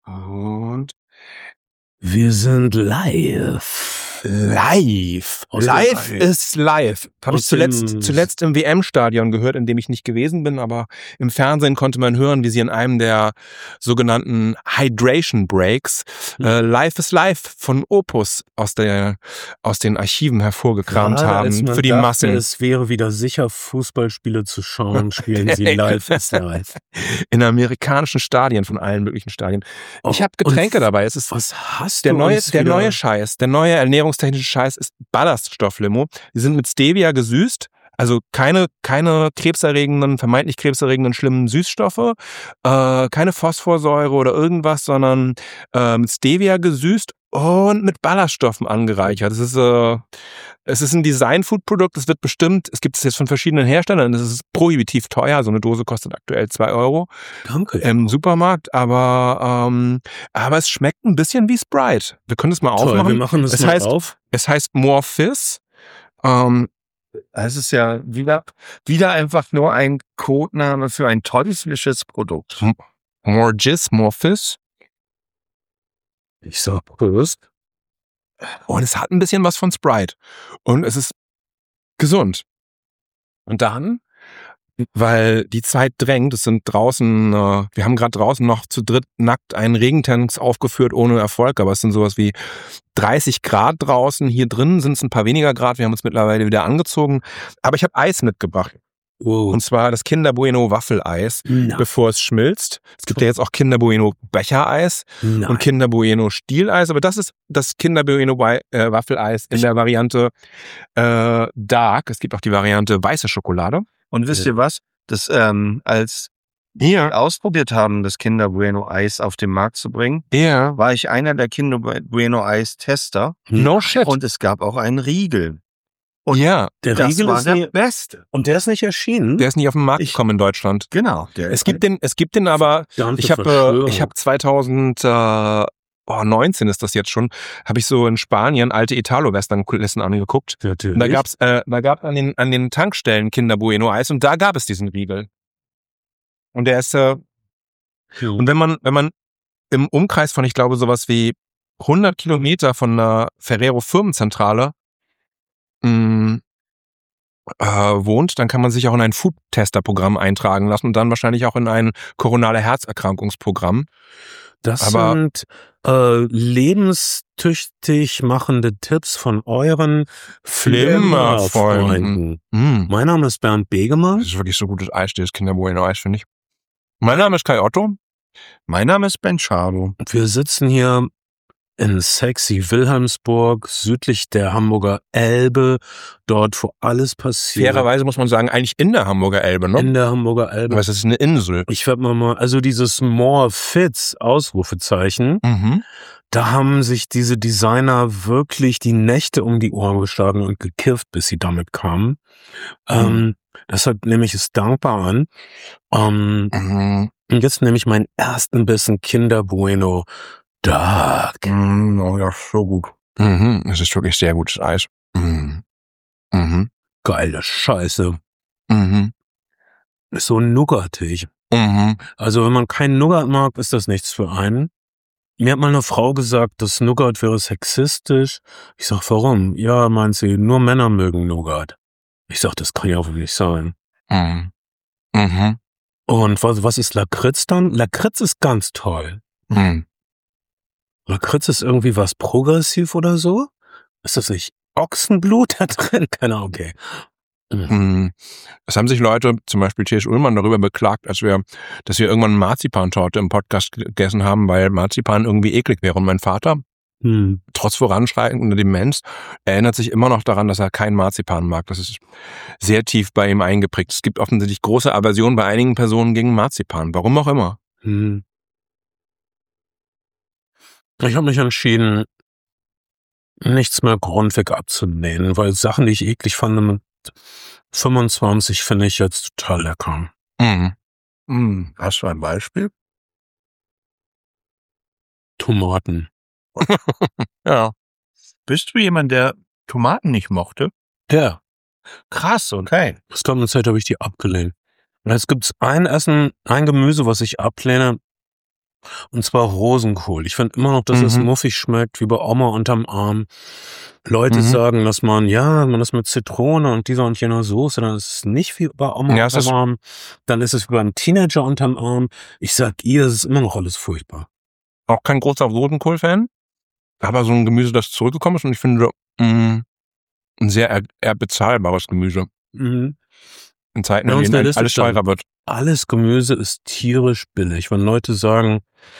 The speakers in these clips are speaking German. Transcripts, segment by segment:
Und wir sind live. Live ist live. Habe ich zuletzt im WM-Stadion gehört, in dem ich nicht gewesen bin, aber im Fernsehen konnte man hören, wie sie in einem der sogenannten Hydration Breaks Live is Live von Opus aus den Archiven hervorgekramt haben für die Massen. Es wäre wieder sicher, Fußballspiele zu schauen, spielen sie Live is Live. In amerikanischen Stadien, von allen möglichen Stadien. Ich habe Getränke dabei. Es ist was hast der du neue Scheiß, der neue ernährungstechnische Scheiß ist Ballaststofflimo. Die sind mit Stevia gesüßt, also keine vermeintlich krebserregenden schlimmen Süßstoffe, keine Phosphorsäure oder irgendwas, sondern mit Stevia gesüßt und mit Ballaststoffen angereichert. Es ist ein Design-Food-Produkt, es gibt es jetzt von verschiedenen Herstellern, es ist prohibitiv teuer, so eine Dose kostet aktuell 2 €. Danke. Im Supermarkt, aber es schmeckt ein bisschen wie Sprite. Wir können es mal aufmachen. Wir machen es mal auf. Es heißt More Fizz. Es ist ja wieder einfach nur ein Codename für ein teuflisches Produkt. More Jizz, More Fizz. Ich sag Prost. Und es hat ein bisschen was von Sprite. Und es ist gesund. Und dann, weil die Zeit drängt, wir haben gerade draußen noch zu dritt nackt einen Regentanks aufgeführt ohne Erfolg, aber es sind sowas wie 30 Grad draußen. Hier drin sind es ein paar weniger Grad. Wir haben uns mittlerweile wieder angezogen. Aber ich habe Eis mitgebracht. Wow. Und zwar das Kinder Bueno Waffeleis, bevor es schmilzt. Es gibt ja jetzt auch Kinder Bueno Bechereis und Kinder Bueno Stieleis. Aber das ist das Kinder Bueno Waffeleis in der Variante Dark. Es gibt auch die Variante weiße Schokolade. Und wisst ihr was? Das, als wir ausprobiert haben, das Kinder Bueno Eis auf den Markt zu bringen, war ich einer der Kinder Bueno Eis Tester. No shit. Und es gab auch einen Riegel. Und ja, der Riegel ist der beste. Und der ist nicht erschienen? Der ist nicht auf den Markt gekommen in Deutschland. Genau. Es gibt den aber, ich habe 2019 ist das jetzt schon, habe ich so in Spanien alte Italo-Western-Kulissen angeguckt. Natürlich. Und da gab's an den Tankstellen Kinder Bueno Eis und da gab es diesen Riegel. Und der ist, und wenn man im Umkreis von, ich glaube, sowas wie 100 Kilometer von einer Ferrero Firmenzentrale wohnt, dann kann man sich auch in ein Food-Tester-Programm eintragen lassen und dann wahrscheinlich auch in ein koronale Herzerkrankungsprogramm. Das sind lebenstüchtig machende Tipps von euren Flimmerfreunden. Mein Name ist Bernd Begemann. Das ist wirklich so gutes Eis, dieses Kinder Bueno Eis, finde ich. Mein Name ist Kai Otto. Mein Name ist Ben Schado. Wir sitzen hier in sexy Wilhelmsburg, südlich der Hamburger Elbe, dort, wo alles passiert. Fairerweise muss man sagen, eigentlich in der Hamburger Elbe, ne? In der Hamburger Elbe. Aber es ist eine Insel. Ich werde mal, also dieses More Fizz, Ausrufezeichen, da haben sich diese Designer wirklich die Nächte um die Ohren geschlagen und gekifft, bis sie damit kamen. Deshalb nehme ich es dankbar an. Und jetzt nehme ich meinen ersten Bissen Kinder Bueno Dark. Oh ja, so gut. Es ist wirklich sehr gutes Eis. Geile Scheiße. Ist so nougatig. Also wenn man keinen Nougat mag, ist das nichts für einen. Mir hat mal eine Frau gesagt, dass Nougat wäre sexistisch. Ich sag, warum? Ja, meint sie, nur Männer mögen Nougat. Ich sag, das kann ja auch nicht sein. Und was ist Lakritz dann? Lakritz ist ganz toll. Lakritz ist irgendwie was progressiv oder so? Ist das nicht Ochsenblut da drin? Keine Ahnung, okay. Es haben sich Leute, zum Beispiel T.S. Ullmann, darüber beklagt, dass wir irgendwann Marzipantorte im Podcast gegessen haben, weil Marzipan irgendwie eklig wäre. Und mein Vater, trotz voranschreitender Demenz, erinnert sich immer noch daran, dass er kein Marzipan mag. Das ist sehr tief bei ihm eingeprägt. Es gibt offensichtlich große Aversion bei einigen Personen gegen Marzipan. Warum auch immer. Ich habe mich entschieden, nichts mehr grundweg abzulehnen, weil Sachen, die ich eklig fand, mit 25 finde ich jetzt total lecker. Hast du ein Beispiel? Tomaten. Ja. Bist du jemand, der Tomaten nicht mochte? Ja. Krass, okay. Es gab eine Zeit, habe ich die abgelehnt. Und jetzt gibt's ein Gemüse, was ich ablehne, Und zwar Rosenkohl. Ich finde immer noch, dass es muffig schmeckt, wie bei Oma unterm Arm. Leute sagen, dass man das mit Zitrone und dieser und jener Soße, dann ist es nicht wie bei Oma unterm Arm. Dann ist es wie beim Teenager unterm Arm. Ich sag das ist immer noch alles furchtbar. Auch kein großer Rosenkohl-Fan, aber so ein Gemüse, das zurückgekommen ist und ich finde, ein sehr eher bezahlbares Gemüse. In Zeiten, in denen alles teurer wird. Alles Gemüse ist tierisch billig. Wenn Leute sagen,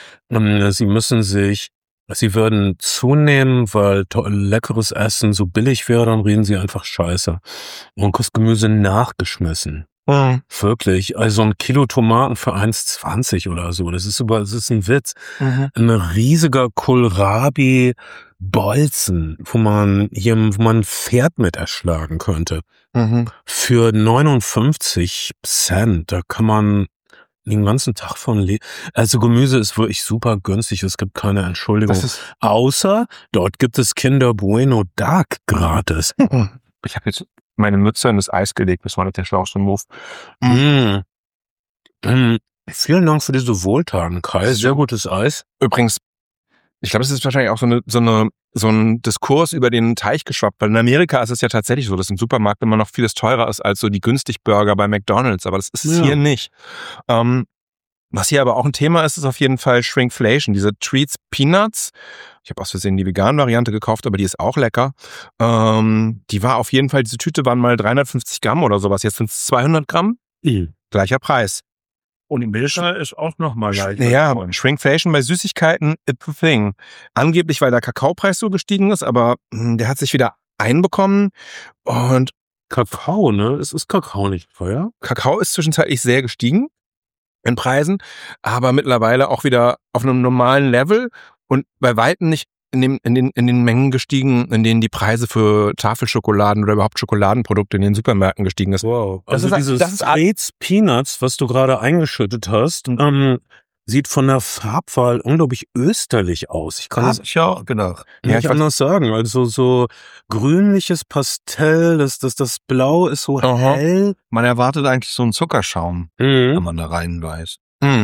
sie würden zunehmen, weil leckeres Essen so billig wäre, dann reden sie einfach Scheiße. Und kostet Gemüse nachgeschmissen. Wirklich. Also ein Kilo Tomaten für 1,20 oder so. Das ist ein Witz. Ein riesiger Kohlrabi-Bolzen, wo man ein Pferd mit erschlagen könnte. Für 59 Cent. Da kann man den ganzen Tag von leben. Also Gemüse ist wirklich super günstig. Es gibt keine Entschuldigung. Außer dort gibt es Kinder Bueno Dark gratis. Ich habe jetzt meine Mütze in das Eis gelegt. Das war nicht der schlauste Move. Vielen Dank für diese Wohltaten, Kai. Sehr gutes Eis. Übrigens, ich glaube, es ist wahrscheinlich auch so ein Diskurs über den Teich geschwappt, weil in Amerika ist es ja tatsächlich so, dass im Supermarkt immer noch vieles teurer ist als so die Günstig-Burger bei McDonald's, aber das ist es hier nicht. Was hier aber auch ein Thema ist, ist auf jeden Fall Shrinkflation, diese Treats Peanuts. Ich habe aus Versehen die veganen Variante gekauft, aber die ist auch lecker. Die war auf jeden Fall, diese Tüte waren mal 350 Gramm oder sowas, jetzt sind es 200 Gramm. Gleicher Preis. Und die Milch ist auch nochmal gleich. Ja, Shrinkflation bei Süßigkeiten, it's a thing. Angeblich, weil der Kakaopreis so gestiegen ist, aber der hat sich wieder einbekommen. Und Kakao, ne? Es ist Kakao nicht teuer. Kakao ist zwischenzeitlich sehr gestiegen in Preisen, aber mittlerweile auch wieder auf einem normalen Level und bei weitem nicht in den Mengen gestiegen, in denen die Preise für Tafelschokoladen oder überhaupt Schokoladenprodukte in den Supermärkten gestiegen ist. Wow. Also dieses Treats Peanuts, was du gerade eingeschüttet hast, sieht von der Farbwahl unglaublich österlich aus. Ich kann es nicht anders sagen. Also so grünliches Pastell, das Blau ist so hell. Man erwartet eigentlich so einen Zuckerschaum, wenn man da reinbeißt.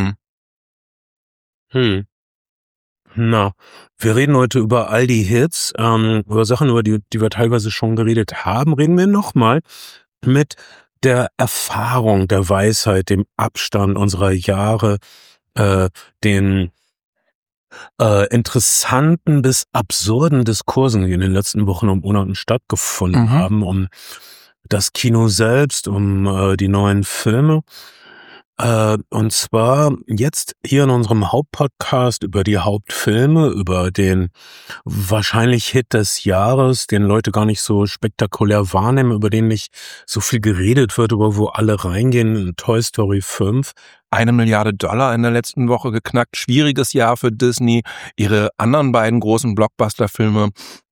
Na, wir reden heute über all die Hits, über Sachen, über die wir teilweise schon geredet haben. Reden wir nochmal mit der Erfahrung, der Weisheit, dem Abstand unserer Jahre, den interessanten bis absurden Diskursen, die in den letzten Wochen und Monaten stattgefunden haben, um das Kino selbst, um die neuen Filme. Und zwar jetzt hier in unserem Hauptpodcast über die Hauptfilme, über den wahrscheinlich Hit des Jahres, den Leute gar nicht so spektakulär wahrnehmen, über den nicht so viel geredet wird, über wo alle reingehen, in Toy Story 5. $1 Milliarde in der letzten Woche geknackt. Schwieriges Jahr für Disney. Ihre anderen beiden großen Blockbuster-Filme,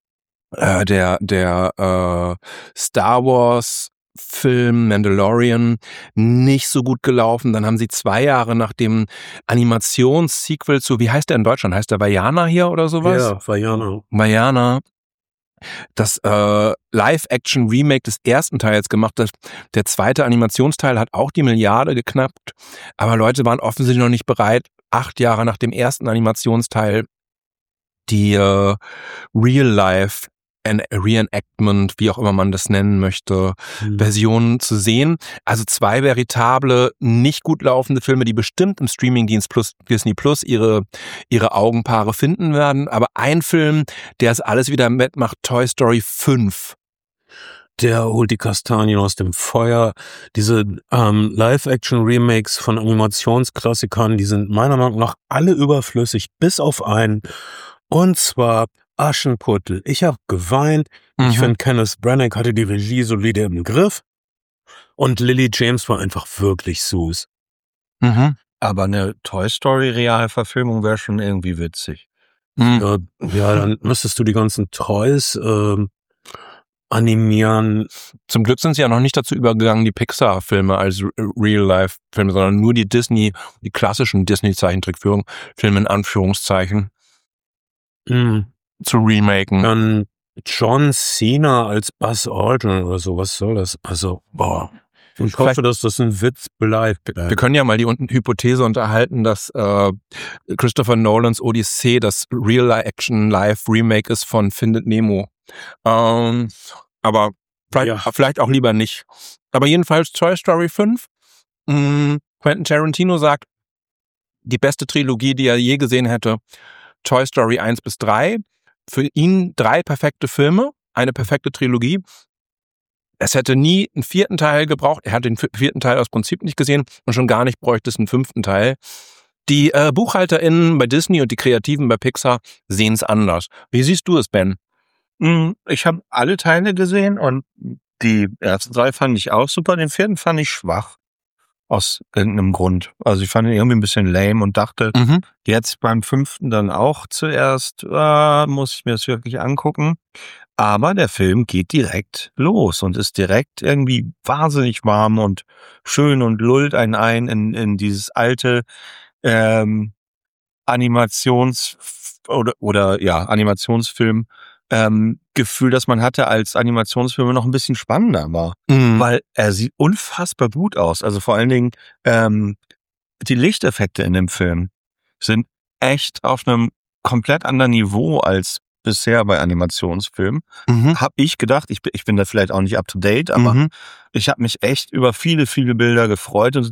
der Star Wars Film Mandalorian, nicht so gut gelaufen. Dann haben sie 2 Jahre nach dem Animationssequel zu, wie heißt der in Deutschland? Heißt der Vaiana hier oder sowas? Ja, Vaiana. Vaiana. Das Live-Action-Remake des ersten Teils gemacht hat. Der zweite Animationsteil hat auch die Milliarde geknackt. Aber Leute waren offensichtlich noch nicht bereit, 8 Jahre nach dem ersten Animationsteil die Real-Life Reenactment, wie auch immer man das nennen möchte, Versionen zu sehen. Also 2 veritable, nicht gut laufende Filme, die bestimmt im Streamingdienst plus Disney Plus ihre Augenpaare finden werden. Aber ein Film, der es alles wieder mitmacht, Toy Story 5. Der holt die Kastanien aus dem Feuer. Diese Live-Action-Remakes von Animationsklassikern, die sind meiner Meinung nach alle überflüssig, bis auf einen. Und zwar Aschenputtel. Ich habe geweint. Ich finde, Kenneth Branagh hatte die Regie solide im Griff. Und Lily James war einfach wirklich süß. Aber eine Toy Story Realverfilmung wäre schon irgendwie witzig. Ja, dann müsstest du die ganzen Toys animieren. Zum Glück sind sie ja noch nicht dazu übergegangen, die Pixar-Filme als Real-Life-Filme, sondern nur die klassischen Disney-Zeichentrickfilme in Anführungszeichen. Zu remaken. Dann John Cena als Buzz Aldrin oder so, was soll das? Also, boah. Und ich hoffe, dass das ein Witz bleibt. Wir können ja mal die Hypothese unterhalten, dass Christopher Nolans Odyssee das Real-Action-Live-Remake ist von Findet Nemo. Aber vielleicht auch lieber nicht. Aber jedenfalls Toy Story 5. Quentin Tarantino sagt, die beste Trilogie, die er je gesehen hätte, Toy Story 1 bis 3. Für ihn 3 perfekte Filme, eine perfekte Trilogie. Es hätte nie einen 4. Teil gebraucht. Er hat den 4. Teil aus Prinzip nicht gesehen und schon gar nicht bräuchte es einen 5. Teil. Die BuchhalterInnen bei Disney und die Kreativen bei Pixar sehen es anders. Wie siehst du es, Ben? Ich habe alle Teile gesehen und die ersten 3 fand ich auch super. Den 4. fand ich schwach. Aus irgendeinem Grund. Also ich fand ihn irgendwie ein bisschen lame und dachte, jetzt beim 5. dann auch zuerst, muss ich mir das wirklich angucken. Aber der Film geht direkt los und ist direkt irgendwie wahnsinnig warm und schön und lullt einen ein in dieses alte Animationsfilm Gefühl, das man hatte, als Animationsfilme noch ein bisschen spannender war. Weil er sieht unfassbar gut aus. Also vor allen Dingen die Lichteffekte in dem Film sind echt auf einem komplett anderen Niveau als bisher bei Animationsfilmen. Hab ich gedacht, ich bin da vielleicht auch nicht up to date, aber ich habe mich echt über viele, viele Bilder gefreut und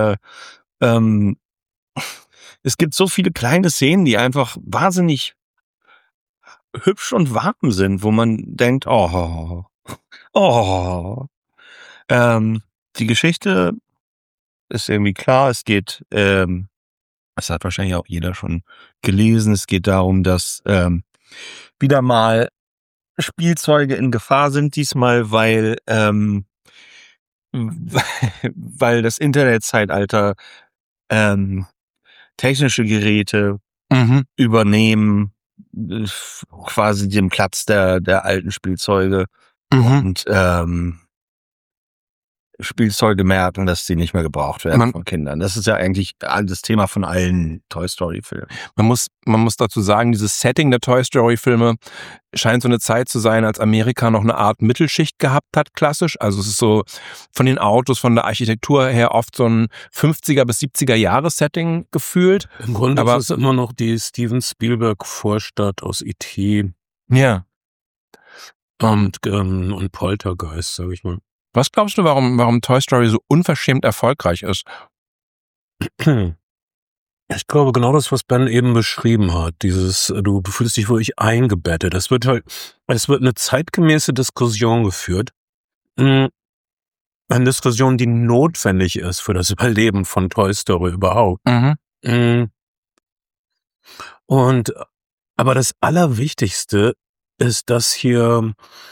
es gibt so viele kleine Szenen, die einfach wahnsinnig hübsch und warm sind, wo man denkt, die Geschichte ist irgendwie klar, es geht, das hat wahrscheinlich auch jeder schon gelesen, es geht darum, dass wieder mal Spielzeuge in Gefahr sind, diesmal weil das Internetzeitalter technische Geräte übernehmen, quasi den Platz der alten Spielzeuge und Spielzeuge merken, dass sie nicht mehr gebraucht werden von Kindern. Das ist ja eigentlich das Thema von allen Toy Story Filmen. Man muss dazu sagen, dieses Setting der Toy Story Filme scheint so eine Zeit zu sein, als Amerika noch eine Art Mittelschicht gehabt hat, klassisch. Also es ist so von den Autos, von der Architektur her oft so ein 50er bis 70er Jahre Setting gefühlt. Im Grunde ist es immer noch die Steven Spielberg Vorstadt aus E.T. Ja. Und Poltergeist, sag ich mal. Was glaubst du, warum Toy Story so unverschämt erfolgreich ist? Ich glaube, genau das, was Ben eben beschrieben hat. Dieses, du fühlst dich wirklich eingebettet. Es wird eine zeitgemäße Diskussion geführt. Eine Diskussion, die notwendig ist für das Überleben von Toy Story überhaupt. Aber das Allerwichtigste ist, dass hier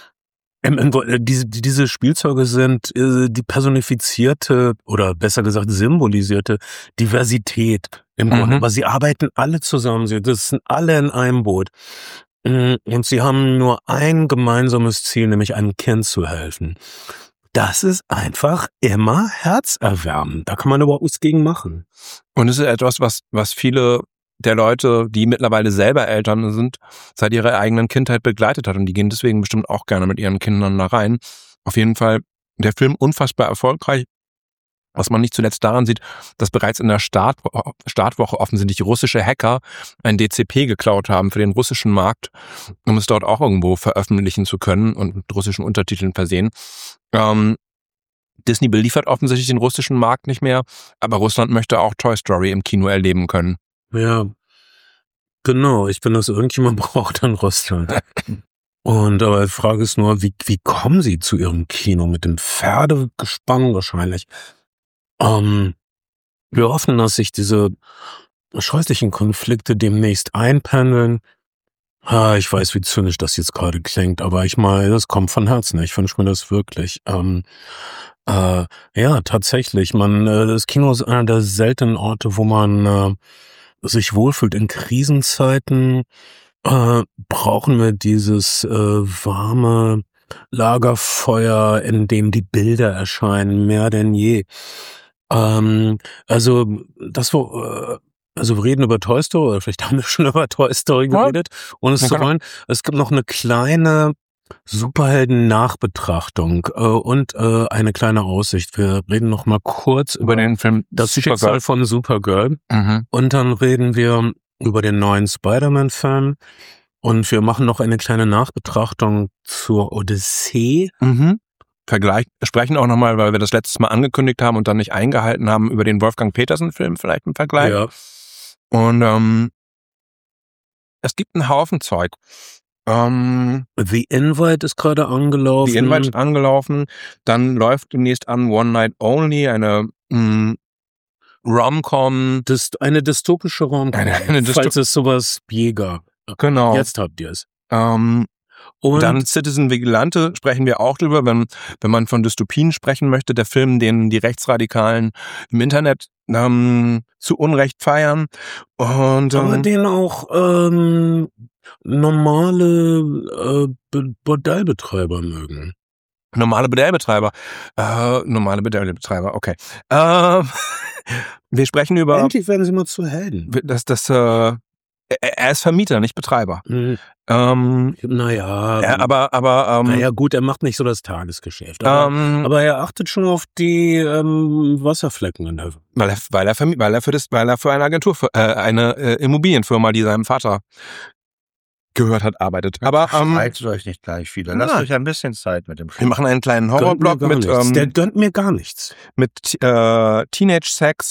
diese Spielzeuge sind die personifizierte oder besser gesagt symbolisierte Diversität im Grunde. Aber sie arbeiten alle zusammen, das sind alle in einem Boot. Und sie haben nur ein gemeinsames Ziel, nämlich einem Kind zu helfen. Das ist einfach immer herzerwärmend. Da kann man überhaupt nichts gegen machen. Und es ist etwas, was viele der Leute, die mittlerweile selber Eltern sind, seit ihrer eigenen Kindheit begleitet hat. Und die gehen deswegen bestimmt auch gerne mit ihren Kindern da rein. Auf jeden Fall der Film unfassbar erfolgreich. Was man nicht zuletzt daran sieht, dass bereits in der Startwoche offensichtlich russische Hacker ein DCP geklaut haben für den russischen Markt, um es dort auch irgendwo veröffentlichen zu können und mit russischen Untertiteln versehen. Disney beliefert offensichtlich den russischen Markt nicht mehr, aber Russland möchte auch Toy Story im Kino erleben können. Ja, genau. Ich bin, dass irgendjemand braucht in Russland. Aber die Frage ist nur, wie kommen sie zu ihrem Kino? Mit dem Pferdegespann wahrscheinlich. Wir hoffen, dass sich diese scheußlichen Konflikte demnächst einpendeln. Ich weiß, wie zynisch das jetzt gerade klingt, aber ich meine, das kommt von Herzen. Ich wünsche mir das wirklich. Ja, tatsächlich. Das Kino ist einer der seltenen Orte, wo man sich wohlfühlt. In Krisenzeiten brauchen wir dieses warme Lagerfeuer, in dem die Bilder erscheinen, mehr denn je. Wir reden über Toy Story, oder vielleicht haben wir schon über Toy Story geredet, ohne es zu wollen. Es gibt noch eine kleine Superhelden-Nachbetrachtung und eine kleine Aussicht. Wir reden noch mal kurz über den Film das Schicksal von Supergirl. Mhm. Und dann reden wir über den neuen Spider-Man-Film. Und wir machen noch eine kleine Nachbetrachtung zur Odyssee. Mhm. Sprechen auch nochmal, weil wir das letztes Mal angekündigt haben und dann nicht eingehalten haben, über den Wolfgang Petersen-Film vielleicht im Vergleich. Ja. Und es gibt einen Haufen Zeug. The Invite ist gerade angelaufen. The Invite ist angelaufen. Dann läuft demnächst an One Night Only, eine Rom-Com. Eine dystopische Rom-Com. Falls es sowas je gab. Genau. Jetzt habt ihr es. Und dann Citizen Vigilante sprechen wir auch drüber, wenn man von Dystopien sprechen möchte, der Film, den die Rechtsradikalen im Internet zu Unrecht feiern. Und aber den auch normale Bordellbetreiber mögen. Normale Bordellbetreiber, okay. Wir sprechen über... Endlich werden sie mal zu Helden. Er ist Vermieter, nicht Betreiber. Mhm. Naja, naja gut, er macht nicht so das Tagesgeschäft. Aber er achtet schon auf die Wasserflecken in der weil er für eine Agentur, eine Immobilienfirma, die seinem Vater gehört hat, arbeitet. Aber streitet euch nicht gleich wieder. Lasst euch ein bisschen Zeit mit dem Film. Wir machen einen kleinen Horrorblock mit der gönnt mir gar nichts. Mit Teenage Sex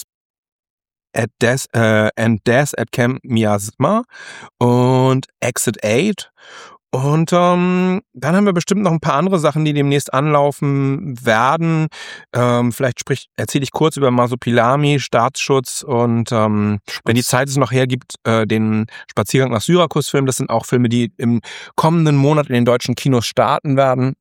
and Death at Camp Miasma und Exit 8. Und dann haben wir bestimmt noch ein paar andere Sachen, die demnächst anlaufen werden. Vielleicht erzähle ich kurz über Masopilami, Staatsschutz und wenn die Zeit es noch hergibt, den Spaziergang nach Syrakus-Film. Das sind auch Filme, die im kommenden Monat in den deutschen Kinos starten werden.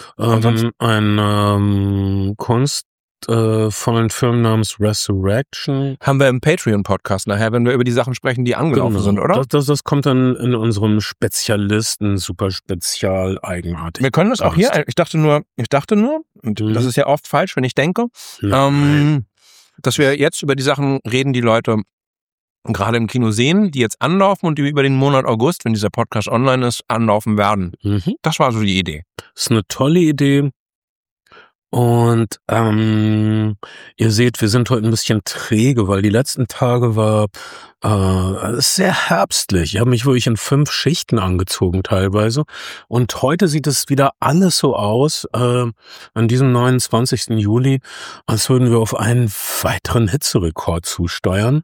Ein kunstvollen Film namens Resurrection. Haben wir im Patreon-Podcast nachher, wenn wir über die Sachen sprechen, die angelaufen sind, oder? Das kommt dann in unserem Spezialisten, super spezial eigenartig. Wir können das auch hier, ich dachte nur, und das ist ja oft falsch, wenn ich denke, dass wir jetzt über die Sachen reden, die Leute gerade im Kino sehen, die jetzt anlaufen und die über den Monat August, wenn dieser Podcast online ist, anlaufen werden. Das war so die Idee. Das ist eine tolle Idee. Und ihr seht, wir sind heute ein bisschen träge, weil die letzten Tage war sehr herbstlich. Ich habe mich wirklich in 5 Schichten angezogen teilweise. Und heute sieht es wieder alles so aus, an diesem 29. Juli, als würden wir auf einen weiteren Hitzerekord zusteuern.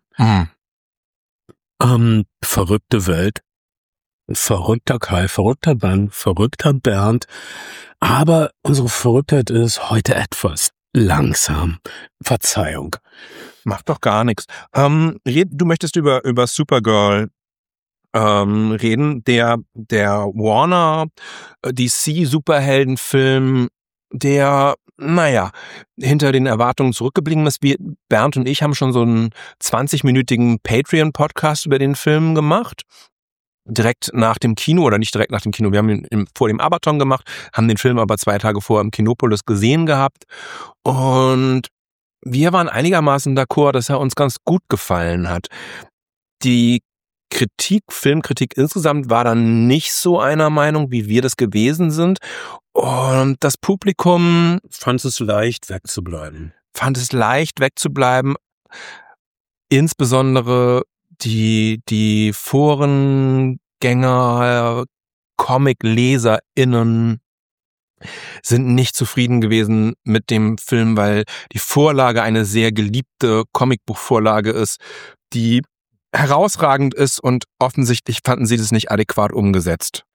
Verrückte Welt. Verrückter Kai, verrückter Bernd. Aber unsere Verrücktheit ist heute etwas langsam. Verzeihung. Macht doch gar nichts. Du möchtest über Supergirl reden, der Warner DC Superheldenfilm, der, hinter den Erwartungen zurückgeblieben ist. Bernd und ich haben schon so einen 20-minütigen Patreon-Podcast über den Film gemacht. Direkt nach dem Kino oder nicht direkt nach dem Kino. Wir haben ihn vor dem Abaton gemacht, haben den Film aber 2 Tage vorher im Kinopolis gesehen gehabt. Und wir waren einigermaßen d'accord, dass er uns ganz gut gefallen hat. Die Filmkritik insgesamt war dann nicht so einer Meinung, wie wir das gewesen sind. Und das Publikum fand es leicht wegzubleiben. Insbesondere die Forengänger, Comic-LeserInnen sind nicht zufrieden gewesen mit dem Film, weil die Vorlage eine sehr geliebte Comicbuchvorlage ist, die herausragend ist und offensichtlich fanden sie das nicht adäquat umgesetzt.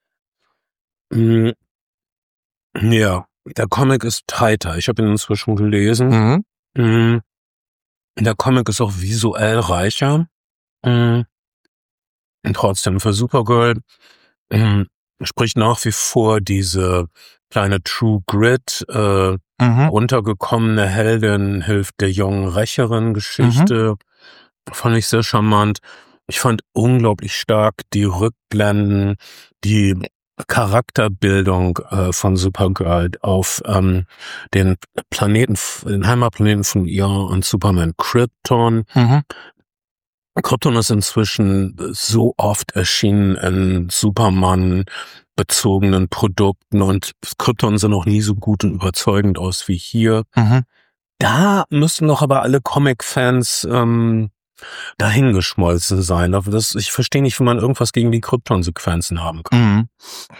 Ja, der Comic ist tighter. Ich habe ihn inzwischen gelesen. Der Comic ist auch visuell reicher. Und trotzdem für Supergirl spricht nach wie vor diese kleine True Grit, runtergekommene Heldin hilft der jungen Rächerin Geschichte. Fand ich sehr charmant. Ich fand unglaublich stark die Rückblenden, die Charakterbildung von Supergirl auf den Heimatplaneten von ihr und Superman Krypton. Krypton ist inzwischen so oft erschienen in Superman-bezogenen Produkten und Krypton sah noch nie so gut und überzeugend aus wie hier. Da müssen doch aber alle Comic-Fans dahingeschmolzen sein. Ich verstehe nicht, wie man irgendwas gegen die Krypton-Sequenzen haben kann.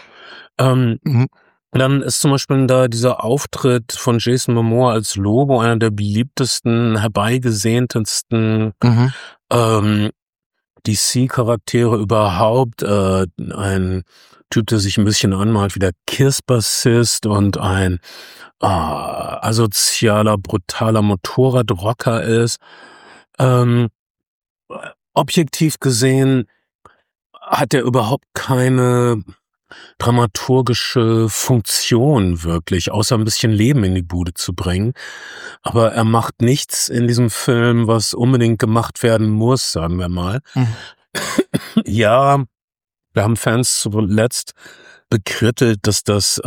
Dann ist zum Beispiel da dieser Auftritt von Jason Momoa als Lobo, einer der beliebtesten, herbeigesehntesten DC-Charaktere überhaupt. Ein Typ, der sich ein bisschen anmalt wie der Kiss-Bassist und ein asozialer, brutaler Motorradrocker ist. Objektiv gesehen hat er überhaupt keine dramaturgische Funktion wirklich, außer ein bisschen Leben in die Bude zu bringen. Aber er macht nichts in diesem Film, was unbedingt gemacht werden muss, sagen wir mal. Ja, wir haben Fans zuletzt bekrittelt, dass das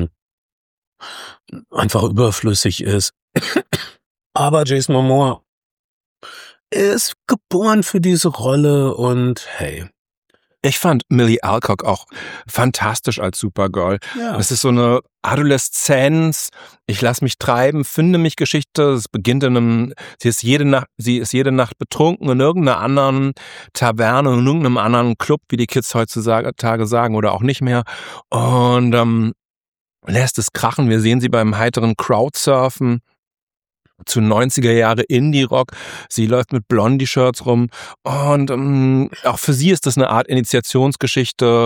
einfach überflüssig ist. Aber Jason Momoa ist geboren für diese Rolle und hey. Ich fand Millie Alcock auch fantastisch als Supergirl. Ja. Es ist so eine Adoleszenz, ich lass mich treiben, finde mich Geschichte. Es beginnt sie ist jede Nacht betrunken in irgendeiner anderen Taverne, in irgendeinem anderen Club, wie die Kids heutzutage sagen, oder auch nicht mehr. Und lässt es krachen. Wir sehen sie beim heiteren Crowdsurfen zu 90er Jahre Indie-Rock. Sie läuft mit Blondie-Shirts rum und auch für sie ist das eine Art Initiationsgeschichte.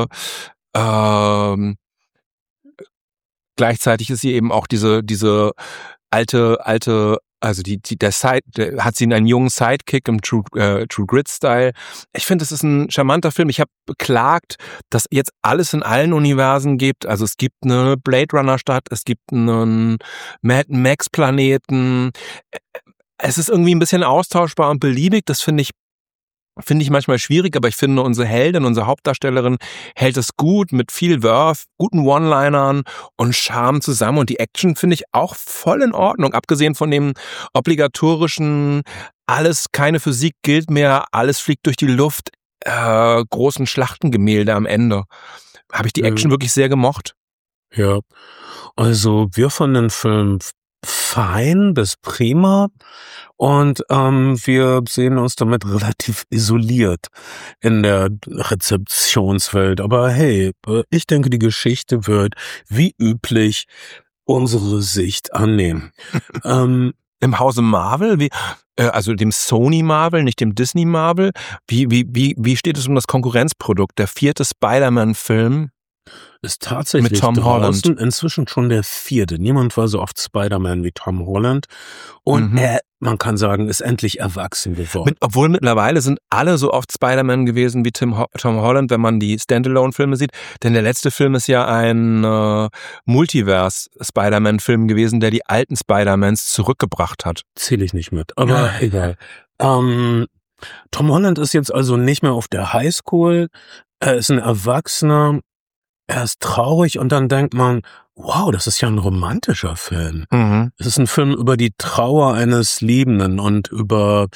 Gleichzeitig ist sie eben auch diese alte, also hat sie einen jungen Sidekick im True Grit-Style. Ich finde, es ist ein charmanter Film. Ich habe beklagt, dass jetzt alles in allen Universen gibt. Also es gibt eine Blade Runner-Stadt, es gibt einen Mad Max-Planeten. Es ist irgendwie ein bisschen austauschbar und beliebig. Das finde ich manchmal schwierig, aber ich finde, unsere Heldin, unsere Hauptdarstellerin hält es gut mit viel Worth, guten One-Linern und Charme zusammen. Und die Action finde ich auch voll in Ordnung, abgesehen von dem obligatorischen, keine Physik gilt mehr, alles fliegt durch die Luft, großen Schlachtengemälde am Ende. Habe ich die Action wirklich sehr gemocht. Ja, also wir fanden den Film fein bis prima. Und wir sehen uns damit relativ isoliert in der Rezeptionswelt. Aber hey, ich denke, die Geschichte wird wie üblich unsere Sicht annehmen. Im Hause Marvel, also dem Sony Marvel, nicht dem Disney Marvel, wie steht es um das Konkurrenzprodukt? Der 4. Spider-Man-Film ist tatsächlich mit Tom Holland inzwischen schon der 4. Niemand war so oft Spider-Man wie Tom Holland. Und man kann sagen, ist endlich erwachsen geworden. Obwohl mittlerweile sind alle so oft Spider-Man gewesen wie Tom Holland, wenn man die Standalone-Filme sieht. Denn der letzte Film ist ja ein Multiverse-Spider-Man-Film gewesen, der die alten Spider-Mans zurückgebracht hat. Zähle ich nicht mit, aber egal. Tom Holland ist jetzt also nicht mehr auf der Highschool. Er ist ein Erwachsener. Er ist traurig und dann denkt man, wow, das ist ja ein romantischer Film. Es ist ein Film über die Trauer eines Liebenden und über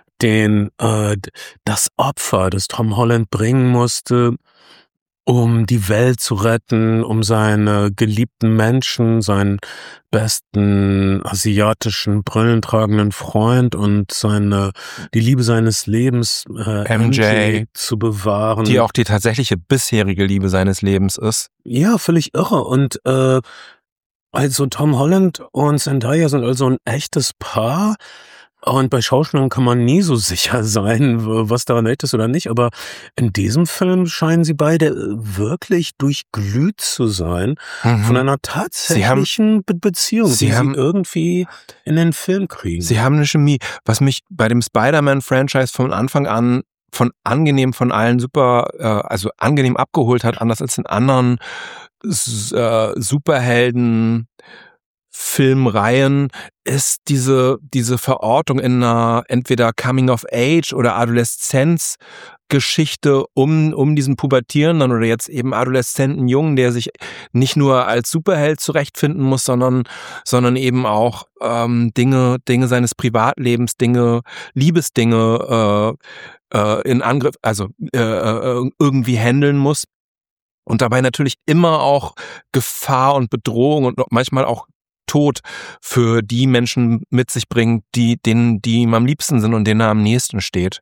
das Opfer, das Tom Holland bringen musste, um die Welt zu retten, um seine geliebten Menschen, seinen besten asiatischen, brillentragenden Freund und die Liebe seines Lebens, MJ, zu bewahren. Die auch die tatsächliche bisherige Liebe seines Lebens ist. Ja, völlig irre. Und also Tom Holland und Zendaya sind also ein echtes Paar. Und bei Schauspielern kann man nie so sicher sein, was daran echt ist oder nicht. Aber in diesem Film scheinen sie beide wirklich durchglüht zu sein von einer tatsächlichen Beziehung, die sie irgendwie in den Film kriegen. Sie haben eine Chemie. Was mich bei dem Spider-Man-Franchise von Anfang an angenehm abgeholt hat, anders als in anderen Superhelden Filmreihen, ist diese Verortung in einer entweder Coming of Age oder Adoleszenz Geschichte um diesen Pubertierenden oder jetzt eben adoleszenten Jungen, der sich nicht nur als Superheld zurechtfinden muss, sondern eben auch Dinge seines Privatlebens, Liebesdinge in Angriff, also irgendwie handeln muss. Und dabei natürlich immer auch Gefahr und Bedrohung und manchmal auch Tod für die Menschen mit sich bringt, die ihm am liebsten sind und denen er am nächsten steht.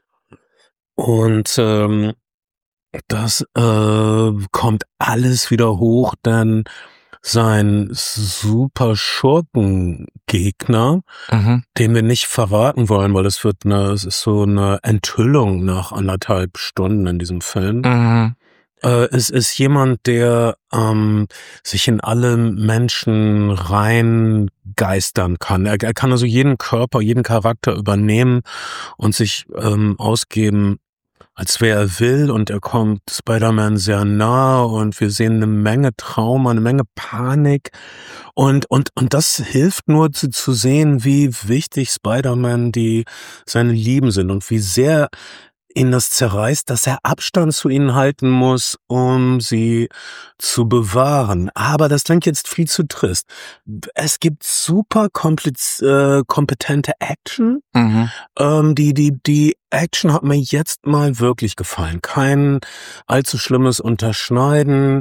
Und das kommt alles wieder hoch, denn sein super Schurkengegner, den wir nicht verraten wollen, weil es ist so eine Enthüllung nach 1,5 Stunden in diesem Film. Es ist jemand, der sich in alle Menschen reingeistern kann. Er kann also jeden Körper, jeden Charakter übernehmen und sich ausgeben, als wer er will, und er kommt Spider-Man sehr nah und wir sehen eine Menge Trauma, eine Menge Panik und das hilft nur zu sehen, wie wichtig Spider-Man seine Lieben sind und wie sehr ihn das zerreißt, dass er Abstand zu ihnen halten muss, um sie zu bewahren. Aber das klingt jetzt viel zu trist. Es gibt super kompetente Action. Die Action hat mir jetzt mal wirklich gefallen. Kein allzu schlimmes Unterschneiden.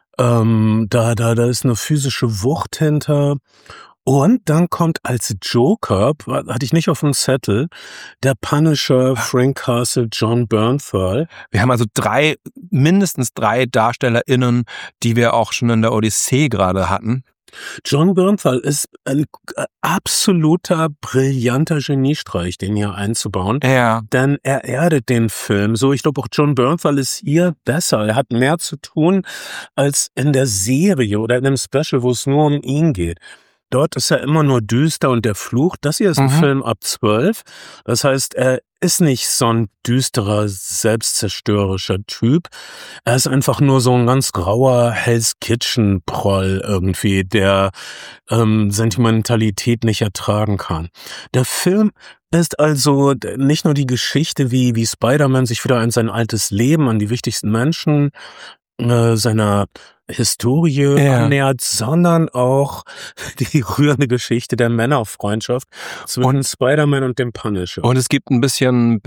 Da ist eine physische Wucht hinter. Und dann kommt als Joker, hatte ich nicht auf dem Zettel, der Punisher, Frank Castle, John Bernthal. Wir haben also mindestens 3 DarstellerInnen, die wir auch schon in der Odyssee gerade hatten. John Bernthal ist ein absoluter, brillanter Geniestreich, den hier einzubauen. Ja. Denn er erdet den Film. So, ich glaube auch John Bernthal ist hier besser. Er hat mehr zu tun als in der Serie oder in einem Special, wo es nur um ihn geht. Dort ist er immer nur düster und der Fluch. Das hier ist ein Film ab 12. Das heißt, er ist nicht so ein düsterer, selbstzerstörerischer Typ. Er ist einfach nur so ein ganz grauer Hell's Kitchen-Proll irgendwie, der Sentimentalität nicht ertragen kann. Der Film ist also nicht nur die Geschichte, wie Spider-Man sich wieder an sein altes Leben, an die wichtigsten Menschen seiner Historie annähert, sondern auch die rührende Geschichte der Männerfreundschaft zwischen Spider-Man und dem Punisher. Und es gibt ein bisschen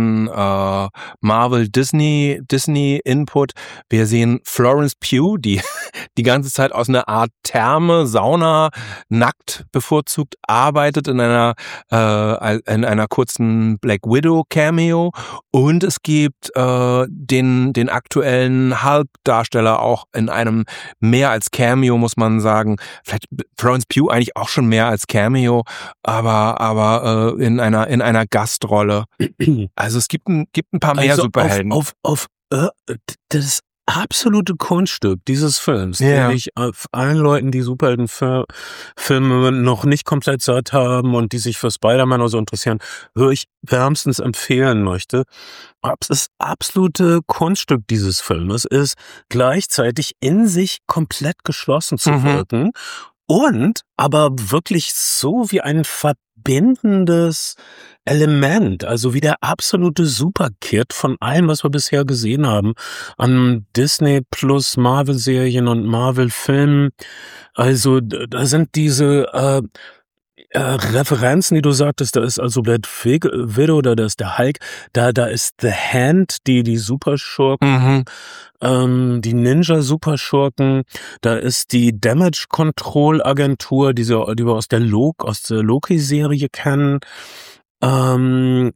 Marvel-Disney-Input. Wir sehen Florence Pugh, die ganze Zeit aus einer Art Therme, Sauna, nackt bevorzugt arbeitet in einer kurzen Black Widow Cameo. Und es gibt den aktuellen Hulk-Darsteller auch in einem mehr als Cameo, muss man sagen. Vielleicht Florence Pugh eigentlich auch schon mehr als Cameo, aber in einer Gastrolle. Also es gibt ein paar mehr Superhelden. Das absolute Kunststück dieses Films, den ich auf allen Leuten, die Superheldenfilme noch nicht komplett satt haben und die sich für Spider-Man oder so interessieren, ich wärmstens empfehlen möchte. Das absolute Kunststück dieses Filmes ist, gleichzeitig in sich komplett geschlossen zu wirken und aber wirklich so wie ein verbindendes Element, also wie der absolute Superkit von allem, was wir bisher gesehen haben, an Disney plus Marvel-Serien und Marvel-Filmen. Also da sind diese Referenzen, die du sagtest, da ist also Black Widow, da ist der Hulk, da ist The Hand, die Superschurken, die Ninja-Superschurken, da ist die Damage Control Agentur, die wir aus der Loki-Serie kennen. All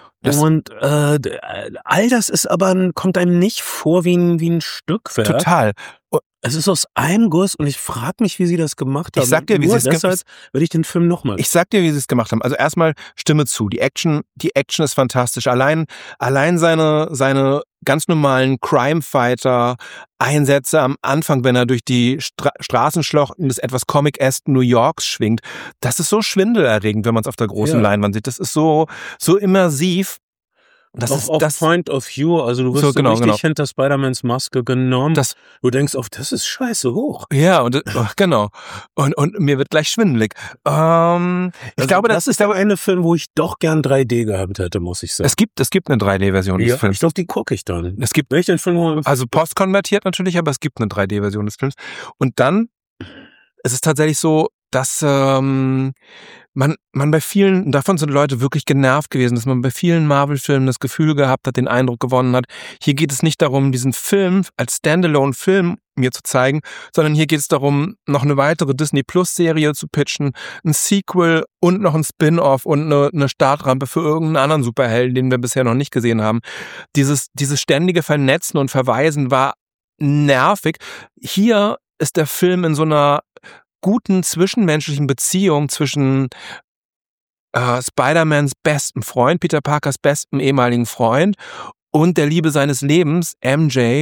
das ist aber, kommt einem nicht vor wie ein Stückwerk. Total. Es ist aus einem Guss und ich frage mich, wie sie das gemacht haben. Ich sag dir, wie sie es gemacht haben. Deshalb würde ich den Film nochmal. Ich sag dir, wie sie es gemacht haben. Also erstmal Stimme zu. Die Action ist fantastisch. Allein seine ganz normalen Crime-Fighter-Einsätze am Anfang, wenn er durch die Straßenschluchten des etwas Comic-esken New Yorks schwingt, das ist so schwindelerregend, wenn man es auf der großen Leinwand sieht. Das ist so immersiv. Das auch ist auf das Point of View, also du wirst so richtig hinter Spider-Mans Maske genommen. Du denkst, das ist scheiße hoch. Ja, und genau. Und mir wird gleich schwindelig. Ich glaube, das ist der eine Film, wo ich doch gern 3D gehabt hätte, muss ich sagen. Es gibt eine 3D-Version des Films. Ich glaube, die gucke ich dann. Es gibt den Film also postkonvertiert natürlich, aber es gibt eine 3D-Version des Films. Und dann ist es tatsächlich so, dass man bei vielen, davon sind Leute wirklich genervt gewesen, dass man bei vielen Marvel-Filmen das Gefühl gehabt hat, den Eindruck gewonnen hat, hier geht es nicht darum, diesen Film als Standalone-Film mir zu zeigen, sondern hier geht es darum, noch eine weitere Disney-Plus-Serie zu pitchen, ein Sequel und noch ein Spin-Off und eine Startrampe für irgendeinen anderen Superhelden, den wir bisher noch nicht gesehen haben. Dieses ständige Vernetzen und Verweisen war nervig. Hier ist der Film in so einer guten zwischenmenschlichen Beziehung zwischen Spider-Mans bestem Freund, Peter Parkers bestem ehemaligen Freund und der Liebe seines Lebens, MJ,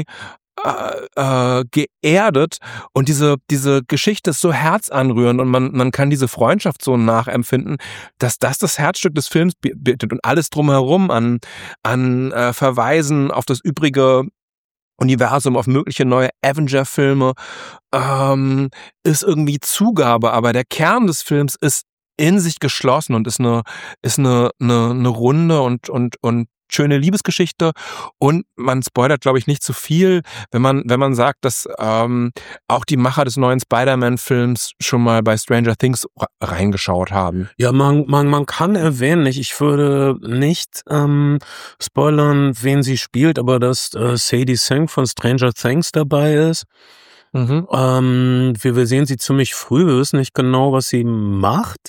geerdet, und diese Geschichte ist so herzanrührend und man kann diese Freundschaft so nachempfinden, dass das Herzstück des Films bietet, und alles drumherum an Verweisen auf das übrige Universum, auf mögliche neue Avenger-Filme, ist irgendwie Zugabe, aber der Kern des Films ist in sich geschlossen und ist eine runde und schöne Liebesgeschichte, und man spoilert, glaube ich, nicht zu viel, wenn man sagt, dass auch die Macher des neuen Spider-Man-Films schon mal bei Stranger Things reingeschaut haben. Ja, man kann erwähnen, ich würde nicht spoilern, wen sie spielt, aber dass Sadie Sink von Stranger Things dabei ist. Wir sehen sie ziemlich früh, wir wissen nicht genau, was sie macht.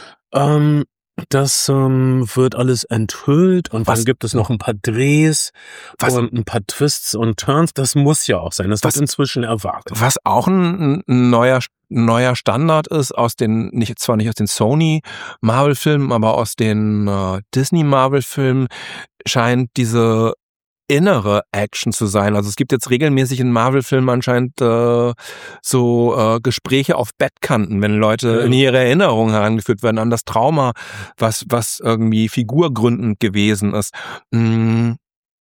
Das wird alles enthüllt, und dann gibt es noch ein paar Drehs und ein paar Twists und Turns. Das muss ja auch sein. Das wird inzwischen erwartet. Was auch ein neuer Standard ist, zwar nicht aus den Sony Marvel-Filmen, aber aus den Disney Marvel-Filmen, scheint diese innere Action zu sein. Also es gibt jetzt regelmäßig in Marvel-Filmen anscheinend Gespräche auf Bettkanten, wenn Leute in ihre Erinnerungen herangeführt werden an das Trauma, was irgendwie figurgründend gewesen ist. Und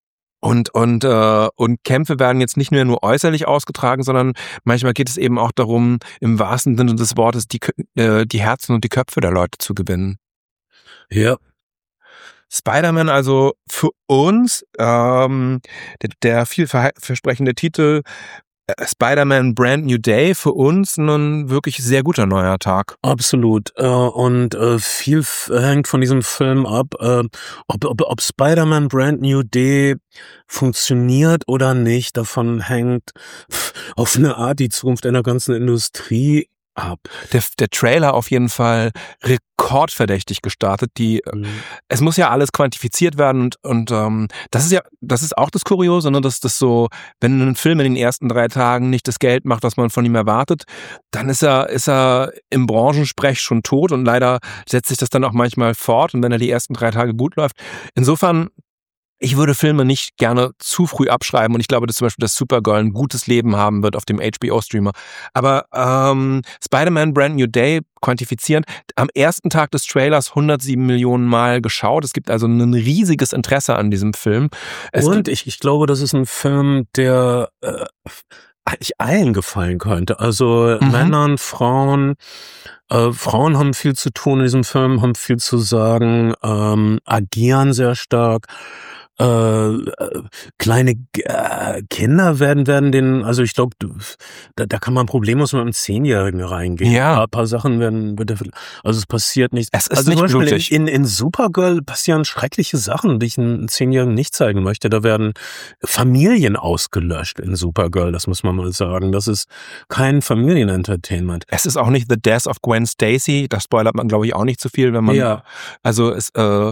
Kämpfe werden jetzt nicht nur äußerlich ausgetragen, sondern manchmal geht es eben auch darum, im wahrsten Sinne des Wortes die Herzen und die Köpfe der Leute zu gewinnen. Ja. Spider-Man also für uns, der vielversprechende Titel Spider-Man Brand New Day, für uns ein wirklich sehr guter neuer Tag. Absolut. Und viel hängt von diesem Film ab, ob Spider-Man Brand New Day funktioniert oder nicht. Davon hängt auf eine Art die Zukunft einer ganzen Industrie ab. Der Trailer auf jeden Fall rekordverdächtig gestartet. Es muss ja alles quantifiziert werden, und das ist auch das Kuriose, ne, dass das so, wenn ein Film in den ersten 3 Tagen nicht das Geld macht, was man von ihm erwartet, dann ist er im Branchensprech schon tot, und leider setzt sich das dann auch manchmal fort, und wenn er die ersten 3 Tage gut läuft. Insofern, ich würde Filme nicht gerne zu früh abschreiben, und ich glaube, dass zum Beispiel das Supergirl ein gutes Leben haben wird auf dem HBO-Streamer. Aber Spider-Man Brand New Day quantifizieren, am ersten Tag des Trailers 107 Millionen Mal geschaut. Es gibt also ein riesiges Interesse an diesem Film. Ich glaube, das ist ein Film, der eigentlich allen gefallen könnte. Also Männern, Frauen. Frauen haben viel zu tun in diesem Film, haben viel zu sagen, agieren sehr stark. Kleine Kinder werden den, also ich glaube, da kann man problemlos mit einem 10-Jährigen reingehen. Ja. Ein paar Sachen also es passiert nichts. Es ist also nicht zum Beispiel blutig. in Supergirl passieren schreckliche Sachen, die ich einem 10-Jährigen nicht zeigen möchte. Da werden Familien ausgelöscht in Supergirl, das muss man mal sagen. Das ist kein Familienentertainment. Es ist auch nicht The Death of Gwen Stacy, da spoilert man, glaube ich, auch nicht zu viel, wenn man, also es,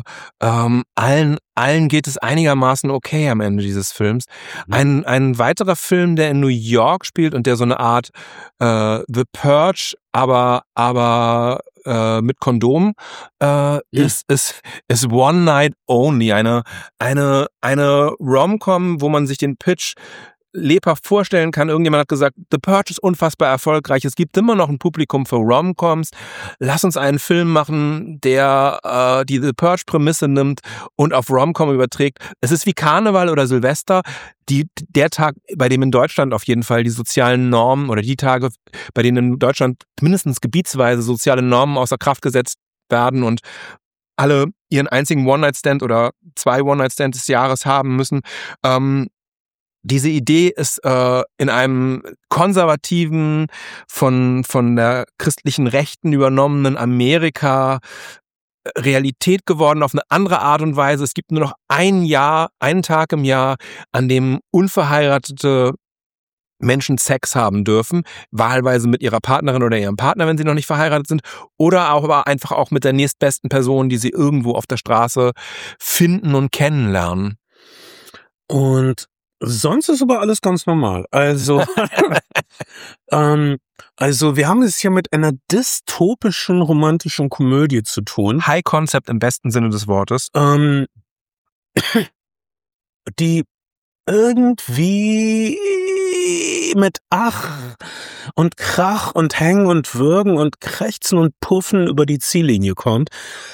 allen geht es einigermaßen okay am Ende dieses Films. Ein weiterer Film, der in New York spielt und der so eine Art The Purge, aber mit Kondom ist One Night Only, eine Rom-Com, wo man sich den Pitch lebhaft vorstellen kann. Irgendjemand hat gesagt, The Purge ist unfassbar erfolgreich. Es gibt immer noch ein Publikum für Rom-Coms. Lass uns einen Film machen, der die The Purge-Prämisse nimmt und auf Rom-Com überträgt. Es ist wie Karneval oder Silvester. Der Tag, bei dem in Deutschland auf jeden Fall die sozialen Normen oder die Tage, bei denen in Deutschland mindestens gebietsweise soziale Normen außer Kraft gesetzt werden und alle ihren einzigen One-Night-Stand oder 2 One-Night-Stands des Jahres haben müssen. Diese Idee ist in einem konservativen, von der christlichen Rechten übernommenen Amerika Realität geworden auf eine andere Art und Weise. Es gibt nur noch einen Tag im Jahr, an dem unverheiratete Menschen Sex haben dürfen, wahlweise mit ihrer Partnerin oder ihrem Partner, wenn sie noch nicht verheiratet sind, oder aber einfach auch mit der nächstbesten Person, die sie irgendwo auf der Straße finden und kennenlernen. Und sonst ist aber alles ganz normal. Also, wir haben es hier mit einer dystopischen romantischen Komödie zu tun. High Concept im besten Sinne des Wortes. Die irgendwie mit Ach und Krach und Hängen und Würgen und Krächzen und Puffen über die Ziellinie kommt,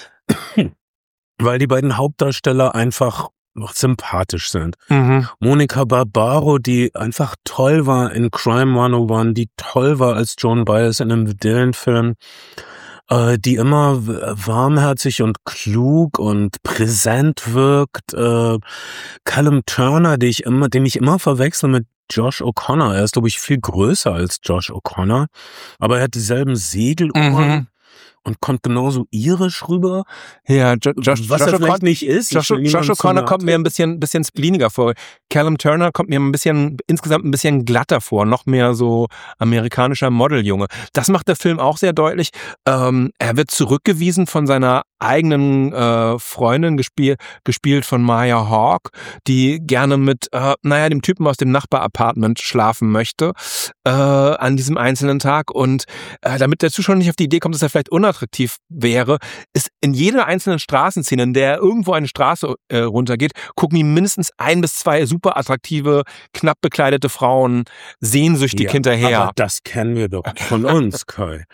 weil die beiden Hauptdarsteller einfach noch sympathisch sind. Mhm. Monica Barbaro, die einfach toll war in Crime 101, die toll war als Joan Baez in einem Dylan-Film, die immer warmherzig und klug und präsent wirkt. Callum Turner, den ich immer verwechsel mit Josh O'Connor. Er ist, glaube ich, viel größer als Josh O'Connor, aber er hat dieselben Segelohren. Und kommt genauso irisch rüber. Ja, was er vielleicht nicht ist. Josh O'Connor kommt mir ein bisschen spleeniger vor. Callum Turner kommt mir insgesamt ein bisschen glatter vor. Noch mehr so amerikanischer Modeljunge. Das macht der Film auch sehr deutlich. Er wird zurückgewiesen von seiner eigenen Freundin, gespielt von Maya Hawke, die gerne mit, dem Typen aus dem Nachbarapartment schlafen möchte, an diesem einzelnen Tag. Und damit der Zuschauer nicht auf die Idee kommt, dass er vielleicht unattraktiv wäre, ist in jeder einzelnen Straßenszene, in der irgendwo eine Straße runtergeht, gucken ihm mindestens 1 bis 2 super attraktive, knapp bekleidete Frauen sehnsüchtig hinterher. Aber das kennen wir doch von uns, Kai.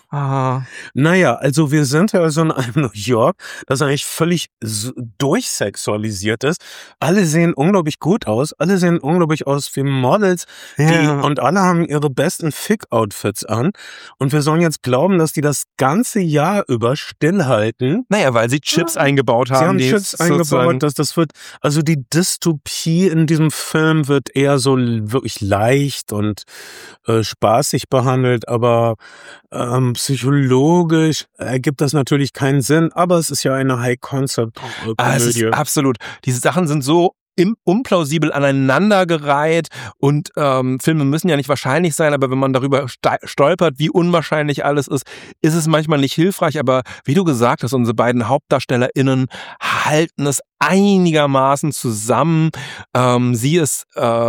Naja, also wir sind ja also in einem New York, das eigentlich völlig durchsexualisiert ist. Alle sehen unglaublich gut aus, alle sehen unglaublich aus wie Models, und alle haben ihre besten Fick-Outfits an. Und wir sollen jetzt glauben, dass die das ganze Jahr über stillhalten. Naja, weil sie Chips eingebaut haben. Sie haben Chips eingebaut, das wird, also die Dystopie in diesem Film wird eher so wirklich leicht und spaßig behandelt, aber psychologisch ergibt das natürlich keinen Sinn, aber es ist ja eine High-Concept-Komödie. Es ist absolut. Diese Sachen sind so unplausibel aneinandergereiht und Filme müssen ja nicht wahrscheinlich sein, aber wenn man darüber stolpert, wie unwahrscheinlich alles ist es manchmal nicht hilfreich, aber wie du gesagt hast, unsere beiden HauptdarstellerInnen halten es einigermaßen zusammen. Sie ist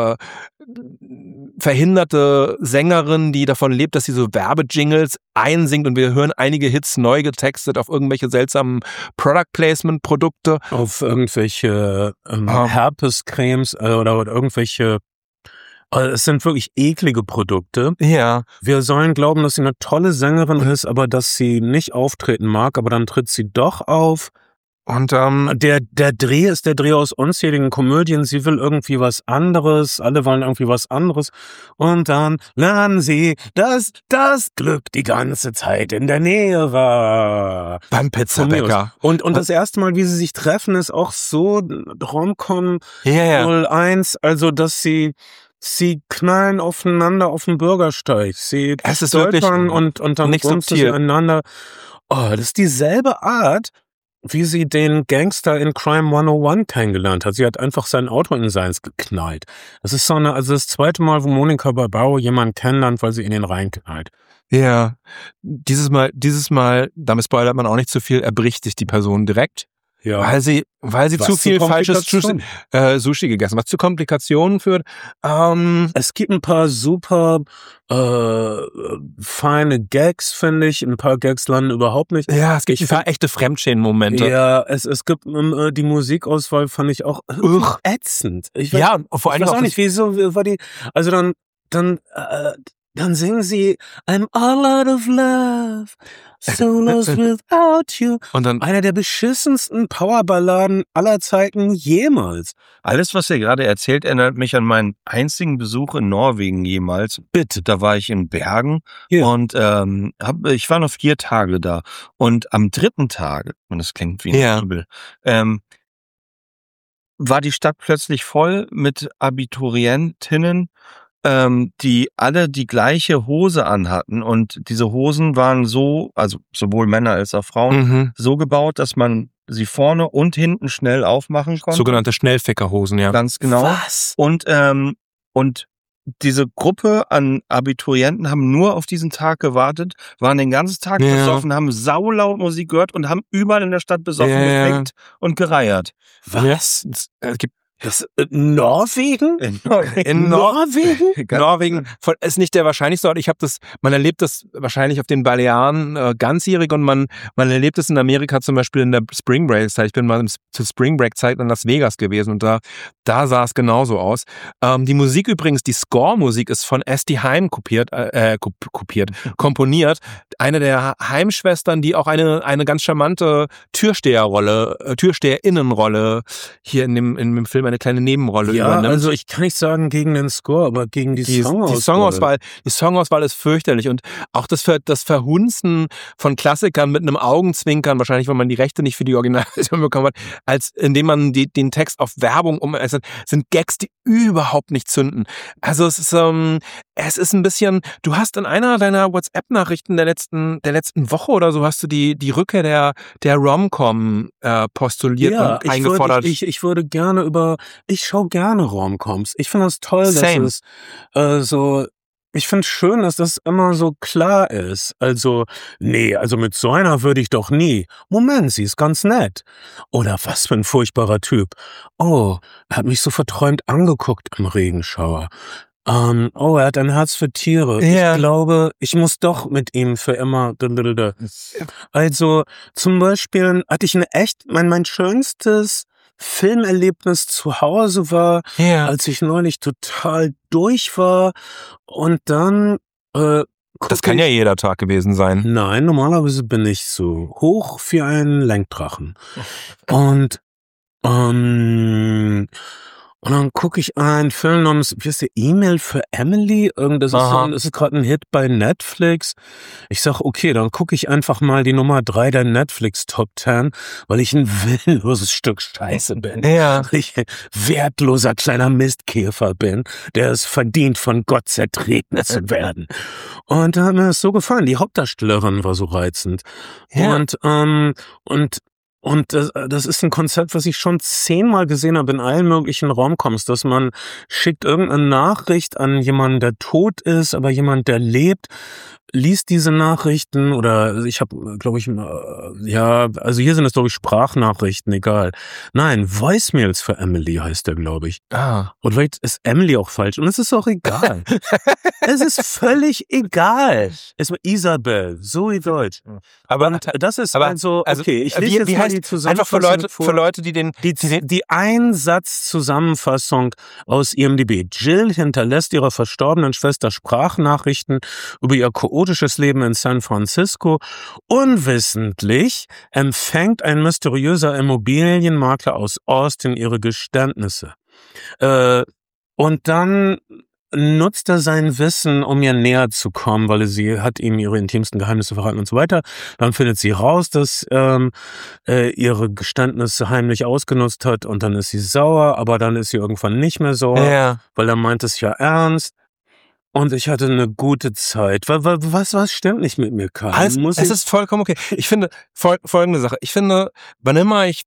verhinderte Sängerin, die davon lebt, dass sie so Werbejingles einsingt, und wir hören einige Hits neu getextet auf irgendwelche seltsamen Product-Placement-Produkte. Auf irgendwelche Herpescremes oder irgendwelche. Es sind wirklich eklige Produkte. Ja. Wir sollen glauben, dass sie eine tolle Sängerin ist, aber dass sie nicht auftreten mag, aber dann tritt sie doch auf. Und der Dreh ist der Dreh aus unzähligen Komödien. Sie will irgendwie was anderes. Alle wollen irgendwie was anderes. Und dann lernen sie, dass das Glück die ganze Zeit in der Nähe war. Beim Pizzabäcker. Und das erste Mal, wie sie sich treffen, ist auch so Rom-Com 01. Also, dass sie knallen aufeinander auf dem Bürgersteig. Sie stolpern und dann bumsen sie einander. Das ist dieselbe Art, wie sie den Gangster in Crime 101 kennengelernt hat. Sie hat einfach sein Auto in seins geknallt. Das ist das zweite Mal, wo Monica Barbaro jemanden kennenlernt, weil sie in den reinknallt. Ja, dieses Mal, damit spoilert man auch nicht zu viel, erbricht sich die Person direkt. Ja. Weil sie zu viel falsches Sushi gegessen, was zu Komplikationen führt. Es gibt ein paar super feine Gags, finde ich. Ein paar Gags landen überhaupt nicht. Ja, es gibt ein paar echte Fremdschämen-Momente. Ja, es gibt die Musikauswahl fand ich auch ätzend. Vor allem ich weiß auch nicht, wieso war die. Also dann singen sie I'm all out of love, so lost without you. Und dann einer der beschissensten Powerballaden aller Zeiten jemals. Alles, was ihr gerade erzählt, erinnert mich an meinen einzigen Besuch in Norwegen jemals. Bitte, da war ich in Bergen und ich war noch 4 Tage da. Und am 3. Tag, und das klingt wie ein Übel, war die Stadt plötzlich voll mit Abiturientinnen, die alle die gleiche Hose anhatten und diese Hosen waren so, also sowohl Männer als auch Frauen, so gebaut, dass man sie vorne und hinten schnell aufmachen konnte. Sogenannte Schnellfickerhosen, ja. Ganz genau. Was? Und diese Gruppe an Abiturienten haben nur auf diesen Tag gewartet, waren den ganzen Tag besoffen, haben saulaut Musik gehört und haben überall in der Stadt besoffen geflickt und gereiert. Was? Norwegen? In Norwegen? Norwegen ist nicht der wahrscheinlichste Ort. Man erlebt das wahrscheinlich auf den Balearen ganzjährig und man erlebt es in Amerika zum Beispiel in der Spring Break Zeit. Ich bin mal zur Spring Break Zeit in Las Vegas gewesen und da sah es genauso aus. Die Musik übrigens, die Score-Musik ist von Esti Haim komponiert. Eine der Heimschwestern, die auch eine ganz charmante Türsteherinnenrolle hier in dem Film eine kleine Nebenrolle übernimmt. Also ich kann nicht sagen gegen den Score, aber gegen die Songauswahl. Die Songauswahl ist fürchterlich und auch das Verhunzen von Klassikern mit einem Augenzwinkern, wahrscheinlich, weil man die Rechte nicht für die Originalversion bekommen hat, als indem man den Text auf Werbung sind Gags, die überhaupt nicht zünden. Also es ist ein bisschen, du hast in einer deiner WhatsApp-Nachrichten der letzten Woche oder so hast du die Rückkehr der Rom-Com postuliert und eingefordert. Ich schaue gerne Rom-Coms. Ich finde das toll, dass es ich finde es schön, dass das immer so klar ist. Also mit so einer würde ich doch nie. Moment, sie ist ganz nett. Oder was für ein furchtbarer Typ. Oh, er hat mich so verträumt angeguckt im Regenschauer. Er hat ein Herz für Tiere. Ja. Ich glaube, ich muss doch mit ihm für immer. Also, zum Beispiel hatte ich mein schönstes Filmerlebnis zu Hause war, als ich neulich total durch war und dann das kann ja jeder Tag gewesen sein. Nein, normalerweise bin ich so hoch wie ein Lenkdrachen. Und dann gucke ich einen Film namens, wie heißt der, E-Mail für Emily? Das ist gerade ein Hit bei Netflix. Ich sag, okay, dann gucke ich einfach mal die Nummer 3 der Netflix Top 10, weil ich ein willenloses Stück Scheiße bin. Ja. Weil ich ein wertloser kleiner Mistkäfer bin, der es verdient, von Gott zertreten zu werden. Und da hat mir das so gefallen. Die Hauptdarstellerin war so reizend. Ja. Und das ist ein Konzept, was ich schon 10-mal gesehen habe in allen möglichen Romcoms, dass man schickt irgendeine Nachricht an jemanden, der tot ist, aber jemand, der lebt, liest diese Nachrichten oder ich habe, glaube ich, also hier sind es, glaube ich, Sprachnachrichten, egal. Nein, Voicemails für Emily heißt der, glaube ich. Und vielleicht ist Emily auch falsch und es ist auch egal. Es ist völlig egal. Es war Isabel, so wie Deutsch. Aber das ist okay, ich lese jetzt mal die Zusammenfassung einfach für Leute, die die Einsatzzusammenfassung aus IMDb. Jill hinterlässt ihrer verstorbenen Schwester Sprachnachrichten über ihr chaotisches Leben in San Francisco. Unwissentlich empfängt ein mysteriöser Immobilienmakler aus Austin ihre Geständnisse. Und dann nutzt er sein Wissen, um ihr näher zu kommen, weil sie hat ihm ihre intimsten Geheimnisse verraten und so weiter. Dann findet sie raus, dass ihre Geständnisse heimlich ausgenutzt hat und dann ist sie sauer, aber dann ist sie irgendwann nicht mehr sauer, weil er meint es ja ernst. Und ich hatte eine gute Zeit. Was stimmt nicht mit mir, Karl? Es ist vollkommen okay. Ich finde, folgende Sache. Ich finde, wann immer ich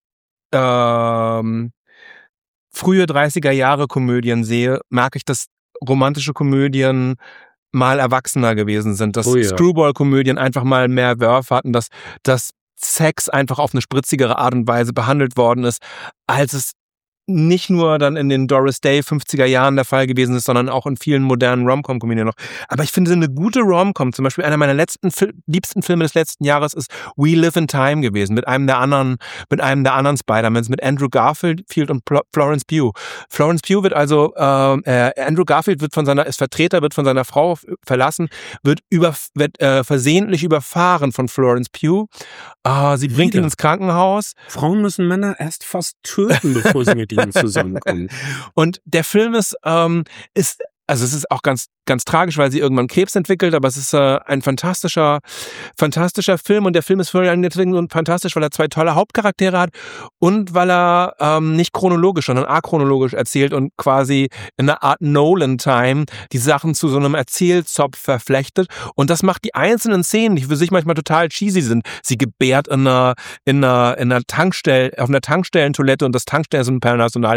frühe 30er-Jahre-Komödien sehe, merke ich, dass romantische Komödien mal erwachsener gewesen sind, dass Screwball-Komödien einfach mal mehr Wörter hatten, dass Sex einfach auf eine spritzigere Art und Weise behandelt worden ist, als es nicht nur dann in den Doris Day 50er Jahren der Fall gewesen ist, sondern auch in vielen modernen Rom-Com-Komödien noch. Aber ich finde, eine gute Rom-Com, zum Beispiel einer meiner liebsten Filme des letzten Jahres ist We Live in Time gewesen, mit einem der anderen Spider-Mans, mit Andrew Garfield und Florence Pugh. Florence Pugh wird also, Andrew Garfield wird von seiner Frau verlassen, wird versehentlich überfahren von Florence Pugh. Sie bringt ihn ins Krankenhaus. Frauen müssen Männer erst fast töten, bevor sie mit ihnen zusammenkommen. Und der Film es ist auch ganz, ganz tragisch, weil sie irgendwann Krebs entwickelt, aber es ist ein fantastischer Film, und der Film ist vor allem deswegen fantastisch, weil er 2 tolle Hauptcharaktere hat und weil er nicht chronologisch, sondern achronologisch erzählt und quasi in einer Art Nolan-Time die Sachen zu so einem Erzählzopf verflechtet, und das macht die einzelnen Szenen, die für sich manchmal total cheesy sind. Sie gebärt auf einer Tankstellentoilette, und das Tankstellenpersonal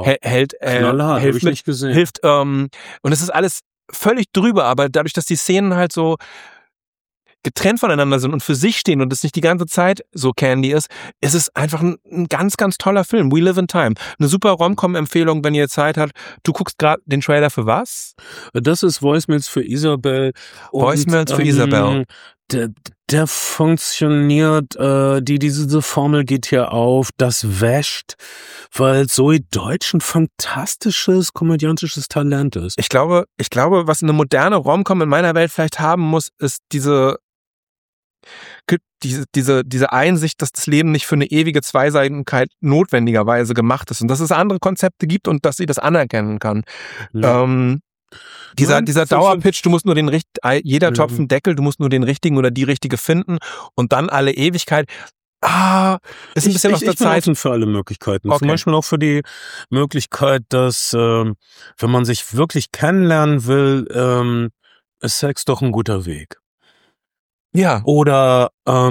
hilft und es ist alles völlig drüber, aber dadurch, dass die Szenen halt so getrennt voneinander sind und für sich stehen und es nicht die ganze Zeit so Candy ist es einfach ein ganz, ganz toller Film. We Live in Time. Eine super Rom-Com-Empfehlung, wenn ihr Zeit habt. Du guckst gerade den Trailer für was? Das ist Voicemails für Isabel. Voicemails für Isabel. Der funktioniert, diese Formel geht hier auf, das wäscht, weil Zoe Deutsch ein fantastisches komödiantisches Talent ist. Ich glaube, was eine moderne Rom-Com in meiner Welt vielleicht haben muss, ist diese Einsicht, dass das Leben nicht für eine ewige Zweiseitigkeit notwendigerweise gemacht ist und dass es andere Konzepte gibt und dass sie das anerkennen kann. Ja. Dieser Dauerpitch, du musst nur jeder Topf einen Deckel, du musst nur den richtigen oder die richtige finden und dann alle Ewigkeit. Ist ein bisschen aus der Zeit. Ich bin offen für alle Möglichkeiten. Okay. Zum Beispiel auch für die Möglichkeit, dass, wenn man sich wirklich kennenlernen will, ist Sex doch ein guter Weg. Ja. Oder,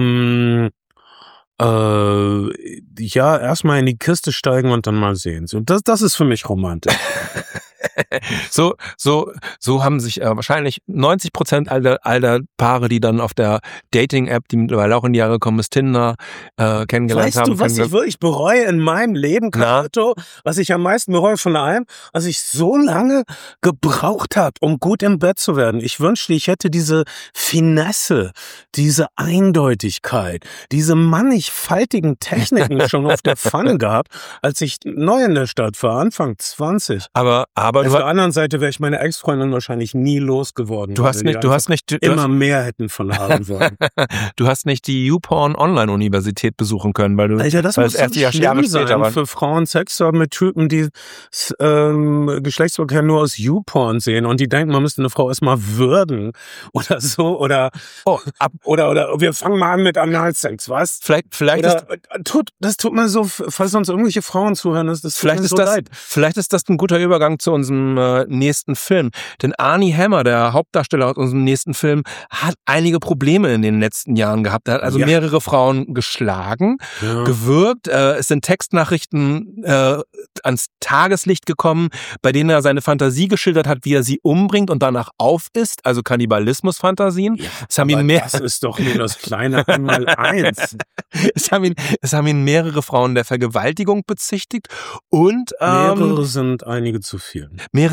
erstmal in die Kiste steigen und dann mal sehen. So, das ist für mich romantisch. So haben sich wahrscheinlich 90% aller Paare, die dann auf der Dating-App, die mittlerweile auch in die Jahre gekommen ist, Tinder, kennengelernt haben. Weißt du, was ich wirklich bereue in meinem Leben, Kato? Was ich am meisten bereue von allem, was ich so lange gebraucht habe, um gut im Bett zu werden. Ich wünschte, ich hätte diese Finesse, diese Eindeutigkeit, diese mannigfaltigen Techniken schon auf der Pfanne gehabt, als ich neu in der Stadt war, Anfang 20. Aber auf der anderen Seite wäre ich meine Ex-Freundin wahrscheinlich nie losgeworden. Du hast immer mehr hätten von haben wollen. Du hast nicht die YouPorn-Online-Universität besuchen können, weil das muss erst Jahre später war. Für Frauen Sex zu haben mit Typen, die Geschlechtsverkehr nur aus YouPorn sehen und die denken, man müsste eine Frau erstmal würgen oder so oder wir fangen mal an mit Analsex, was? Das tut mir so, falls uns irgendwelche Frauen zuhören, vielleicht ist das ein guter Übergang zu unserem nächsten Film. Denn Armie Hammer, der Hauptdarsteller aus unserem nächsten Film, hat einige Probleme in den letzten Jahren gehabt. Er hat also mehrere Frauen geschlagen, gewürgt. Es sind Textnachrichten ans Tageslicht gekommen, bei denen er seine Fantasie geschildert hat, wie er sie umbringt und danach aufisst, also Kannibalismus-Fantasien. Ja, das ist doch nur das kleine Einmaleins. Es haben ihn mehrere Frauen der Vergewaltigung bezichtigt und mehrere sind einige zu viel.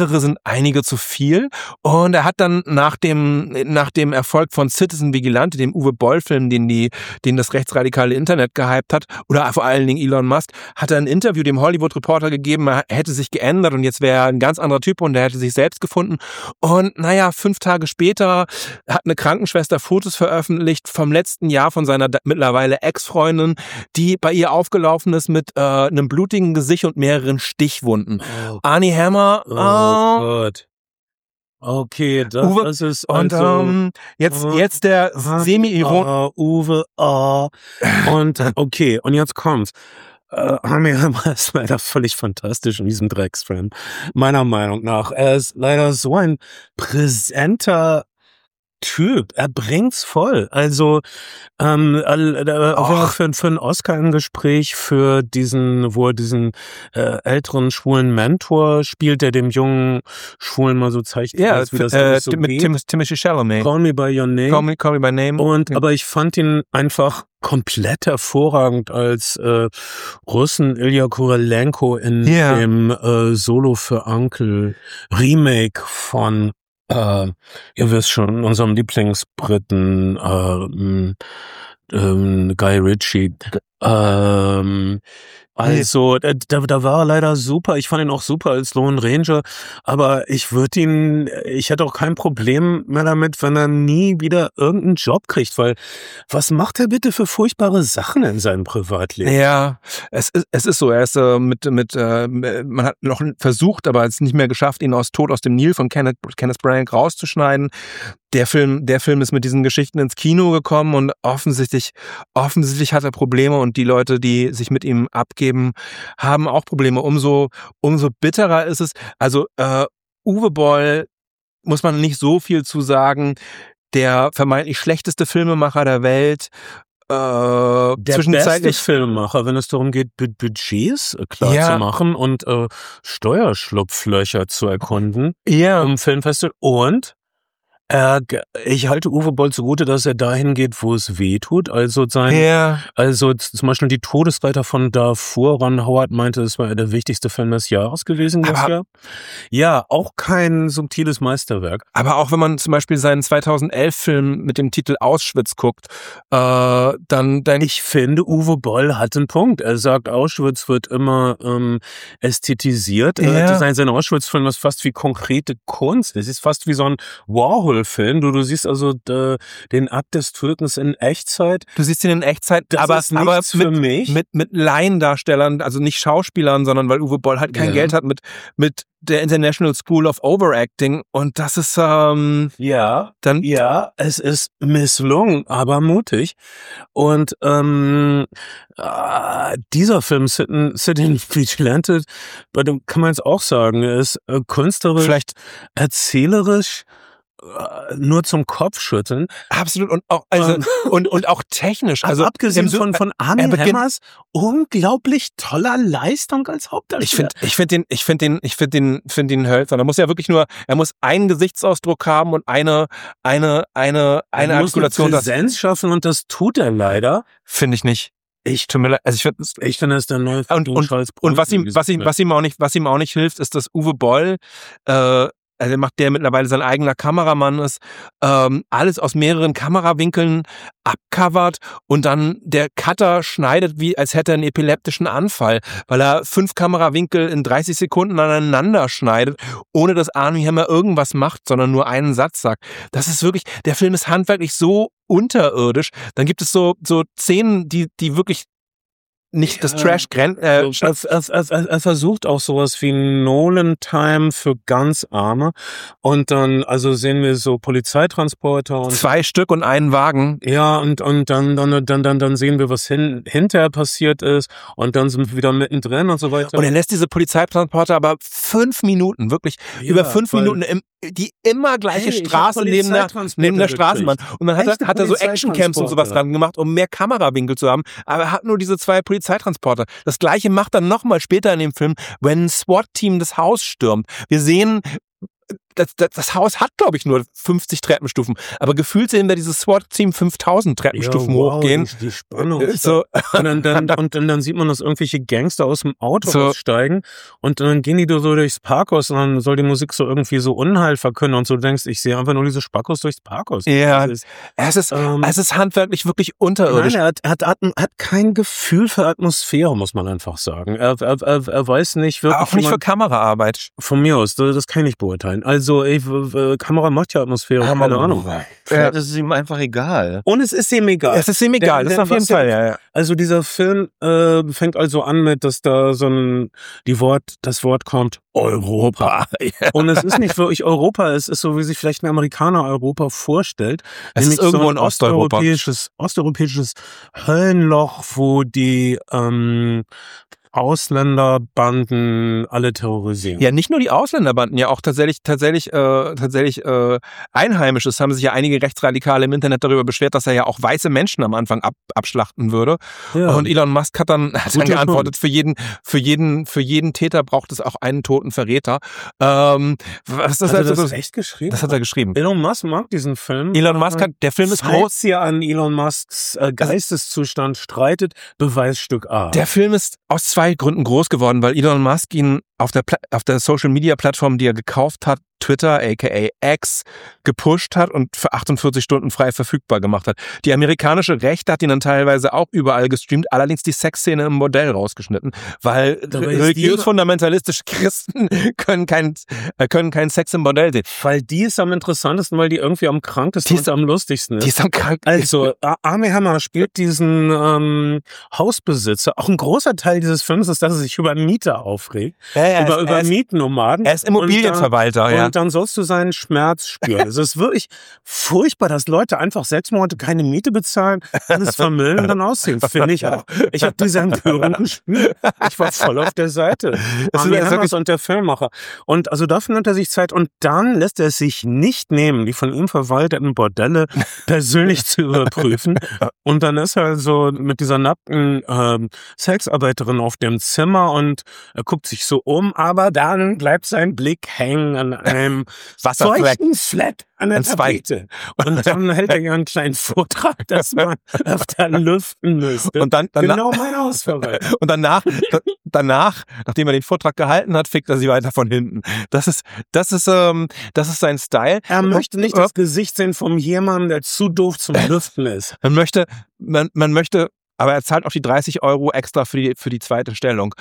Und er hat dann nach dem Erfolg von Citizen Vigilante, dem Uwe Boll-Film, den das rechtsradikale Internet gehypt hat, oder vor allen Dingen Elon Musk, hat er ein Interview dem Hollywood Reporter gegeben, er hätte sich geändert und jetzt wäre er ein ganz anderer Typ und er hätte sich selbst gefunden. Und 5 Tage später hat eine Krankenschwester Fotos veröffentlicht vom letzten Jahr von seiner mittlerweile Ex-Freundin, die bei ihr aufgelaufen ist mit einem blutigen Gesicht und mehreren Stichwunden. Armie Hammer. Oh Gott. Okay, das ist also... Und jetzt der Semi-Iron... Uwe, Und okay, und jetzt kommt's. Armie Hammer ist leider völlig fantastisch in diesem Drecksfilm. Meiner Meinung nach. Er ist leider so ein präsenter Typ, er bringt's voll. Also auch für einen Oscar im Gespräch für wo er diesen älteren schwulen Mentor spielt, der dem jungen Schwulen mal so zeigt, wie das alles so mit geht. Timothy Chalamet. Call Me by Your Name. Call Me by Name. Aber ich fand ihn einfach komplett hervorragend als Russen Ilya Kurylenko in dem Solo für Uncle Remake von ihr wisst schon, unserem Lieblingsbriten Guy Ritchie. Also, da war er leider super. Ich fand ihn auch super als Lone Ranger. Aber ich hätte auch kein Problem mehr damit, wenn er nie wieder irgendeinen Job kriegt. Weil, was macht er bitte für furchtbare Sachen in seinem Privatleben? Ja, es ist so. Er ist man hat noch versucht, aber es nicht mehr geschafft, ihn aus Tod aus dem Nil von Kenneth Branagh rauszuschneiden. Der Film ist mit diesen Geschichten ins Kino gekommen und offensichtlich hat er Probleme und die Leute, die sich mit ihm abgeben, haben auch Probleme. Umso bitterer ist es. Also Uwe Boll muss man nicht so viel zu sagen. Der vermeintlich schlechteste Filmemacher der Welt. Der beste Filmemacher, wenn es darum geht, Budgets klar zu machen und Steuerschlupflöcher zu erkunden im Filmfestival. Und ich halte Uwe Boll zugute, dass er dahin geht, wo es weh tut. Also also zum Beispiel die Todesreiter von Darfur. Ron Howard meinte, es war der wichtigste Film des Jahres gewesen. Ja, auch kein subtiles Meisterwerk. Aber auch wenn man zum Beispiel seinen 2011-Film mit dem Titel Auschwitz guckt, dann ich finde, Uwe Boll hat einen Punkt. Er sagt, Auschwitz wird immer ästhetisiert. Sein Auschwitz-Film ist fast wie konkrete Kunst. Es ist fast wie so ein Warhol-Film. Du siehst also den Akt des Tötens in Echtzeit. Du siehst ihn in Echtzeit, das aber ist nichts für mich. Mit Laiendarstellern, also nicht Schauspielern, sondern weil Uwe Boll halt kein Geld hat mit der International School of Overacting und das ist es ist misslungen, aber mutig. Und dieser Film Sitting Vigilante, bei dem kann man jetzt auch sagen, er ist künstlerisch, vielleicht erzählerisch, nur zum Kopfschütteln. Absolut. Und auch, und auch technisch. Also abgesehen von Armie Hammers unglaublich toller Leistung als Hauptdarsteller. Ich finde den hölzern. Er muss einen Gesichtsausdruck haben und eine Artikulation. Er muss Präsenz schaffen und das tut er leider. Finde ich nicht. Tut mir leid. Also ich finde, das ist der neue und was ihm auch nicht hilft, ist, dass Uwe Boll der mittlerweile sein eigener Kameramann ist, alles aus mehreren Kamerawinkeln abcovert und dann der Cutter schneidet, wie als hätte er einen epileptischen Anfall, weil er 5 Kamerawinkel in 30 Sekunden aneinander schneidet, ohne dass Armie Hammer irgendwas macht, sondern nur einen Satz sagt. Das ist wirklich, der Film ist handwerklich so unterirdisch. Dann gibt es so Szenen, die wirklich nicht das Trash er versucht auch sowas wie Nolan-Time für ganz Arme und dann sehen wir so Polizeitransporter und 2 Stück und einen Wagen. Ja, und dann sehen wir, was hinterher passiert ist und dann sind wir wieder mittendrin und so weiter. Und er lässt diese Polizeitransporter aber 5 Minuten, wirklich über 5 Minuten die immer gleiche Straße neben der Straßenbahn. Und dann hat er so Actioncams und sowas dran gemacht, um mehr Kamerawinkel zu haben. Aber er hat nur diese 2 Polizeitransporter. Das Gleiche macht er nochmal später in dem Film, wenn ein SWAT-Team das Haus stürmt. Wir sehen, das Haus hat, glaube ich, nur 50 Treppenstufen. Aber gefühlt sehen wir dieses SWAT-Team 5000 Treppenstufen hochgehen. Die Spannung. Und dann sieht man, dass irgendwelche Gangster aus dem Auto aussteigen und dann gehen die so durchs Parkhaus und dann soll die Musik so irgendwie so Unheil verkünden und so. Du denkst, ich sehe einfach nur diese Spackos durchs Parkhaus. Ja, es ist handwerklich wirklich unterirdisch. Nein, er hat kein Gefühl für Atmosphäre, muss man einfach sagen. Er weiß nicht wirklich. Auch nicht für Kameraarbeit. Von mir aus, das kann ich nicht beurteilen. Also, Kamera macht ja Atmosphäre, keine Ahnung. Das ist ihm einfach egal. Und es ist ihm egal. Es ist ihm egal, das ist auf jeden Fall, ja. Also dieser Film fängt also an mit, dass da das Wort kommt, Europa. Ja. Und es ist nicht wirklich Europa, es ist so, wie sich vielleicht ein Amerikaner Europa vorstellt. Es ist irgendwo ein osteuropäisches Höllenloch, wo die Ausländerbanden alle terrorisieren. Ja, nicht nur die Ausländerbanden, ja auch tatsächlich Einheimische. Es haben sich ja einige Rechtsradikale im Internet darüber beschwert, dass er ja auch weiße Menschen am Anfang abschlachten würde. Ja. Und Elon Musk hat dann geantwortet, für jeden Täter braucht es auch einen toten Verräter. Was ist das echt geschrieben? Das hat er geschrieben. Elon Musk mag diesen Film. Elon Musk der Film ist groß. Falls ihr an Elon Musks Geisteszustand streitet, Beweisstück A. Der Film ist aus 2 Gründen groß geworden, weil Elon Musk ihn auf der Social-Media-Plattform, die er gekauft hat, Twitter, aka X, gepusht hat und für 48 Stunden frei verfügbar gemacht hat. Die amerikanische Rechte hat ihn dann teilweise auch überall gestreamt, allerdings die Sexszene im Bordell rausgeschnitten, weil religiös-fundamentalistische Christen können keinen Sex im Bordell sehen. Weil die ist am interessantesten, weil die irgendwie am krankesten und am lustigsten ist. Die ist am krankesten. Also, Armie Hammer spielt diesen Hausbesitzer. Auch ein großer Teil dieses Films ist, dass er sich über Mieter aufregt. Über Mietnomaden. Er ist Immobilienverwalter, ja. Und dann sollst du seinen Schmerz spüren. Es ist wirklich furchtbar, dass Leute einfach 6 Monate keine Miete bezahlen, alles vermüllen und dann ausziehen. Finde ich auch. Ich habe diese Empörung gespürt. Ich war voll auf der Seite. Armie Hammer und der Filmmacher. Und also dafür nimmt er sich Zeit und dann lässt er es sich nicht nehmen, die von ihm verwalteten Bordelle persönlich zu überprüfen. Und dann ist er so mit dieser nackten Sexarbeiterin auf dem Zimmer und er guckt sich so um, aber dann bleibt sein Blick hängen an einem feuchten Flat an der Tapete. Und dann hält er ja einen kleinen Vortrag, dass man öfter lüften müsste. Und dann genau mein Hausverwalter. Und danach, nachdem er den Vortrag gehalten hat, fickt er sie weiter von hinten. Das ist sein Style. Er möchte nicht das Gesicht sehen von jemandem, der zu doof zum Lüften ist. Man möchte, aber er zahlt auch die 30 € extra für die zweite Stellung.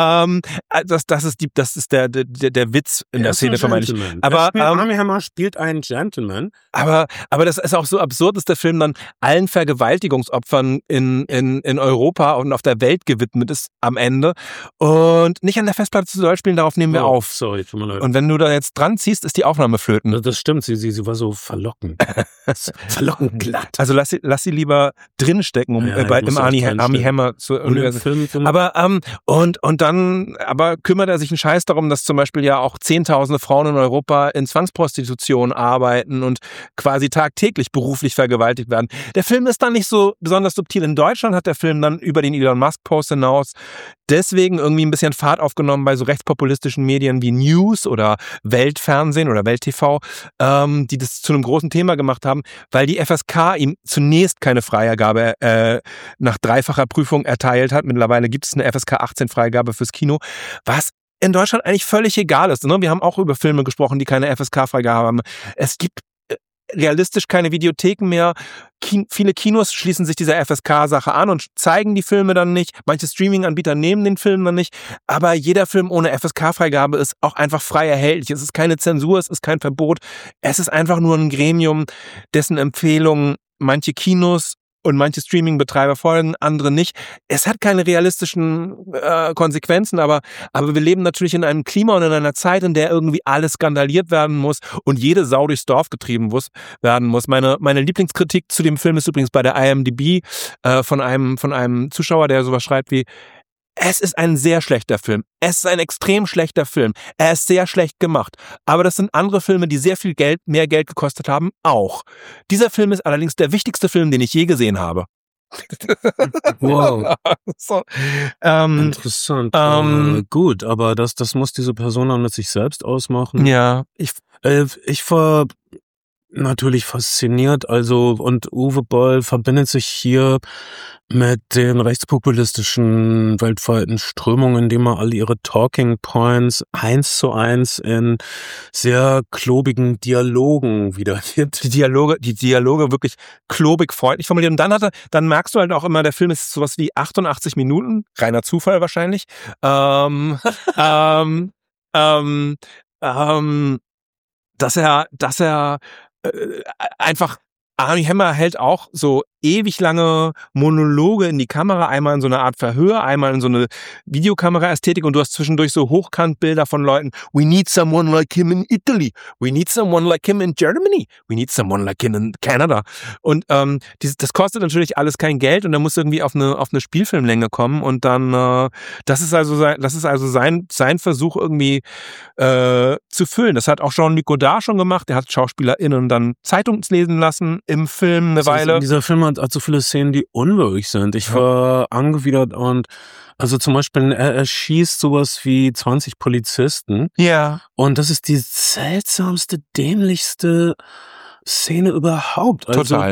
Das ist der Witz in der Szene vermeintlich. Aber Armie Hammer spielt einen Gentleman. Aber das ist auch so absurd, dass der Film dann allen Vergewaltigungsopfern in Europa und auf der Welt gewidmet ist am Ende. Und nicht an der Festplatte zu doll spielen, darauf nehmen wir auf. Sorry, tut mir leid. Und wenn du da jetzt dran ziehst, ist die Aufnahme flöten. Das stimmt, sie war so verlockend. Verlockend glatt. Also lass sie lieber drinstecken, im Armie Hammer zu aber aber kümmert er sich einen Scheiß darum, dass zum Beispiel ja auch Zehntausende Frauen in Europa in Zwangsprostitution arbeiten und quasi tagtäglich beruflich vergewaltigt werden. Der Film ist dann nicht so besonders subtil. In Deutschland hat der Film dann über den Elon Musk-Post hinaus deswegen irgendwie ein bisschen Fahrt aufgenommen bei so rechtspopulistischen Medien wie News oder Weltfernsehen oder Welt-TV, die das zu einem großen Thema gemacht haben, weil die FSK ihm zunächst keine Freigabe nach 3-facher Prüfung erteilt hat. Mittlerweile gibt es eine FSK 18 Freigabe fürs Kino, was in Deutschland eigentlich völlig egal ist. Ne? Wir haben auch über Filme gesprochen, die keine FSK-Freigabe haben. Es gibt realistisch keine Videotheken mehr. Viele Kinos schließen sich dieser FSK-Sache an und zeigen die Filme dann nicht. Manche Streaming-Anbieter nehmen den Film dann nicht. Aber jeder Film ohne FSK-Freigabe ist auch einfach frei erhältlich. Es ist keine Zensur, es ist kein Verbot. Es ist einfach nur ein Gremium, dessen Empfehlungen manche Kinos und manche Streaming-Betreiber folgen, andere nicht. Es hat keine realistischen Konsequenzen, aber wir leben natürlich in einem Klima und in einer Zeit, in der irgendwie alles skandaliert werden muss und jede Sau durchs Dorf getrieben werden muss. Meine Lieblingskritik zu dem Film ist übrigens bei der IMDb von einem Zuschauer, der sowas schreibt wie: Es ist ein sehr schlechter Film. Es ist ein extrem schlechter Film. Er ist sehr schlecht gemacht. Aber das sind andere Filme, die sehr viel mehr Geld gekostet haben, auch. Dieser Film ist allerdings der wichtigste Film, den ich je gesehen habe. Wow. So, interessant. Gut, aber das muss diese Person dann mit sich selbst ausmachen. Ja. Ich war natürlich fasziniert, also, und Uwe Boll verbindet sich hier mit den rechtspopulistischen weltweiten Strömungen, indem er alle ihre Talking Points 1:1 in sehr klobigen Dialogen wiedergibt. Die Dialoge wirklich klobig freundlich formuliert. Und dann merkst du halt auch immer, der Film ist sowas wie 88 Minuten, reiner Zufall wahrscheinlich. Dass er einfach, Armie Hammer hält auch so ewig lange Monologe in die Kamera, einmal in so eine Art Verhör, einmal in so eine Videokamera-Ästhetik und du hast zwischendurch so Hochkantbilder von Leuten. We need someone like him in Italy. We need someone like him in Germany. We need someone like him in Canada. Und das kostet natürlich alles kein Geld und da muss irgendwie auf eine Spielfilmlänge kommen und dann das ist also sein Versuch irgendwie zu füllen. Das hat auch Jean-Luc Godard schon gemacht. Der hat SchauspielerInnen dann Zeitungen lesen lassen im Film eine Weile. Dieser Film hat so viele Szenen, die unwürdig sind. Ich war angewidert und also zum Beispiel, er schießt sowas wie 20 Polizisten. Ja. Und das ist die seltsamste, dämlichste Szene überhaupt. Also Total.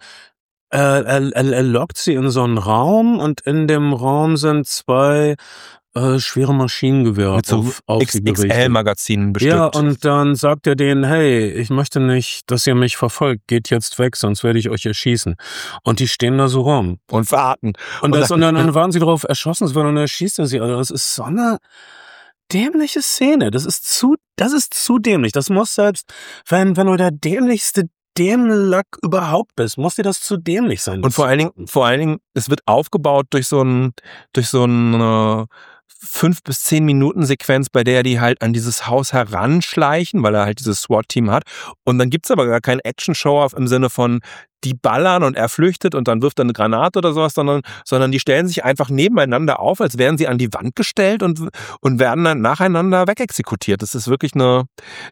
Er lockt sie in so einen Raum und in dem Raum sind zwei schwere Maschinengewehre mit so auf sie gerichtet. XXL-Magazinen bestückt. Ja, und dann sagt er denen, hey, ich möchte nicht, dass ihr mich verfolgt, geht jetzt weg, sonst werde ich euch erschießen. Und die stehen da so rum. Und warten. Und dann waren sie darauf erschossen und dann erschießt er sie. Also das ist so eine dämliche Szene. Das ist zu dämlich. Das muss selbst, wenn du der dämlichste Dämlack überhaupt bist, muss dir das zu dämlich sein. Und vor allen Dingen, es wird aufgebaut durch so eine 5 bis 10 Minuten Sequenz, bei der die halt an dieses Haus heranschleichen, weil er halt dieses SWAT-Team hat. Und dann gibt's aber gar keinen Action-Show-Off im Sinne von, die ballern und er flüchtet und dann wirft er eine Granate oder sowas, sondern die stellen sich einfach nebeneinander auf, als wären sie an die Wand gestellt und werden dann nacheinander wegexekutiert. Das ist wirklich eine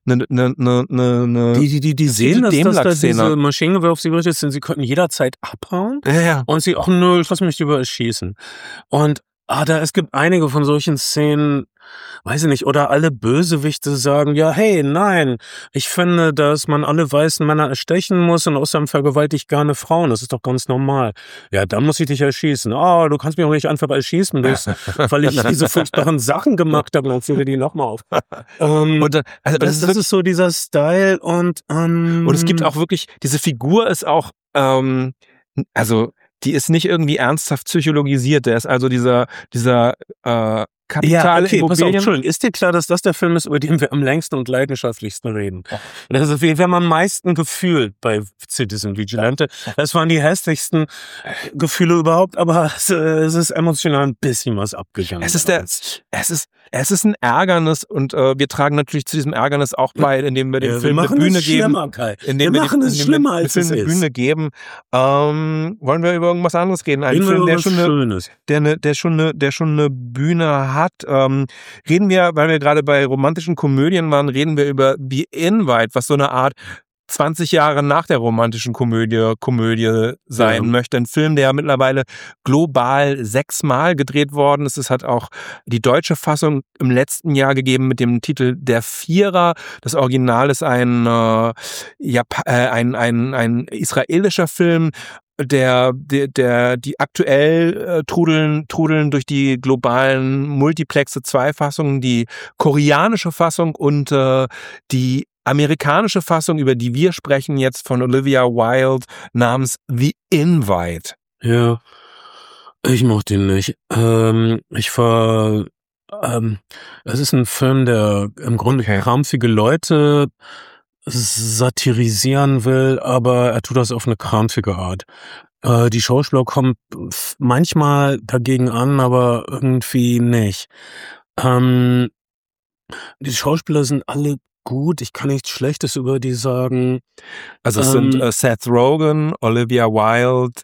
die sehen, dass da diese Maschinengewehre auf sie gerichtet sind, sie könnten jederzeit abhauen. Ja. Und sie, nö, ich lass mich lieber erschießen. Und es gibt einige von solchen Szenen, weiß ich nicht, oder alle Bösewichte sagen, ja, hey, nein, ich finde, dass man alle weißen Männer erstechen muss und außerdem vergewaltigt gerne Frauen, das ist doch ganz normal. Ja, dann muss ich dich erschießen. Du kannst mich auch nicht einfach erschießen, weil ich diese furchtbaren Sachen gemacht habe, dann zähle die nochmal auf. Das ist so dieser Style und es gibt auch wirklich, diese Figur ist auch, die ist nicht irgendwie ernsthaft psychologisiert. Der ist also dieser Kapital Immobilien. Entschuldigung, ist dir klar, dass das der Film ist, über den wir am längsten und leidenschaftlichsten reden? Das ist, wir haben am meisten gefühlt bei Citizen Vigilante. Das waren die hässlichsten Gefühle überhaupt, aber es ist emotional ein bisschen was abgegangen. Es ist ein Ärgernis und wir tragen natürlich zu diesem Ärgernis auch bei, indem wir dem Film eine Bühne geben. Wir machen es schlimmer, als es ist. Eine Bühne geben. Wollen wir über irgendwas anderes reden? Ein Film, der schon eine Bühne hat. Reden wir, weil wir gerade bei romantischen Komödien waren, reden wir über The Invite, was so eine Art 20 Jahre nach der romantischen Komödie sein möchte. Ein Film, der mittlerweile global 6-mal gedreht worden ist. Es hat auch die deutsche Fassung im letzten Jahr gegeben mit dem Titel Der Vierer. Das Original ist ein israelischer Film, die aktuell trudeln durch die globalen Multiplexe 2 Fassungen, die koreanische Fassung und die amerikanische Fassung, über die wir sprechen jetzt, von Olivia Wilde namens The Invite. Ja, ich mochte ihn nicht. Es ist ein Film, der im Grunde krampfige Leute satirisieren will, aber er tut das auf eine krampfige Art. Die Schauspieler kommen manchmal dagegen an, aber irgendwie nicht. Die Schauspieler sind alle gut, ich kann nichts Schlechtes über die sagen. Also es sind Seth Rogen, Olivia Wilde,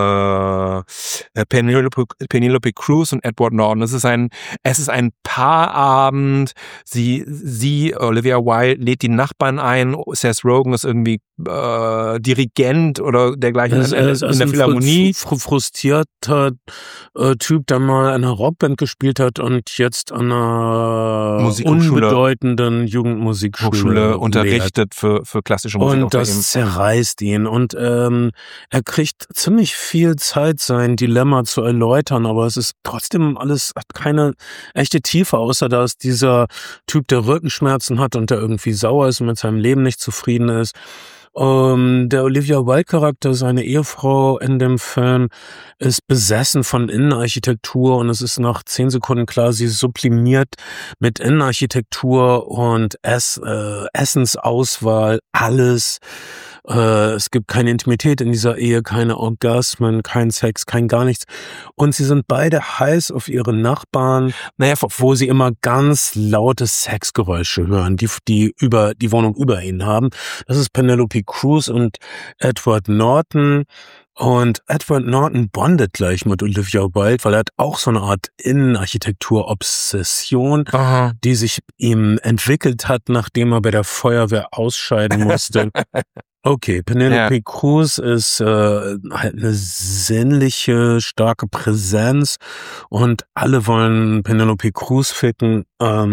Penelope Cruz und Edward Norton. Es ist ein Paarabend. Sie, Olivia Wilde, lädt die Nachbarn ein. Seth Rogen ist irgendwie Dirigent oder dergleichen in der Philharmonie. Frustrierter Typ, der mal in einer Rockband gespielt hat und jetzt an einer unbedeutenden Jugendmusikschule unterrichtet für klassische Musik. Und das zerreißt ihn. Und er kriegt ziemlich viel Zeit, sein Dilemma zu erläutern, aber es ist trotzdem alles, hat keine echte Tiefe, außer dass dieser Typ, der Rückenschmerzen hat und der irgendwie sauer ist und mit seinem Leben nicht zufrieden ist. Der Olivia Wilde-Charakter, seine Ehefrau in dem Film, ist besessen von Innenarchitektur und es ist nach 10 Sekunden klar, sie sublimiert mit Innenarchitektur und Essensauswahl alles. Es gibt keine Intimität in dieser Ehe, keine Orgasmen, kein Sex, kein gar nichts. Und sie sind beide heiß auf ihre Nachbarn, wo sie immer ganz laute Sexgeräusche hören, die über die Wohnung über ihnen haben. Das ist Penelope Cruz und Edward Norton. Und Edward Norton bondet gleich mit Olivia Wilde, weil er hat auch so eine Art Innenarchitektur-Obsession, die sich ihm entwickelt hat, nachdem er bei der Feuerwehr ausscheiden musste. Okay, Penelope Cruz ist halt eine sinnliche, starke Präsenz und alle wollen Penelope Cruz ficken.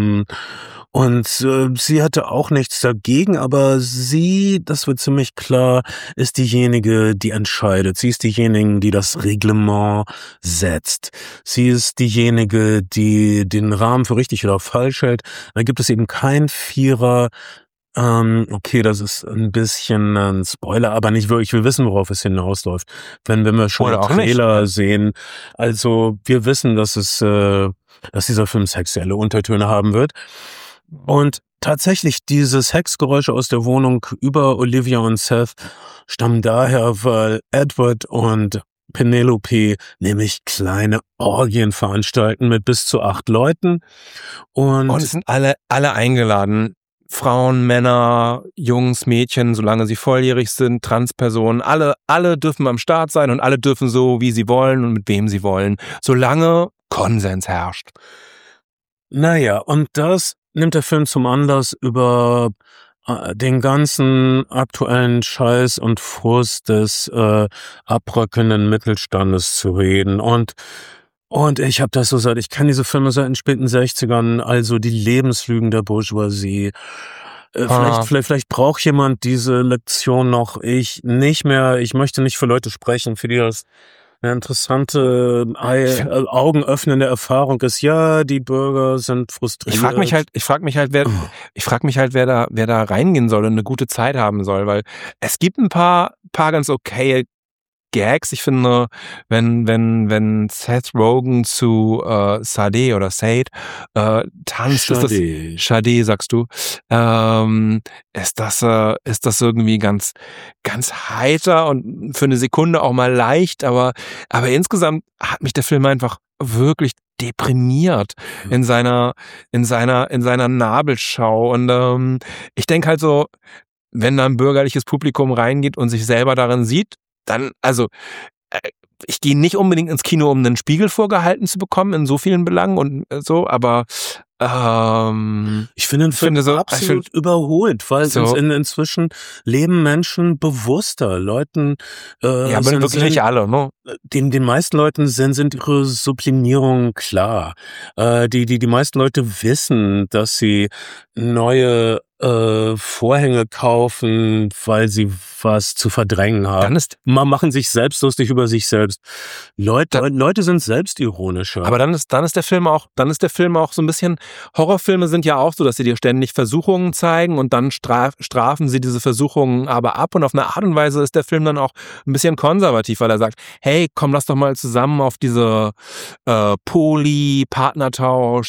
Und sie hatte auch nichts dagegen, aber sie, das wird ziemlich klar, ist diejenige, die entscheidet. Sie ist diejenige, die das Reglement setzt. Sie ist diejenige, die den Rahmen für richtig oder falsch hält. Da gibt es eben kein Vierer. Okay, das ist ein bisschen ein Spoiler, aber nicht wirklich. Wir wissen, worauf es hinausläuft. Wenn wir schon einen Trailer sehen. Also wir wissen, dass dieser Film sexuelle Untertöne haben wird. Und tatsächlich diese Sexgeräusche aus der Wohnung über Olivia und Seth stammen daher, weil Edward und Penelope nämlich kleine Orgien veranstalten mit bis zu 8 Leuten. Und es sind alle eingeladen. Frauen, Männer, Jungs, Mädchen, solange sie volljährig sind, Transpersonen, alle dürfen am Start sein und alle dürfen so, wie sie wollen und mit wem sie wollen, solange Konsens herrscht. Naja, und das nimmt der Film zum Anlass, über den ganzen aktuellen Scheiß und Frust des abbröckelnden Mittelstandes zu reden. Und ich habe das so gesagt, ich kenne diese Filme seit den späten 60ern, also die Lebenslügen der Bourgeoisie. Vielleicht braucht jemand diese Lektion noch. Ich nicht mehr. Ich möchte nicht für Leute sprechen, für die das eine interessante, augenöffnende Erfahrung ist. Ja, die Bürger sind frustriert. Ich frage mich halt, wer da reingehen soll und eine gute Zeit haben soll, weil es gibt ein paar ganz okay Gags. Ich finde, wenn Seth Rogen zu Sade oder Sade tanzt, Sade sagst du, ist das irgendwie ganz heiter und für eine Sekunde auch mal leicht, aber insgesamt hat mich der Film einfach wirklich deprimiert in seiner Nabelschau. Und ich denke halt so, wenn da ein bürgerliches Publikum reingeht und sich selber darin sieht, dann, also, ich gehe nicht unbedingt ins Kino, um einen Spiegel vorgehalten zu bekommen in so vielen Belangen und so, aber ich finde den Film absolut überholt, weil inzwischen leben Menschen bewusster. Leuten ja, aber wirklich nicht alle, ne? Den meisten Leuten sind ihre Sublimierungen klar. Die meisten Leute wissen, dass sie neue Vorhänge kaufen, weil sie was zu verdrängen haben. Machen sich selbstlustig über sich selbst. Leute sind selbstironischer. Aber dann ist der Film auch so ein bisschen, Horrorfilme sind ja auch so, dass sie dir ständig Versuchungen zeigen und dann strafen sie diese Versuchungen aber ab, und auf eine Art und Weise ist der Film dann auch ein bisschen konservativ, weil er sagt, hey, komm, lass doch mal zusammen auf diese Poly-Partnertausch,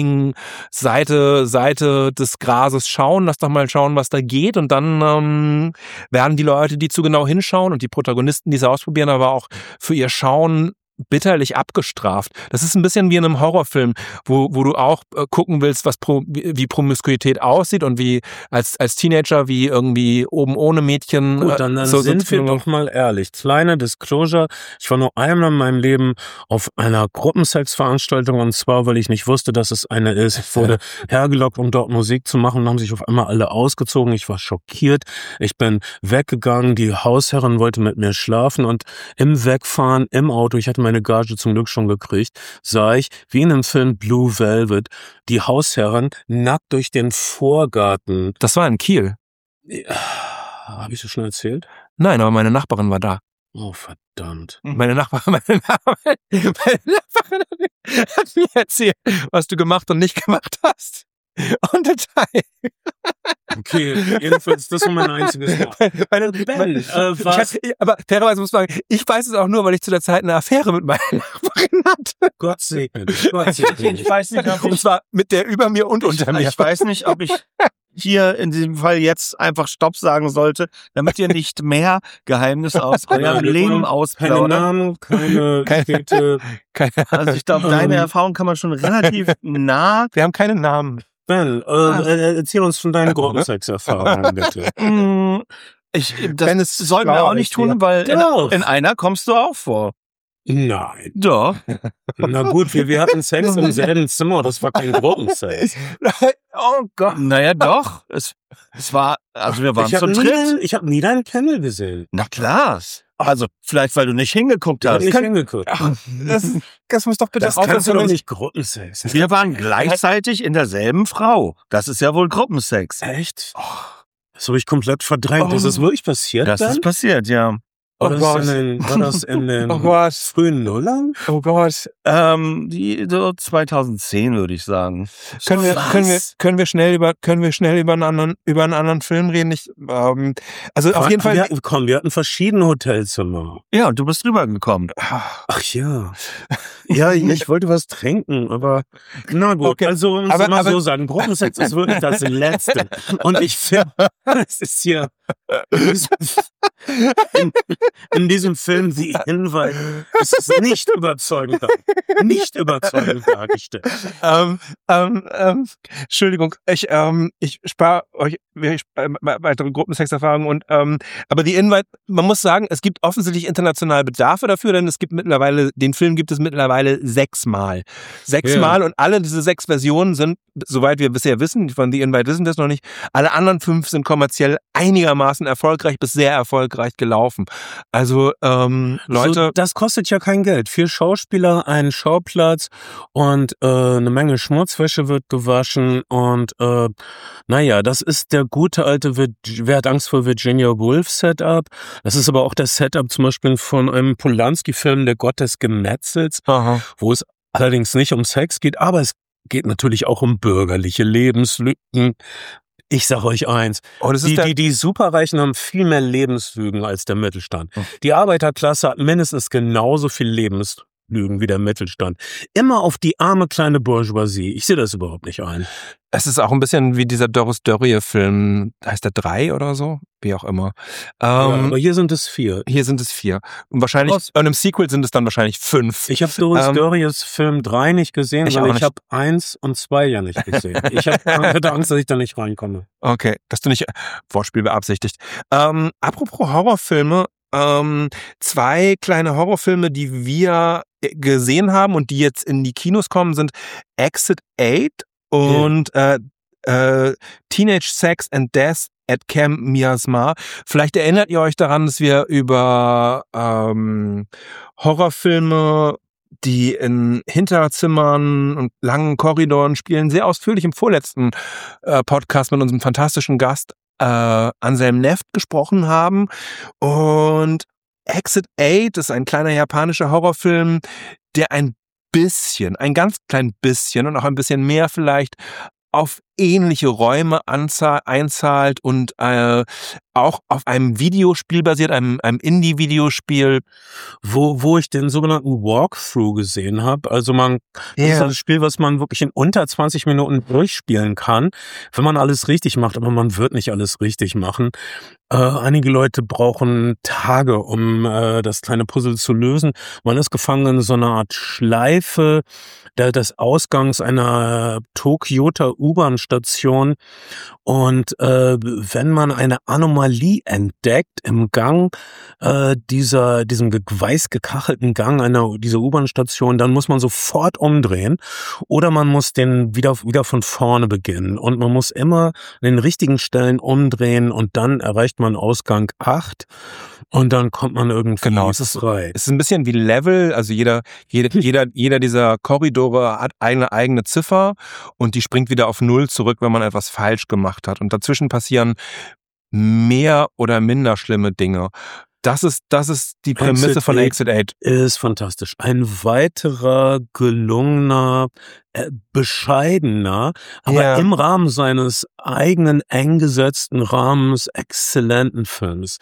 Swinging-Seite des Grases schauen, lass doch mal schauen, was da geht, und dann werden die Leute, die zu genau hinschauen und die Protagonisten, die es ausprobieren, aber auch für ihr Schauen bitterlich abgestraft. Das ist ein bisschen wie in einem Horrorfilm, wo du auch gucken willst, wie Promiskuität aussieht und wie als Teenager, wie irgendwie oben ohne Mädchen. Gut, dann sind wir doch mal ehrlich. Kleine Disclosure. Ich war nur einmal in meinem Leben auf einer Gruppensexveranstaltung, und zwar, weil ich nicht wusste, dass es eine ist. Ich wurde hergelockt, um dort Musik zu machen, und haben sich auf einmal alle ausgezogen. Ich war schockiert. Ich bin weggegangen. Die Hausherrin wollte mit mir schlafen, und im Wegfahren im Auto, ich hatte meine Gage zum Glück schon gekriegt, sah ich, wie in dem Film Blue Velvet, die Hausherren nackt durch den Vorgarten. Das war in Kiel. Ja, habe ich das schon erzählt? Nein, aber meine Nachbarin war da. Oh, verdammt. Meine Nachbarin hat mir erzählt, was du gemacht und nicht gemacht hast. Und Detail. Okay, jedenfalls, das war mein einziges Mal. Aber fairerweise muss man sagen, ich weiß es auch nur, weil ich zu der Zeit eine Affäre mit meiner Nachbarin hatte. Gott segne dich. Ich weiß nicht, und zwar mit der über mir und unter mir. Ich weiß nicht, ob ich hier in diesem Fall jetzt einfach Stopp sagen sollte, damit ihr nicht mehr Geheimnisse aus eurem Leben ausplaudert. Keine Namen, keine Städte. Also ich glaube, deine Erfahrung kann man schon relativ nah. Wir haben keine Namen. Ben, erzähl uns von deinen Gruppensex-Erfahrungen, bitte. Das sollten wir auch nicht tun, weil in einer kommst du auch vor. Nein. Doch. Na gut, wir hatten Sex im selben Zimmer, das war kein Gruppensex. Oh Gott. Naja, doch. Es war, also wir waren zu dritt. Ich habe nie deinen Pimmel gesehen. Na klar. Also, vielleicht, weil du nicht hingeguckt hast. Ich habe nicht hingeguckt. Das muss doch bitte das kannst du doch nicht Gruppensex. Wir waren gleichzeitig in derselben Frau. Das ist ja wohl Gruppensex. Echt? Das habe ich komplett verdrängt. Ist das wirklich passiert? Das ist passiert, ja. War das in den frühen Nullern? Oh Gott. So 2010 würde ich sagen. Können wir schnell über einen anderen Film reden? Also auf jeden Fall. Wir hatten verschiedene Hotelzimmer. Ja, und du bist rübergekommen. Ach ja. Ja, ich wollte was trinken, aber na gut. Okay. Also muss man so sagen, Gruppensex ist wirklich das Letzte. Und ich finde, es ist hier in diesem Film die Hinweis, es ist nicht überzeugend dargestellt. Entschuldigung, ich spare euch weitere Gruppensexerfahrungen und aber die Invite, man muss sagen, es gibt offensichtlich international Bedarfe dafür, denn den Film gibt es mittlerweile 6-mal. 6-mal und alle diese 6 Versionen sind, soweit wir bisher wissen, von The Invite wissen wir es noch nicht, alle anderen 5 sind kommerziell einigermaßen erfolgreich bis sehr erfolgreich gelaufen. Also Leute... Das kostet ja kein Geld. 4 Schauspieler, einen Schauplatz und eine Menge Schmutzwäsche wird gewaschen und das ist der gute alte Wer hat Angst vor Virginia Woolf Setup. Das ist aber auch das Setup zum Beispiel von einem Polanski-Film, Der Gott des Gemetzels, wo es allerdings nicht um Sex geht, aber es geht natürlich auch um bürgerliche Lebenslügen. Ich sag euch eins, die Superreichen haben viel mehr Lebenslügen als der Mittelstand. Die Arbeiterklasse hat mindestens genauso viel Lebenslügen wie der Mittelstand. Immer auf die arme kleine Bourgeoisie. Ich sehe das überhaupt nicht ein. Es ist auch ein bisschen wie dieser Doris Dörrie-Film, heißt der 3 oder so? Wie auch immer. Aber hier sind es 4. Hier sind es 4. Und wahrscheinlich, in einem Sequel sind es dann wahrscheinlich 5. Ich habe Doris Dörries Film 3 nicht gesehen, weil ich habe 1 und 2 ja nicht gesehen. Ich hatte Angst, dass ich da nicht reinkomme. Okay, dass du nicht Wortspiel beabsichtigt. Apropos Horrorfilme, 2 kleine Horrorfilme, die wir gesehen haben und die jetzt in die Kinos kommen, sind Exit 8 und Teenage Sex and Death at Camp Miasma. Vielleicht erinnert ihr euch daran, dass wir über Horrorfilme, die in Hinterzimmern und langen Korridoren spielen, sehr ausführlich im vorletzten Podcast mit unserem fantastischen Gast Anselm Neft gesprochen haben. Und Exit 8 ist ein kleiner japanischer Horrorfilm, der ein ganz klein bisschen und auch ein bisschen mehr vielleicht auf ähnliche Räume einzahlt und auch auf einem Videospiel basiert, einem Indie-Videospiel. Wo ich den sogenannten Walkthrough gesehen habe. Also das ist ein Spiel, was man wirklich in unter 20 Minuten durchspielen kann, wenn man alles richtig macht, aber man wird nicht alles richtig machen. Einige Leute brauchen Tage, um das kleine Puzzle zu lösen. Man ist gefangen in so einer Art Schleife des Ausgangs einer Tokioter U-Bahn-Station. Und wenn man eine Anomalie entdeckt im Gang, diesem weiß gekachelten Gang dieser U-Bahn-Station, dann muss man sofort umdrehen oder man muss den wieder von vorne beginnen. Und man muss immer an den richtigen Stellen umdrehen und dann erreicht man Ausgang 8 und dann kommt man irgendwie frei. Es ist ein bisschen wie Level, also jeder dieser Korridore hat eine eigene Ziffer und die springt wieder auf 0 zurück, wenn man etwas falsch gemacht hat. Und dazwischen passieren mehr oder minder schlimme Dinge. Das ist die Prämisse von Exit 8. Ist fantastisch. Ein weiterer gelungener, bescheidener, aber im Rahmen seines eigenen eng gesetzten Rahmens exzellenten Films.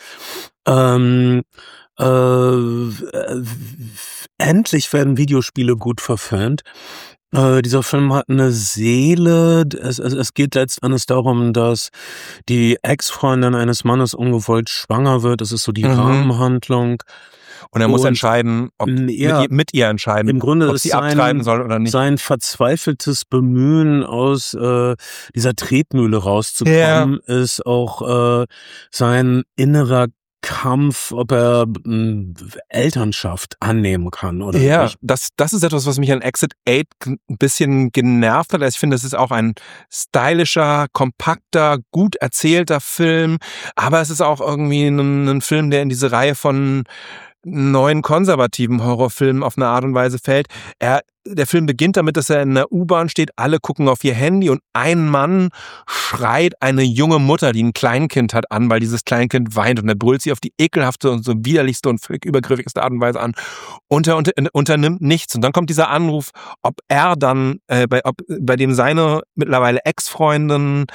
Endlich werden Videospiele gut verfilmt. Dieser Film hat eine Seele. Es geht letztendlich darum, dass die Ex-Freundin eines Mannes ungewollt schwanger wird. Das ist so die Rahmenhandlung. Und er muss entscheiden, ob mit ihr entscheiden, im Grunde ob sie abtreiben soll oder nicht. Sein verzweifeltes Bemühen, aus dieser Tretmühle rauszukommen, ist auch sein innerer Kampf, ob er Elternschaft annehmen kann oder nicht. Das ist etwas, was mich an Exit 8 ein bisschen genervt hat. Also ich finde, es ist auch ein stylischer, kompakter, gut erzählter Film, aber es ist auch irgendwie ein Film, der in diese Reihe von neuen konservativen Horrorfilmen auf eine Art und Weise fällt. Der Film beginnt damit, dass er in der U-Bahn steht, alle gucken auf ihr Handy und ein Mann schreit eine junge Mutter, die ein Kleinkind hat, an, weil dieses Kleinkind weint und er brüllt sie auf die ekelhafte und so widerlichste und völlig übergriffigste Art und Weise an und er unternimmt nichts. Und dann kommt dieser Anruf, ob er dann, bei dem seine mittlerweile Ex-Freundin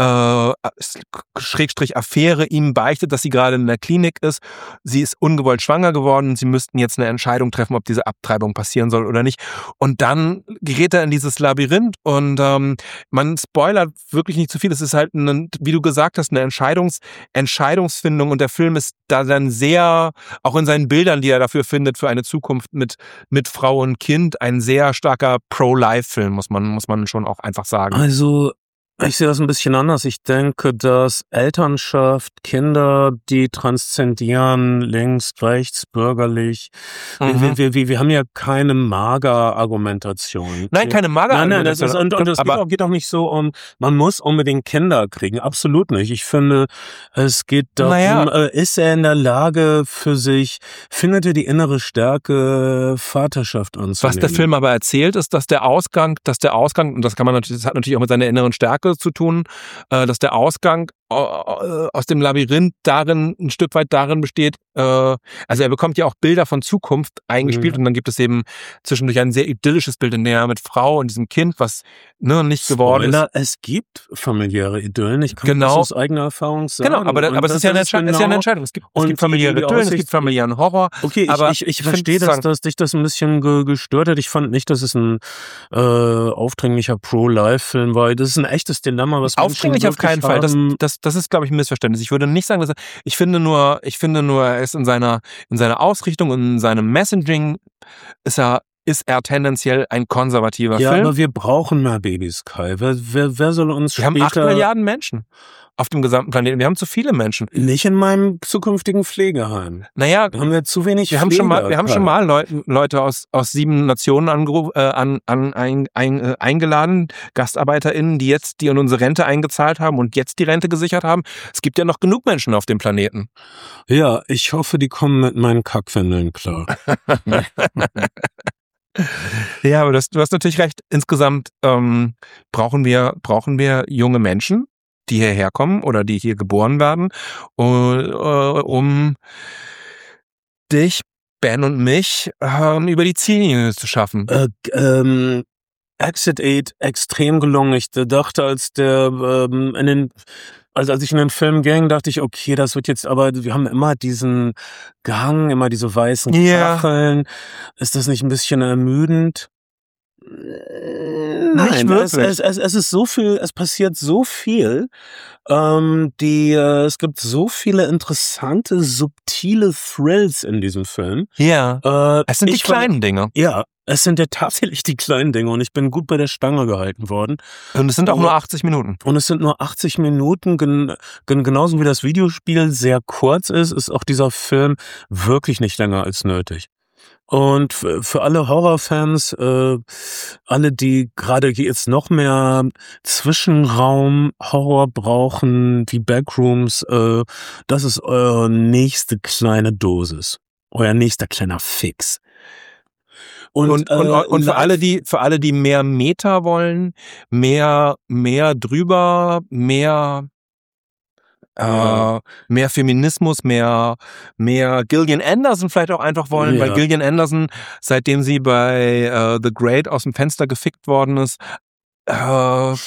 Schrägstrich Affäre ihm beichtet, dass sie gerade in der Klinik ist. Sie ist ungewollt schwanger geworden und sie müssten jetzt eine Entscheidung treffen, ob diese Abtreibung passieren soll oder nicht. Und dann gerät er in dieses Labyrinth und man spoilert wirklich nicht zu viel. Es ist halt, wie du gesagt hast, eine Entscheidungsfindung und der Film ist da dann sehr, auch in seinen Bildern, die er dafür findet, für eine Zukunft mit Frau und Kind, ein sehr starker Pro-Life-Film, muss man schon auch einfach sagen. Also ich sehe das ein bisschen anders. Ich denke, dass Elternschaft, Kinder, die transzendieren, links, rechts, bürgerlich. Wir haben ja keine Mager-Argumentation. Nein, keine Mager-Argumentation. Nein, das geht auch nicht so um, man muss unbedingt Kinder kriegen. Absolut nicht. Ich finde, es geht darum, ist er in der Lage für sich, findet er die innere Stärke, Vaterschaft anzunehmen. Was der Film aber erzählt, ist, dass der Ausgang, und das hat natürlich auch mit seiner inneren Stärke zu tun, dass der Ausgang aus dem Labyrinth ein Stück weit darin besteht, also er bekommt ja auch Bilder von Zukunft eingespielt und dann gibt es eben zwischendurch ein sehr idyllisches Bild, in der er mit Frau und diesem Kind, was nicht geworden ist. Es gibt familiäre Idyllen, ich kann das aus eigener Erfahrung sagen. Genau, aber es ist ja eine Entscheidung. Es gibt familiäre Idyllen, es gibt familiären Horror. Okay, aber ich verstehe, dass dich das ein bisschen gestört hat. Ich fand nicht, dass es ein aufdringlicher Pro-Life-Film war. Das ist ein echtes Dilemma, was aufdringlich auf keinen Fall. Das ist, glaube ich, ein Missverständnis. Ich würde nicht sagen, ich finde nur, er ist in seiner Ausrichtung und in seinem Messaging ist er tendenziell ein konservativer Film. Ja, aber wir brauchen mehr Babys, Kai. Wer soll uns Wir haben 8 Milliarden Menschen auf dem gesamten Planeten. Wir haben zu viele Menschen. Nicht in meinem zukünftigen Pflegeheim. Naja, da haben wir zu wenig Wir haben schon mal Leute aus 7 Nationen eingeladen, GastarbeiterInnen, die in unsere Rente eingezahlt haben und jetzt die Rente gesichert haben. Es gibt ja noch genug Menschen auf dem Planeten. Ja, ich hoffe, die kommen mit meinen Kackwindeln klar. Ja, aber du hast natürlich recht. Insgesamt brauchen wir junge Menschen, die hierher kommen oder die hier geboren werden, um dich, Ben und mich über die Ziellinie zu schaffen. Exit 8 extrem gelungen. Ich dachte, als ich in den Film ging, dachte ich, okay, das wird jetzt, aber wir haben immer diesen Gang, immer diese weißen Kacheln. Ist das nicht ein bisschen ermüdend? Nein, es ist so viel, es passiert so viel. Es gibt so viele interessante, subtile Thrills in diesem Film. Ja. Es sind die kleinen Dinge. Ja. Es sind ja tatsächlich die kleinen Dinge und ich bin gut bei der Stange gehalten worden. Und es sind auch nur 80 Minuten. Und es sind nur 80 Minuten, genauso wie das Videospiel sehr kurz ist auch dieser Film wirklich nicht länger als nötig. Und für alle Horrorfans, alle, die gerade jetzt noch mehr Zwischenraum-Horror brauchen, die Backrooms, das ist eure nächste kleine Dosis. Euer nächster kleiner Fix. Und für alle, die mehr Meta wollen, mehr drüber, mehr Feminismus, mehr Gillian Anderson vielleicht auch einfach wollen, weil Gillian Anderson, seitdem sie bei The Great aus dem Fenster gefickt worden ist, was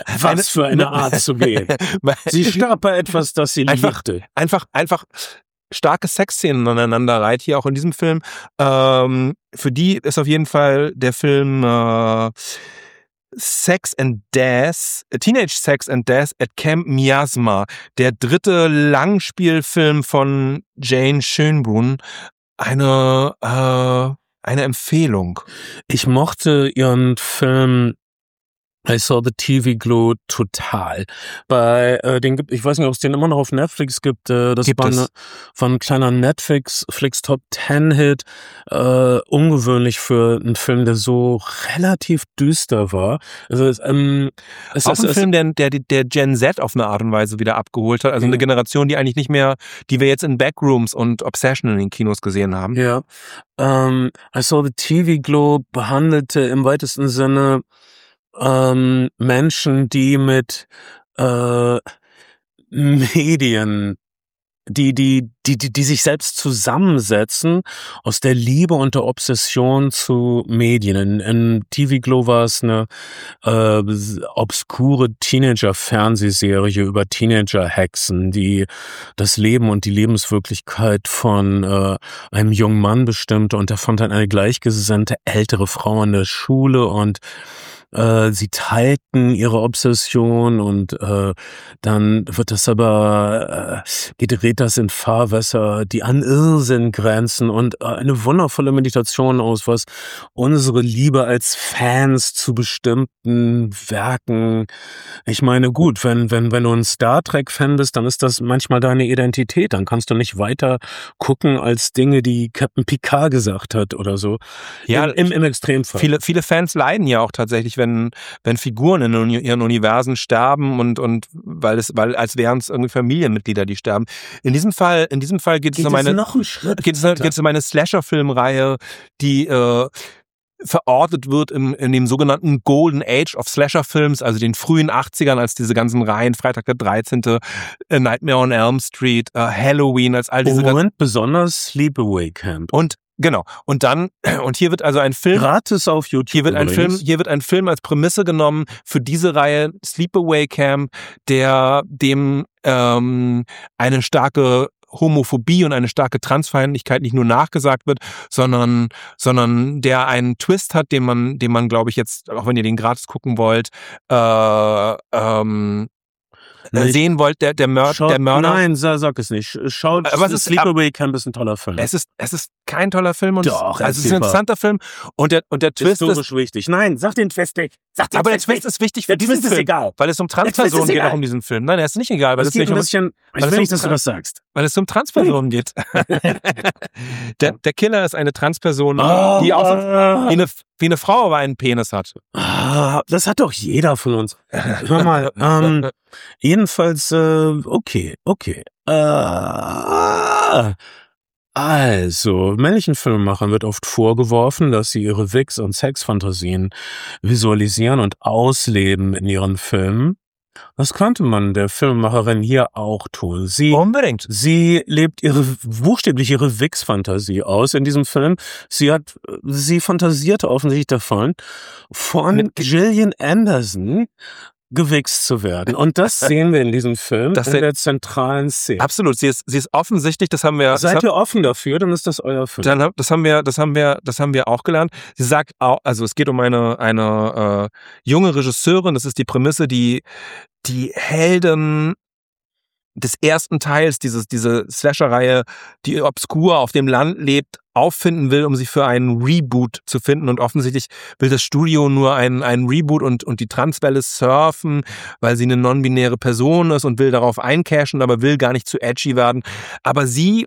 für eine Art zu gehen. Sie starb bei etwas, das sie liebte. Einfach starke Sexszenen aneinander reiht, hier auch in diesem Film. Für die ist auf jeden Fall der Film Sex and Death, Teenage Sex and Death at Camp Miasma, der 3. Langspielfilm von Jane Schönbrunn, eine Empfehlung. Ich mochte ihren Film I Saw the TV Glow total. Ich weiß nicht, ob es den immer noch auf Netflix gibt. Das war ein kleiner Netflix Top 10 Hit. Ungewöhnlich für einen Film, der so relativ düster war. Also es ein Film, der Gen Z auf eine Art und Weise wieder abgeholt hat. Also eine Generation, die eigentlich nicht mehr, die wir jetzt in Backrooms und Obsession in den Kinos gesehen haben. Ja. I Saw the TV Glow behandelte im weitesten Sinne Menschen, die mit Medien, die sich selbst zusammensetzen aus der Liebe und der Obsession zu Medien. In TV Glow war es eine obskure Teenager-Fernsehserie über Teenager-Hexen, die das Leben und die Lebenswirklichkeit von einem jungen Mann bestimmte, und er fand dann eine gleichgesinnte ältere Frau an der Schule, und sie teilten ihre Obsession, und dann wird das aber, gerät das in Fahrwässer, die an Irrsinn grenzen, und eine wundervolle Meditation aus, was unsere Liebe als Fans zu bestimmten Werken, ich meine, gut, wenn du ein Star Trek-Fan bist, dann ist das manchmal deine Identität, dann kannst du nicht weiter gucken als Dinge, die Captain Picard gesagt hat oder so. Ja, im Extremfall. Viele Fans leiden ja auch tatsächlich, wenn Figuren in ihren Universen sterben, und weil als wären es irgendwie Familienmitglieder, die sterben. In diesem Fall geht es um eine Slasher-Filmreihe, die verortet wird in dem sogenannten Golden Age of Slasher-Films, also den frühen 80ern, als diese ganzen Reihen, Freitag der 13., Nightmare on Elm Street, Halloween, als all diese und besonders Sleepaway Camp. Und genau. Und hier wird also ein Film gratis auf YouTube. Hier wird ein Film als Prämisse genommen für diese Reihe, Sleepaway Camp, dem eine starke Homophobie und eine starke Transfeindlichkeit nicht nur nachgesagt wird, sondern der einen Twist hat, den man, glaube ich, jetzt, auch wenn ihr den gratis gucken wollt, sehen wollt, der Mörder. Nein, sag es nicht. Schaut, Sleepaway Camp ist ein toller Film. Es ist kein toller Film, und doch, es ist ein interessanter Film, und der Twist historisch wichtig. Nein, sag den Twist nicht. Aber der Twist ist wichtig für diesen Film. Ist egal. Weil es um Transpersonen geht auch um diesen Film. Nein, er ist nicht egal, weil es nicht ein bisschen, ich will nicht, dass du das sagst. Weil es um Transpersonen geht. Der Killer ist eine Transperson, die auch wie eine Frau aber einen Penis hat. Das hat doch jeder von uns. Hör mal, jedenfalls, okay. Also, männlichen Filmemachern wird oft vorgeworfen, dass sie ihre Wichs- und Sexfantasien visualisieren und ausleben in ihren Filmen. Das könnte man der Filmemacherin hier auch tun. Unbedingt. Sie lebt buchstäblich ihre Wichs-Fantasie aus in diesem Film. Sie fantasierte offensichtlich davon, von Gillian Anderson gewichst zu werden. Und das sehen wir in diesem Film, in der zentralen Szene. Absolut. Sie ist offensichtlich, das haben wir. Seid ihr offen dafür, dann ist das euer Film. Das haben wir auch gelernt. Sie sagt auch, also es geht um eine junge Regisseurin, das ist die Prämisse, die Helden des ersten Teils, diese Slasher-Reihe, die obskur auf dem Land lebt, auffinden will, um sie für einen Reboot zu finden. Und offensichtlich will das Studio nur einen Reboot und die Transwelle surfen, weil sie eine non-binäre Person ist und will darauf eincashen, aber will gar nicht zu edgy werden. Aber sie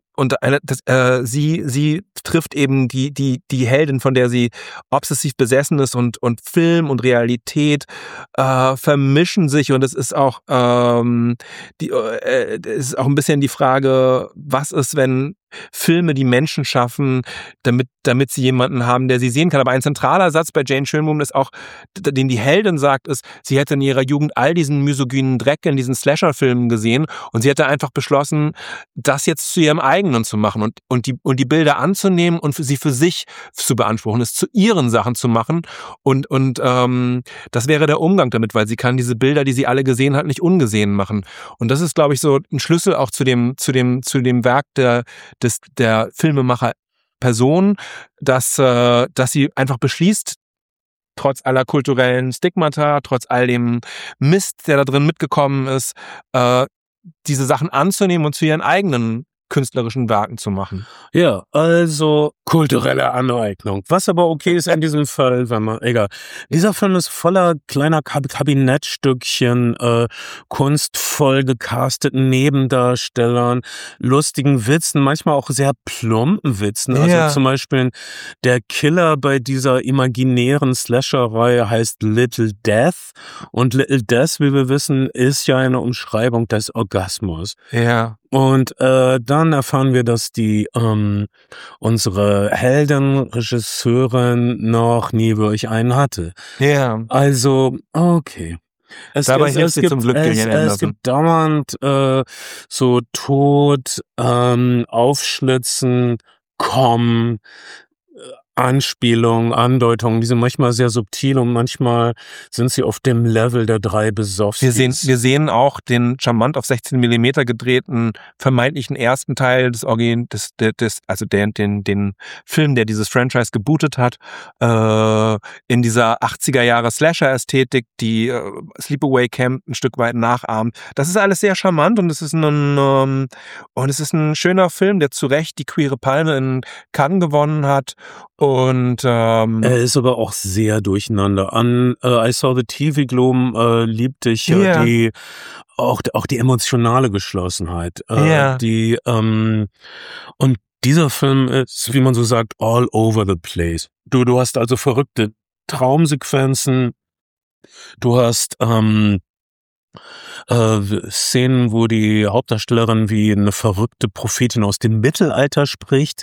trifft eben die Heldin, von der sie obsessiv besessen ist, und Film und Realität vermischen sich, und es ist auch es ist auch ein bisschen die Frage, was ist, wenn Filme, die Menschen schaffen, damit sie jemanden haben, der sie sehen kann. Aber ein zentraler Satz bei Jane Schönbohm ist auch, den die Heldin sagt, ist, sie hätte in ihrer Jugend all diesen misogynen Dreck in diesen Slasher-Filmen gesehen und sie hätte einfach beschlossen, das jetzt zu ihrem eigenen zu machen und die Bilder anzunehmen und sie für sich zu beanspruchen, es zu ihren Sachen zu machen und das wäre der Umgang damit, weil sie kann diese Bilder, die sie alle gesehen hat, nicht ungesehen machen. Und das ist, glaube ich, so ein Schlüssel auch zu dem Werk der Filmemacher Person, dass sie einfach beschließt, trotz aller kulturellen Stigmata, trotz all dem Mist, der da drin mitgekommen ist, diese Sachen anzunehmen und zu ihren eigenen künstlerischen Werken zu machen. Ja, also kulturelle Aneignung. Was aber okay ist in diesem Fall, egal. Dieser Film ist voller kleiner Kabinettstückchen, kunstvoll gecasteten Nebendarstellern, lustigen Witzen, manchmal auch sehr plumpen Witzen. Also zum Beispiel der Killer bei dieser imaginären Slasher-Reihe heißt Little Death. Und Little Death, wie wir wissen, ist ja eine Umschreibung des Orgasmus. Ja. Und dann erfahren wir, dass die unsere Heldin, Regisseurin noch nie wirklich einen hatte. Ja. Also, okay. Dabei hilft sie zum Glück Gillian Anderson. Es gibt dauernd so Tod, Aufschlitzen, Kommen, Anspielungen, Andeutungen, die sind manchmal sehr subtil und manchmal sind sie auf dem Level der 3 Besowskis. Wir sehen auch den charmant auf 16 mm gedrehten vermeintlichen ersten Teil den Film, der dieses Franchise gebootet hat, in dieser 80er Jahre Slasher-Ästhetik, die Sleepaway Camp ein Stück weit nachahmt. Das ist alles sehr charmant und es ist ein schöner Film, der zu Recht die Queere Palme in Cannes gewonnen hat. Und er ist aber auch sehr durcheinander. An I Saw the TV Globe liebte ich die emotionale Geschlossenheit. Und dieser Film ist, wie man so sagt, all over the place. Du hast also verrückte Traumsequenzen. Du hast Szenen, wo die Hauptdarstellerin wie eine verrückte Prophetin aus dem Mittelalter spricht.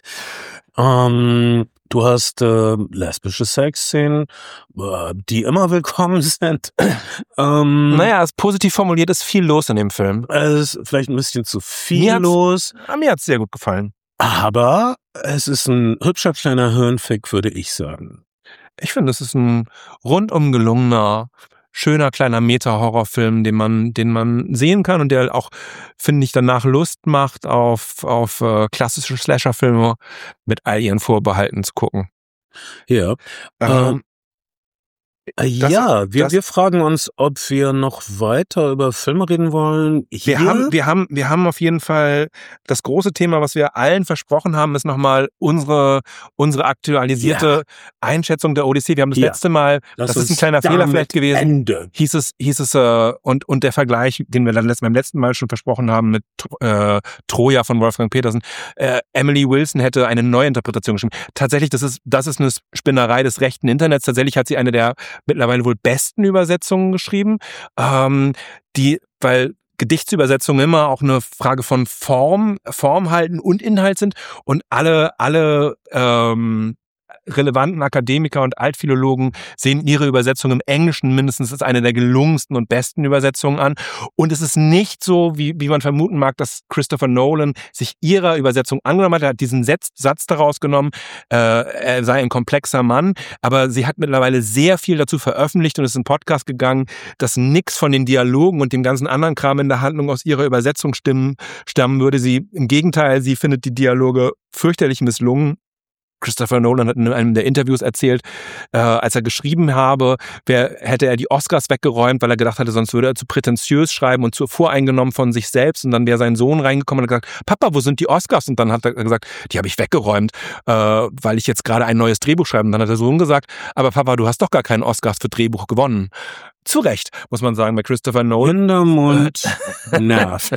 Du hast lesbische Sexszenen, die immer willkommen sind. Naja, ist positiv formuliert, ist viel los in dem Film. Es ist vielleicht ein bisschen zu viel los. Mir hat's sehr gut gefallen. Aber es ist ein hübscher kleiner Hirnfick, würde ich sagen. Ich finde, es ist ein rundum gelungener, schöner kleiner Meta-Horrorfilm, den man sehen kann und der auch, finde ich, danach Lust macht, auf klassische Slasher-Filme mit all ihren Vorbehalten zu gucken. Ja. Wir fragen uns, ob wir noch weiter über Filme reden wollen. Wir haben auf jeden Fall das große Thema, was wir allen versprochen haben, ist nochmal unsere aktualisierte Einschätzung der Odyssee. Wir haben das letzte Mal, das ist ein kleiner Fehler vielleicht gewesen, hieß es und der Vergleich, den wir dann beim letzten Mal schon versprochen haben mit Troja von Wolfgang Petersen, Emily Wilson hätte eine Neuinterpretation geschrieben. Tatsächlich, das ist eine Spinnerei des rechten Internets. Tatsächlich hat sie eine der mittlerweile wohl besten Übersetzungen geschrieben, weil Gedichtsübersetzungen immer auch eine Frage von Form halten und Inhalt sind und alle relevanten Akademiker und Altphilologen sehen ihre Übersetzung im Englischen mindestens als eine der gelungensten und besten Übersetzungen an. Und es ist nicht so, wie man vermuten mag, dass Christopher Nolan sich ihrer Übersetzung angenommen hat. Er hat diesen Satz daraus genommen, er sei ein komplexer Mann, aber sie hat mittlerweile sehr viel dazu veröffentlicht und es ist ein Podcast gegangen, dass nix von den Dialogen und dem ganzen anderen Kram in der Handlung aus ihrer Übersetzung stammen würde. Im Gegenteil, sie findet die Dialoge fürchterlich misslungen. Christopher Nolan hat in einem der Interviews erzählt, als er geschrieben habe, hätte er die Oscars weggeräumt, weil er gedacht hatte, sonst würde er zu prätentiös schreiben und zu voreingenommen von sich selbst. Und dann wäre sein Sohn reingekommen und hat gesagt, Papa, wo sind die Oscars? Und dann hat er gesagt, die habe ich weggeräumt, weil ich jetzt gerade ein neues Drehbuch schreibe. Und dann hat der Sohn gesagt, aber Papa, du hast doch gar keinen Oscars für Drehbuch gewonnen. zu Recht, muss man sagen, bei Christopher Nolan. Hintermund nervt.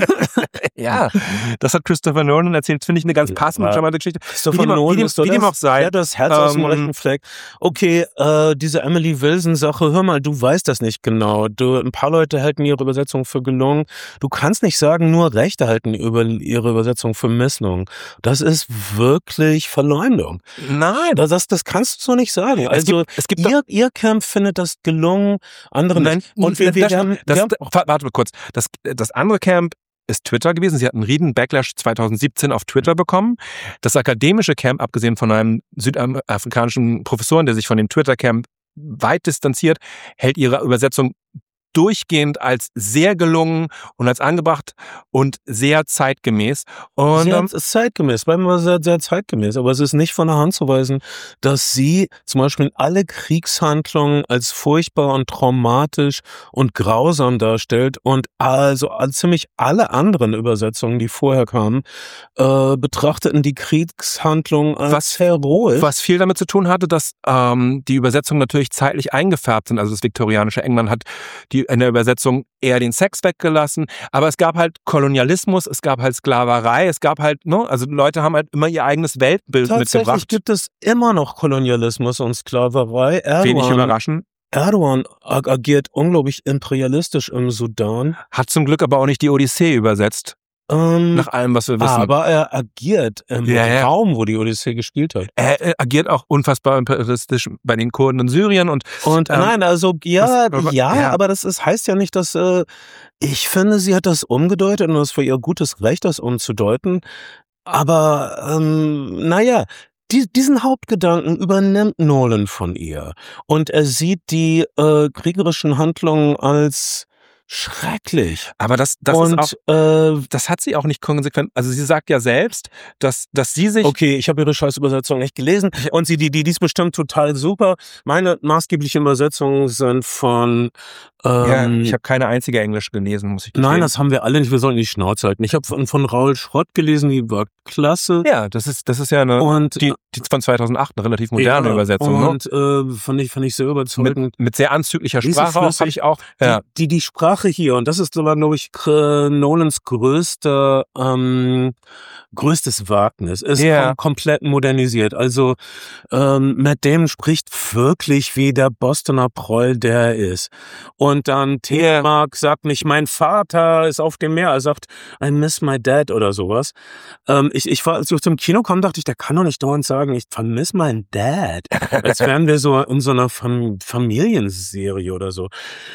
Ja, das hat Christopher Nolan erzählt. Das finde ich eine ganz passende, charmante Geschichte. Christopher Nolan ist wie dem auch sei. Ja, das Herz aus dem rechten Fleck. Okay, diese Emily Wilson-Sache, hör mal, du weißt das nicht genau. Ein paar Leute halten ihre Übersetzung für gelungen. Du kannst nicht sagen, nur Rechte halten ihre Übersetzung für Misslungen. Das ist wirklich Verleumdung. Nein. Das kannst du so nicht sagen. Also, es gibt ihr Camp findet das gelungen, andere nicht. Und warte mal kurz. Das andere Camp ist Twitter gewesen. Sie hatten einen riesen Backlash 2017 auf Twitter bekommen. Das akademische Camp, abgesehen von einem südafrikanischen Professoren, der sich von dem Twitter-Camp weit distanziert, hält ihre Übersetzung durchgehend als sehr gelungen und als angebracht und sehr zeitgemäß. Und ist zeitgemäß, bleiben wir sehr, sehr zeitgemäß. Aber es ist nicht von der Hand zu weisen, dass sie zum Beispiel alle Kriegshandlungen als furchtbar und traumatisch und grausam darstellt und also ziemlich alle anderen Übersetzungen, die vorher kamen, betrachteten die Kriegshandlungen als heroisch. Was viel damit zu tun hatte, dass die Übersetzungen natürlich zeitlich eingefärbt sind. Also das viktorianische England hat in der Übersetzung eher den Sex weggelassen, aber es gab halt Kolonialismus, es gab halt Sklaverei, es gab halt, also Leute haben halt immer ihr eigenes Weltbild mitgebracht. Tatsächlich gibt es immer noch Kolonialismus und Sklaverei. Wenig überraschend. Erdogan agiert unglaublich imperialistisch im Sudan. Hat zum Glück aber auch nicht die Odyssee übersetzt. Nach allem, was wir wissen. Aber er agiert im Raum, wo die Odyssee gespielt hat. Er agiert auch unfassbar imperialistisch bei den Kurden in Syrien und nein, also aber das heißt ja nicht, dass ich finde, sie hat das umgedeutet und es ist für ihr gutes Recht, das umzudeuten. Aber diesen Hauptgedanken übernimmt Nolan von ihr und er sieht die kriegerischen Handlungen als schrecklich. Aber das ist auch, das hat sie auch nicht konsequent. Also sie sagt ja selbst, dass sie sich. Okay, ich habe ihre Scheißübersetzung nicht gelesen und die ist bestimmt total super. Meine maßgeblichen Übersetzungen sind von. Ich habe keine einzige Englische gelesen, muss ich gestehen. Nein, das haben wir alle nicht. Wir sollen die Schnauze halten. Ich habe von Raoul Schrott gelesen, die war klasse. Ja, das ist ja die von 2008 eine relativ moderne Übersetzung. Und fand ich sehr überzeugend. Mit sehr anzüglicher Sprache auch, habe ich auch. Ja. Die Sprache hier, und das ist aber, glaube ich, Nolans größtes Wagnis, ist komplett modernisiert. Also Matt Damon spricht wirklich wie der Bostoner Proll, der er ist. Und dann Telemark sagt nicht, mein Vater ist auf dem Meer. Er sagt, I miss my dad oder sowas. Ich war, als ich zum Kino kam, dachte ich, der kann doch nicht dauernd sagen, ich vermiss meinen Dad. Als wären wir so in so einer Familienserie oder so.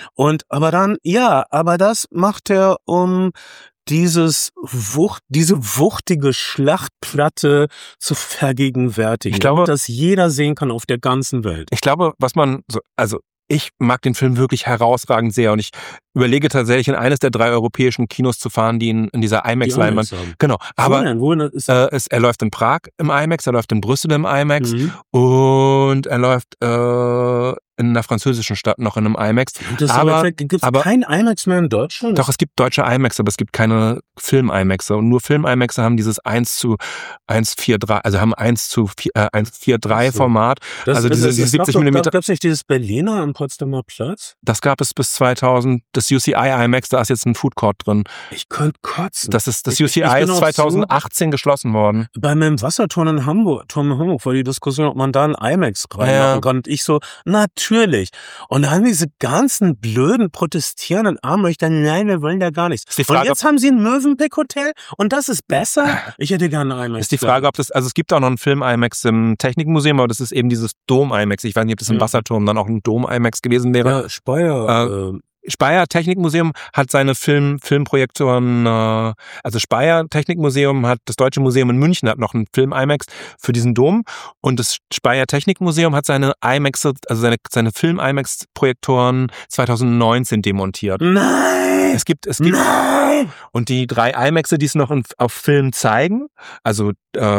Aber das macht er, um diese wuchtige Schlachtplatte zu vergegenwärtigen. Ich glaube, dass jeder sehen kann auf der ganzen Welt. Ich glaube, ich mag den Film wirklich herausragend sehr und ich überlege tatsächlich, in eines der 3 europäischen Kinos zu fahren, die in dieser IMAX-Leinwand. Genau. Aber er läuft in Prag im IMAX, er läuft in Brüssel im IMAX und er läuft in einer französischen Stadt noch in einem IMAX. Gibt es kein IMAX mehr in Deutschland? Doch, es gibt deutsche IMAX, aber es gibt keine Film-IMAX. Und nur Film-IMAX haben dieses 1:1:4:3, also haben 1:1:4:3 Format. Also diese 70 Millimeter. Gab es nicht dieses Berliner am Potsdamer Platz? Das gab es bis 2000. Das UCI IMAX, da ist jetzt ein Food Court drin. Ich könnte kotzen. Das UCI ist 2018 geschlossen worden. Bei meinem Wasserturm in Hamburg war die Diskussion, ob man da ein IMAX reinmachen kann. Und ich so, natürlich. Und da haben diese ganzen blöden protestierenden Armleuchter, nein, wir wollen da gar nichts. Und jetzt haben sie ein Mövenpick-Hotel und das ist besser? Ich hätte gerne ein IMAX. Ist die Frage, ob es gibt auch noch einen Film-IMAX im Technikmuseum, aber das ist eben dieses Dom-IMAX. Ich weiß nicht, ob das im Wasserturm dann auch ein Dom-IMAX gewesen wäre. Ja, Speyer Technikmuseum hat seine Filmprojektoren, also Speyer Technikmuseum hat, das Deutsche Museum in München hat noch einen Film-IMAX für diesen Dom und das Speyer Technikmuseum hat seine IMAX, also seine Film-IMAX-Projektoren 2019 demontiert. Nein! Es gibt und die 3 IMAXe, die es noch auf Film zeigen, also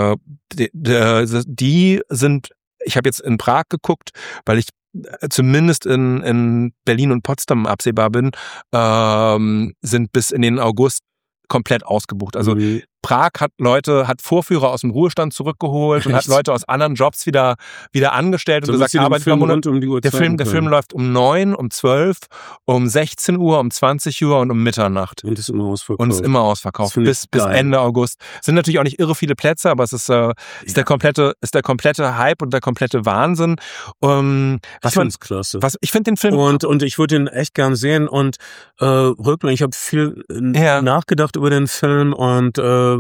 die sind, ich habe jetzt in Prag geguckt, weil ich zumindest in Berlin und Potsdam absehbar bin, sind bis in den August komplett ausgebucht. Also Prag hat Vorführer aus dem Ruhestand zurückgeholt und hat Leute aus anderen Jobs wieder angestellt und gesagt, arbeitet mal rund um die Uhr. Der Film läuft um 9, um 12, um 16 Uhr, um 20 Uhr und um Mitternacht. Und ist immer ausverkauft. Bis Ende August. Sind natürlich auch nicht irre viele Plätze, aber es ist der komplette Hype und der komplette Wahnsinn. Klasse. Ich finde den Film und ich würde ihn echt gern sehen und rückblickend, ich habe viel nachgedacht über den Film und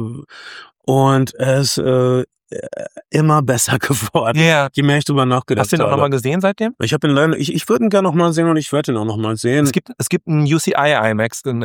er ist immer besser geworden. Yeah. Je mehr ich drüber nachgedacht habe. Hast du ihn auch nochmal gesehen seitdem? Ich habe ihn leider, ich würde ihn gerne nochmal sehen und ich werde ihn auch nochmal sehen. Es gibt einen UCI IMAX in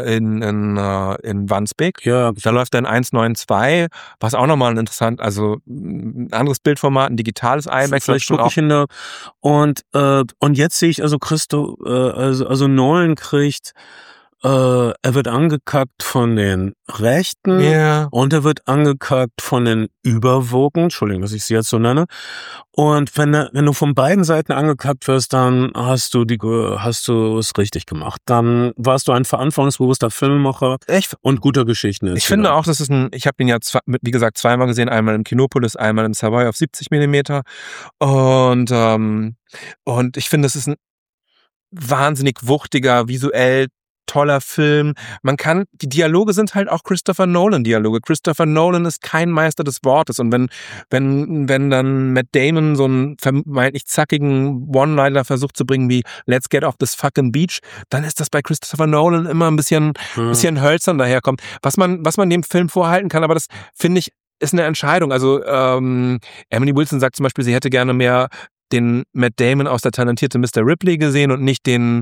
Wandsbek. Ja. Da läuft dann 1,92, was auch nochmal interessant, also ein anderes Bildformat, ein digitales IMAX. Vielleicht gucke ich ihn da. Und jetzt sehe ich also also Nolan kriegt er wird angekackt von den Rechten und er wird angekackt von den Überwogen, Entschuldigung, dass ich sie jetzt so nenne. Und wenn du von beiden Seiten angekackt wirst, dann hast du es richtig gemacht. Dann warst du ein verantwortungsbewusster Filmemacher und guter Geschichten. Ich finde auch, ich habe ihn ja wie gesagt zweimal gesehen, einmal im Kinopolis, einmal im Savoy auf 70 mm. Und ich finde, es ist ein wahnsinnig wuchtiger, visuell toller Film. Die Dialoge sind halt auch Christopher Nolan-Dialoge. Christopher Nolan ist kein Meister des Wortes. Und wenn dann Matt Damon so einen vermeintlich zackigen One-Liner versucht zu bringen wie Let's get off this fucking beach, dann ist das bei Christopher Nolan immer ein bisschen hölzern daherkommt. Was man dem Film vorhalten kann, aber das finde ich, ist eine Entscheidung. Also Emily Wilson sagt zum Beispiel, sie hätte gerne mehr den Matt Damon aus Der talentierte Mr. Ripley gesehen und nicht den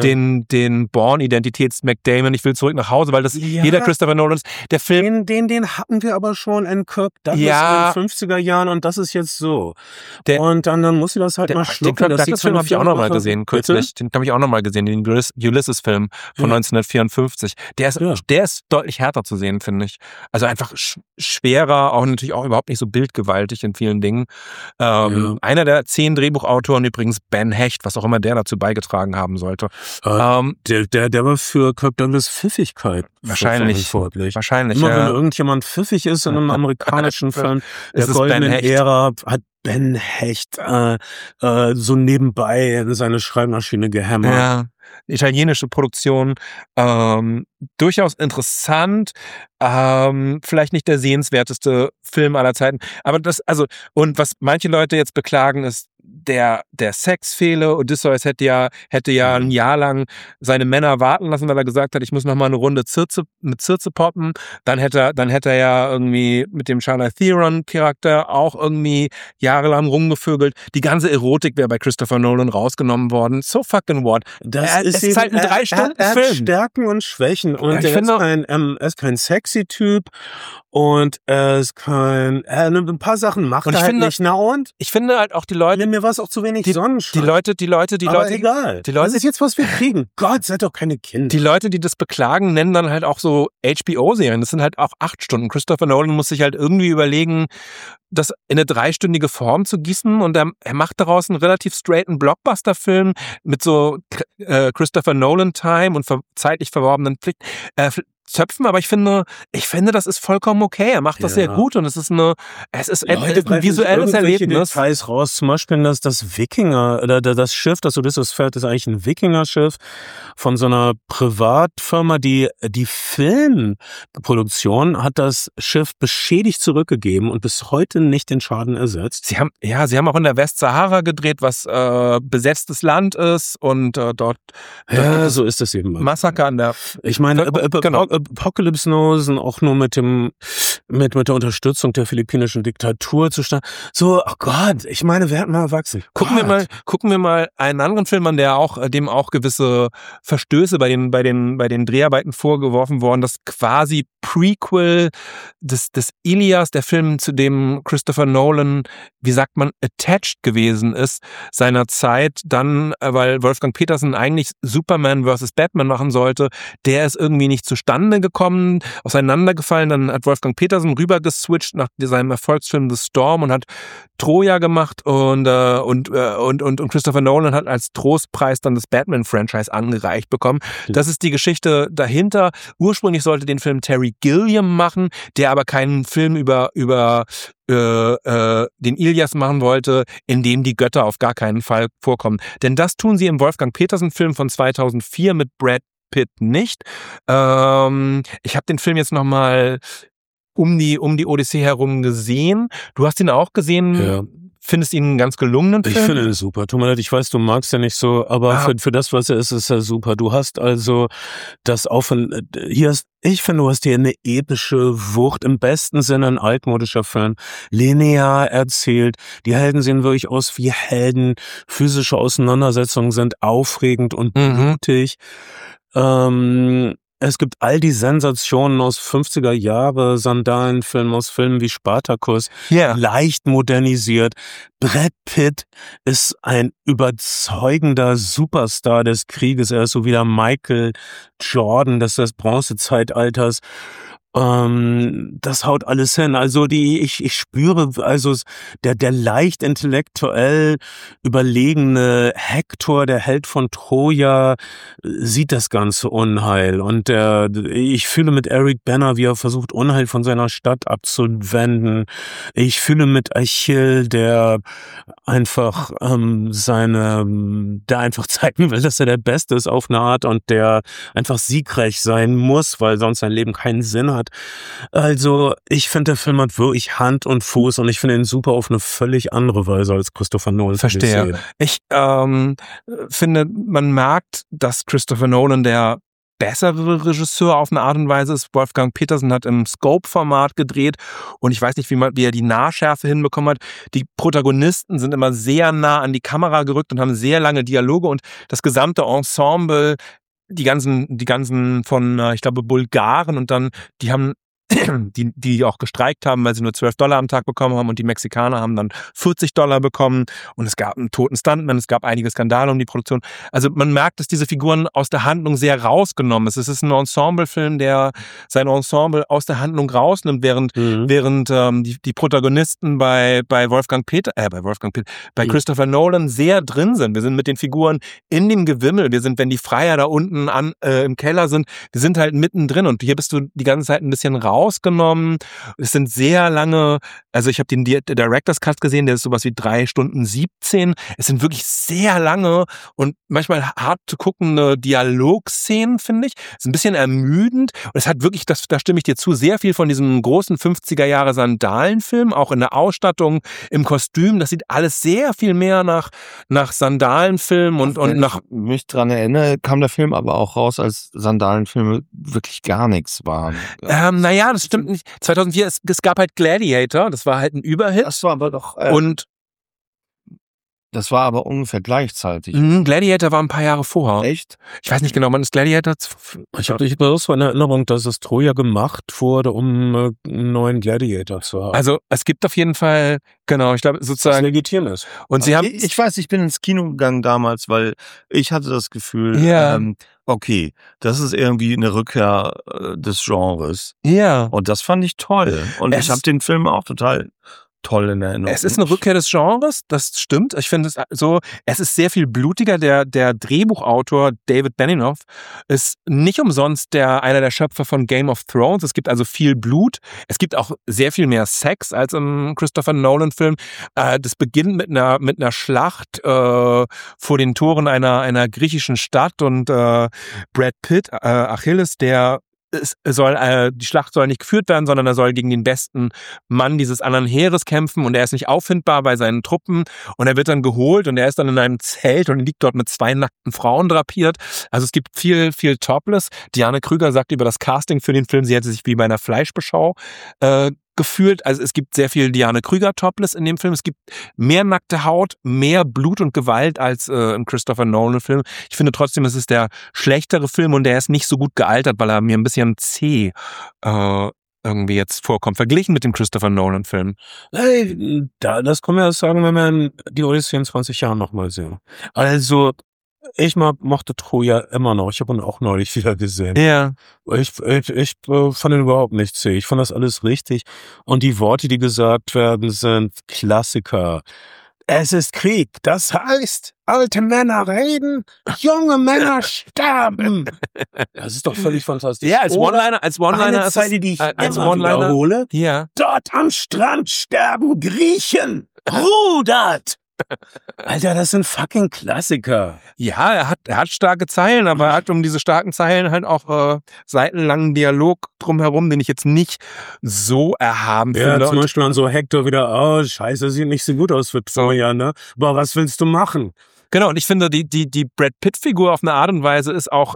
Bourne-Identitäts-Matt Damon. Ich will zurück nach Hause, weil das jeder Christopher Nolan ist. Der Film... Den hatten wir aber schon in Kirk Douglas in den 50er Jahren und das ist jetzt so. Und dann muss sie das halt mal schlucken. Den Kirk Douglas-Film habe ich auch nochmal gesehen, kürzlich. Den habe ich auch nochmal gesehen, den Ulysses-Film von 1954. Der ist deutlich härter zu sehen, finde ich. Also einfach schwerer, auch natürlich auch überhaupt nicht so bildgewaltig in vielen Dingen. Einer der 10 Drehbuchautoren übrigens, Ben Hecht, was auch immer der dazu beigetragen haben sollte. Der war für Kirk Douglas Pfiffigkeit verantwortlich. Wahrscheinlich. Immer wenn irgendjemand pfiffig ist in einem amerikanischen Film, der goldenen Ära, hat Ben Hecht so nebenbei in seine Schreibmaschine gehämmert. Ja. Italienische Produktion, durchaus interessant, vielleicht nicht der sehenswerteste Film aller Zeiten, aber und was manche Leute jetzt beklagen, ist, der Sex fehle. Odysseus hätte ja ein Jahr lang seine Männer warten lassen, weil er gesagt hat, ich muss noch mal eine Runde mit Circe poppen. Dann hätte er ja irgendwie mit dem Charlize Theron Charakter auch irgendwie jahrelang rumgevögelt. Die ganze Erotik wäre bei Christopher Nolan rausgenommen worden. So fucking what? Es ist halt ein 3-Stunden-Film. Stärken und Schwächen. Und er ist kein sexy Typ. Und er ist ein paar Sachen macht er halt nicht. Ich finde halt auch die Leute... Mir war es auch zu wenig Sonnenschein. Die Leute... Aber egal. Das ist jetzt, was wir kriegen. Gott, seid doch keine Kinder. Die Leute, die das beklagen, nennen dann halt auch so HBO-Serien. Das sind halt auch 8 Stunden. Christopher Nolan muss sich halt irgendwie überlegen, das in eine 3-stündige Form zu gießen, und er macht daraus einen relativ straighten Blockbuster-Film mit so Christopher Nolan-Time und zeitlich verworbenen Zöpfen, aber ich finde, das ist vollkommen okay. Er macht das sehr gut, und es ist ein visuelles Erlebnis. Details raus, zum Beispiel, dass das Wikinger, oder das Schiff, das Odysseus fährt, ist eigentlich ein Wikinger-Schiff von so einer Privatfirma, die Filmproduktion hat das Schiff beschädigt zurückgegeben und bis heute nicht den Schaden ersetzt. Sie haben auch in der Westsahara gedreht, was besetztes Land ist, und dort so ist es eben. Massaker an der... Ich meine, Apocalypse Now sind auch nur mit der Unterstützung der philippinischen Diktatur zustande. So, oh Gott, ich meine, werden mal erwachsen. Gucken wir mal einen anderen Film an, dem auch gewisse Verstöße bei den Dreharbeiten vorgeworfen worden. Das quasi Prequel des Ilias, der Film, zu dem Christopher Nolan, wie sagt man, attached gewesen ist seiner Zeit. Dann, weil Wolfgang Petersen eigentlich Superman vs. Batman machen sollte, der ist irgendwie nicht zustande gekommen, auseinandergefallen. Dann hat Wolfgang Petersen Peterson rübergeswitcht nach seinem Erfolgsfilm The Storm und hat Troja gemacht und Christopher Nolan hat als Trostpreis dann das Batman-Franchise angereicht bekommen. Das ist die Geschichte dahinter. Ursprünglich sollte den Film Terry Gilliam machen, der aber keinen Film über den Ilias machen wollte, in dem die Götter auf gar keinen Fall vorkommen. Denn das tun sie im Wolfgang Petersen-Film von 2004 mit Brad Pitt nicht. Ich habe den Film jetzt nochmal um die Odyssee herum gesehen. Du hast ihn auch gesehen. Ja. Findest ihn einen ganz gelungenen Film? Ich finde ihn super. Tut mir leid, ich weiß, du magst ja nicht so, aber für das, was er ist er super. Du hast also das ich finde, du hast hier eine epische Wucht, im besten Sinne ein altmodischer Film, linear erzählt. Die Helden sehen wirklich aus wie Helden. Physische Auseinandersetzungen sind aufregend und blutig. Es gibt all die Sensationen aus 50er Jahre, Sandalenfilmen, aus Filmen wie Spartacus, leicht modernisiert. Brad Pitt ist ein überzeugender Superstar des Krieges. Er ist so wie der Michael Jordan des Bronzezeitalters. Das haut alles hin. Also ich spüre, also der leicht intellektuell überlegene Hektor, der Held von Troja, sieht das ganze Unheil. Und ich fühle mit Eric Bana, wie er versucht, Unheil von seiner Stadt abzuwenden. Ich fühle mit Achill, der einfach der einfach zeigen will, dass er der Beste ist auf eine Art und der einfach siegreich sein muss, weil sonst sein Leben keinen Sinn hat. Also, ich finde, der Film hat wirklich Hand und Fuß und ich finde ihn super auf eine völlig andere Weise als Christopher Nolan. Verstehe. Ich finde, man merkt, dass Christopher Nolan der bessere Regisseur auf eine Art und Weise ist. Wolfgang Petersen hat im Scope-Format gedreht und ich weiß nicht, wie er die Nahschärfe hinbekommen hat. Die Protagonisten sind immer sehr nah an die Kamera gerückt und haben sehr lange Dialoge und das gesamte Ensemble, die ganzen von, ich glaube, Bulgaren und dann, die haben die auch gestreikt haben, weil sie nur $12 am Tag bekommen haben und die Mexikaner haben dann $40 bekommen und es gab einen toten Stuntman, es gab einige Skandale um die Produktion. Also man merkt, dass diese Figuren aus der Handlung sehr rausgenommen ist. Es ist ein Ensemblefilm, der sein Ensemble aus der Handlung rausnimmt, während die Protagonisten bei Christopher Nolan sehr drin sind. Wir sind mit den Figuren in dem Gewimmel. Wir sind, wenn die Freier da unten im Keller sind, wir sind halt mittendrin und hier bist du die ganze Zeit ein bisschen rausgenommen. Es sind sehr lange, also ich habe den Director's Cut gesehen, der ist sowas wie 3 Stunden 17. Es sind wirklich sehr lange und manchmal hart zu guckende Dialogszenen, finde ich. Es ist ein bisschen ermüdend und es hat wirklich, da stimme ich dir zu, sehr viel von diesem großen 50er Jahre Sandalenfilm, auch in der Ausstattung, im Kostüm. Das sieht alles sehr viel mehr nach Sandalenfilm und nach... Wenn ich mich dran erinnere, kam der Film aber auch raus, als Sandalenfilme wirklich gar nichts waren. Naja, das stimmt nicht. 2004, es gab halt Gladiator, das war halt ein Überhit. Das war aber doch... Das war aber ungefähr gleichzeitig. Gladiator war ein paar Jahre vorher. Echt? Ich weiß nicht genau, wann ist Gladiator... Ich hatte bloß so eine Erinnerung, dass es Troja gemacht wurde, um einen neuen Gladiator zu haben. Also es gibt auf jeden Fall, genau, ich glaube sozusagen... Was legitim ist. Und sie haben... Ich weiß, ich bin ins Kino gegangen damals, weil ich hatte das Gefühl, okay, das ist irgendwie eine Rückkehr des Genres. Ja. Und das fand ich toll. Und ich habe den Film auch total toll in Erinnerung. Es ist eine Rückkehr des Genres, das stimmt. Ich finde es so, es ist sehr viel blutiger. Der Drehbuchautor David Benioff ist nicht umsonst einer der Schöpfer von Game of Thrones. Es gibt also viel Blut. Es gibt auch sehr viel mehr Sex als im Christopher Nolan-Film. Das beginnt mit einer Schlacht vor den Toren einer griechischen Stadt und Brad Pitt, Achilles, die Schlacht soll nicht geführt werden, sondern er soll gegen den besten Mann dieses anderen Heeres kämpfen und er ist nicht auffindbar bei seinen Truppen und er wird dann geholt und er ist dann in einem Zelt und liegt dort mit 2 nackten Frauen drapiert. Also es gibt viel, viel Topless. Diane Krüger sagt über das Casting für den Film, sie hätte sich wie bei einer Fleischbeschau gefühlt. Also es gibt sehr viel Diane Krüger Topless in dem Film. Es gibt mehr nackte Haut, mehr Blut und Gewalt als im Christopher Nolan Film. Ich finde trotzdem, es ist der schlechtere Film und der ist nicht so gut gealtert, weil er mir ein bisschen zäh irgendwie jetzt vorkommt, verglichen mit dem Christopher Nolan Film. Hey, das können wir erst sagen, wenn wir die Odyssee in 20 Jahren nochmal sehen. Also Ich mochte Troja immer noch. Ich habe ihn auch neulich wieder gesehen. Ja. Ich fand ihn überhaupt nicht zäh. Ich fand das alles richtig. Und die Worte, die gesagt werden, sind Klassiker. Es ist Krieg. Das heißt, alte Männer reden, junge Männer sterben. Das ist doch völlig fantastisch. Ja, als One-Liner eine Zeile, die ich als immer wiederhole. Ja. Dort am Strand sterben Griechen. Rudert! Alter, das sind fucking Klassiker. Ja, er hat starke Zeilen, aber er hat um diese starken Zeilen halt auch seitenlangen Dialog drumherum, den ich jetzt nicht so erhaben finde. Ja, zum Beispiel an so Hector wieder, oh, scheiße, sieht nicht so gut aus für Troja, ne? Aber was willst du machen? Genau, und ich finde, die Brad Pitt-Figur auf eine Art und Weise ist auch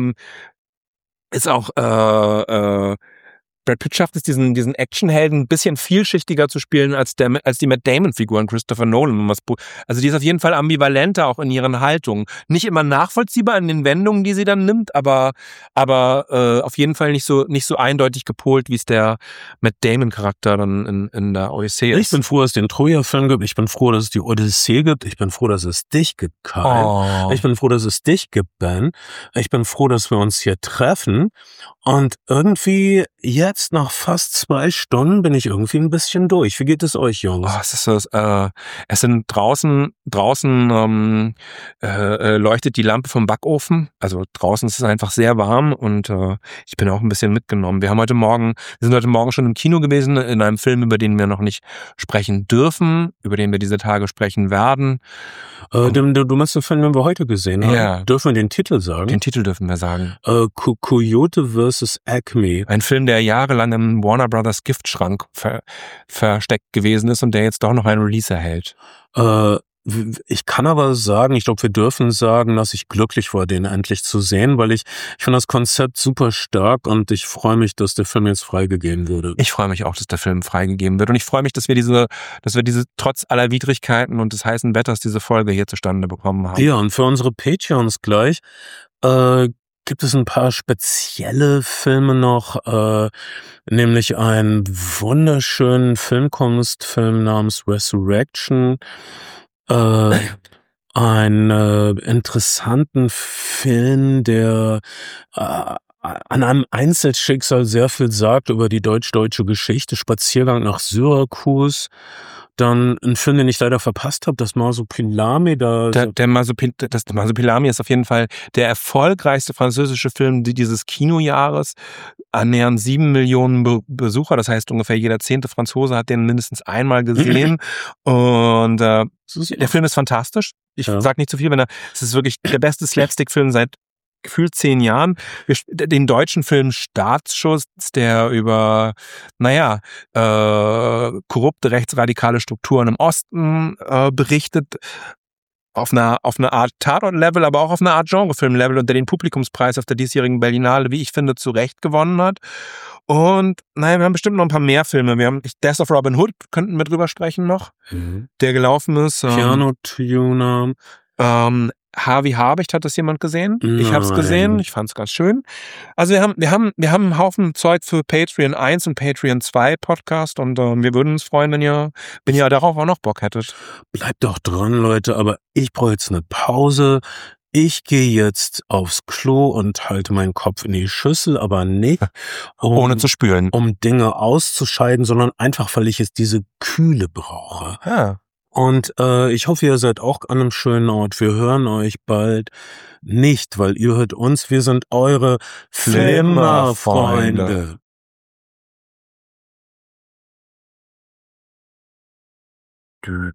Brad Pitt schafft es, diesen Actionhelden ein bisschen vielschichtiger zu spielen als die Matt Damon-Figur an Christopher Nolan. Also die ist auf jeden Fall ambivalenter auch in ihren Haltungen. Nicht immer nachvollziehbar in den Wendungen, die sie dann nimmt, aber auf jeden Fall nicht so eindeutig gepolt, wie es der Matt Damon-Charakter dann in der Odyssee ist. Ich bin froh, dass es den Troja-Film gibt. Ich bin froh, dass es die Odyssee gibt. Ich bin froh, dass es dich gibt, Kai. Oh. Ich bin froh, dass es dich gibt, Ben. Ich bin froh, dass wir uns hier treffen. Und irgendwie jetzt nach fast 2 Stunden bin ich irgendwie ein bisschen durch. Wie geht es euch, Jungs? Oh, es sind draußen leuchtet die Lampe vom Backofen. Also draußen ist es einfach sehr warm und ich bin auch ein bisschen mitgenommen. Wir sind heute Morgen schon im Kino gewesen, in einem Film, über den wir noch nicht sprechen dürfen, über den wir diese Tage sprechen werden. Du meinst den Film, den wir heute gesehen haben? Ja. Dürfen wir den Titel sagen? Den Titel dürfen wir sagen. Coyote vs. Acme. Ein Film, der jahrelang im Warner Brothers Giftschrank versteckt gewesen ist und der jetzt doch noch ein Release erhält. Ich kann aber sagen, ich glaube, wir dürfen sagen, dass ich glücklich war, den endlich zu sehen, weil ich finde das Konzept super stark und ich freue mich, dass der Film jetzt freigegeben wurde. Ich freue mich auch, dass der Film freigegeben wird und ich freue mich, dass wir diese trotz aller Widrigkeiten und des heißen Wetters diese Folge hier zustande bekommen haben. Ja, und für unsere Patreons gleich gibt es ein paar spezielle Filme noch, nämlich einen wunderschönen Filmkunstfilm namens Resurrection, einen interessanten Film, der an einem Einzelschicksal sehr viel sagt über die deutsch-deutsche Geschichte, Spaziergang nach Syrakus. Dann ein Film, den ich leider verpasst habe, das Masopilami. Das Masopilami ist auf jeden Fall der erfolgreichste französische Film dieses Kinojahres. Annähernd 7 Millionen Besucher, das heißt ungefähr jeder 10. Franzose hat den mindestens einmal gesehen. Und der Film ist fantastisch. Ich sag nicht zu viel, es ist wirklich der beste Slapstick-Film seit gefühlt 10 Jahren. Den deutschen Film Staatsschuss, der über, korrupte rechtsradikale Strukturen im Osten berichtet, auf eine Art Tatort-Level, aber auch auf eine Art Genrefilm-Level und der den Publikumspreis auf der diesjährigen Berlinale, wie ich finde, zu Recht gewonnen hat. Und wir haben bestimmt noch ein paar mehr Filme. Wir haben Death of Robin Hood, könnten wir drüber sprechen noch, der gelaufen ist. Piano Tuner. Harvey Habicht, hat das jemand gesehen? Ich habe es gesehen, ich fand es ganz schön. Also wir haben einen Haufen Zeug für Patreon 1 und Patreon 2 Podcast und wir würden uns freuen, wenn ihr darauf auch noch Bock hättet. Bleibt doch dran, Leute, aber ich brauche jetzt eine Pause. Ich gehe jetzt aufs Klo und halte meinen Kopf in die Schüssel, aber nicht ohne zu spülen, um Dinge auszuscheiden, sondern einfach, weil ich jetzt diese Kühle brauche. Ja. Und ich hoffe, ihr seid auch an einem schönen Ort. Wir hören euch bald nicht, weil ihr hört uns. Wir sind eure Flimmerfreunde. Du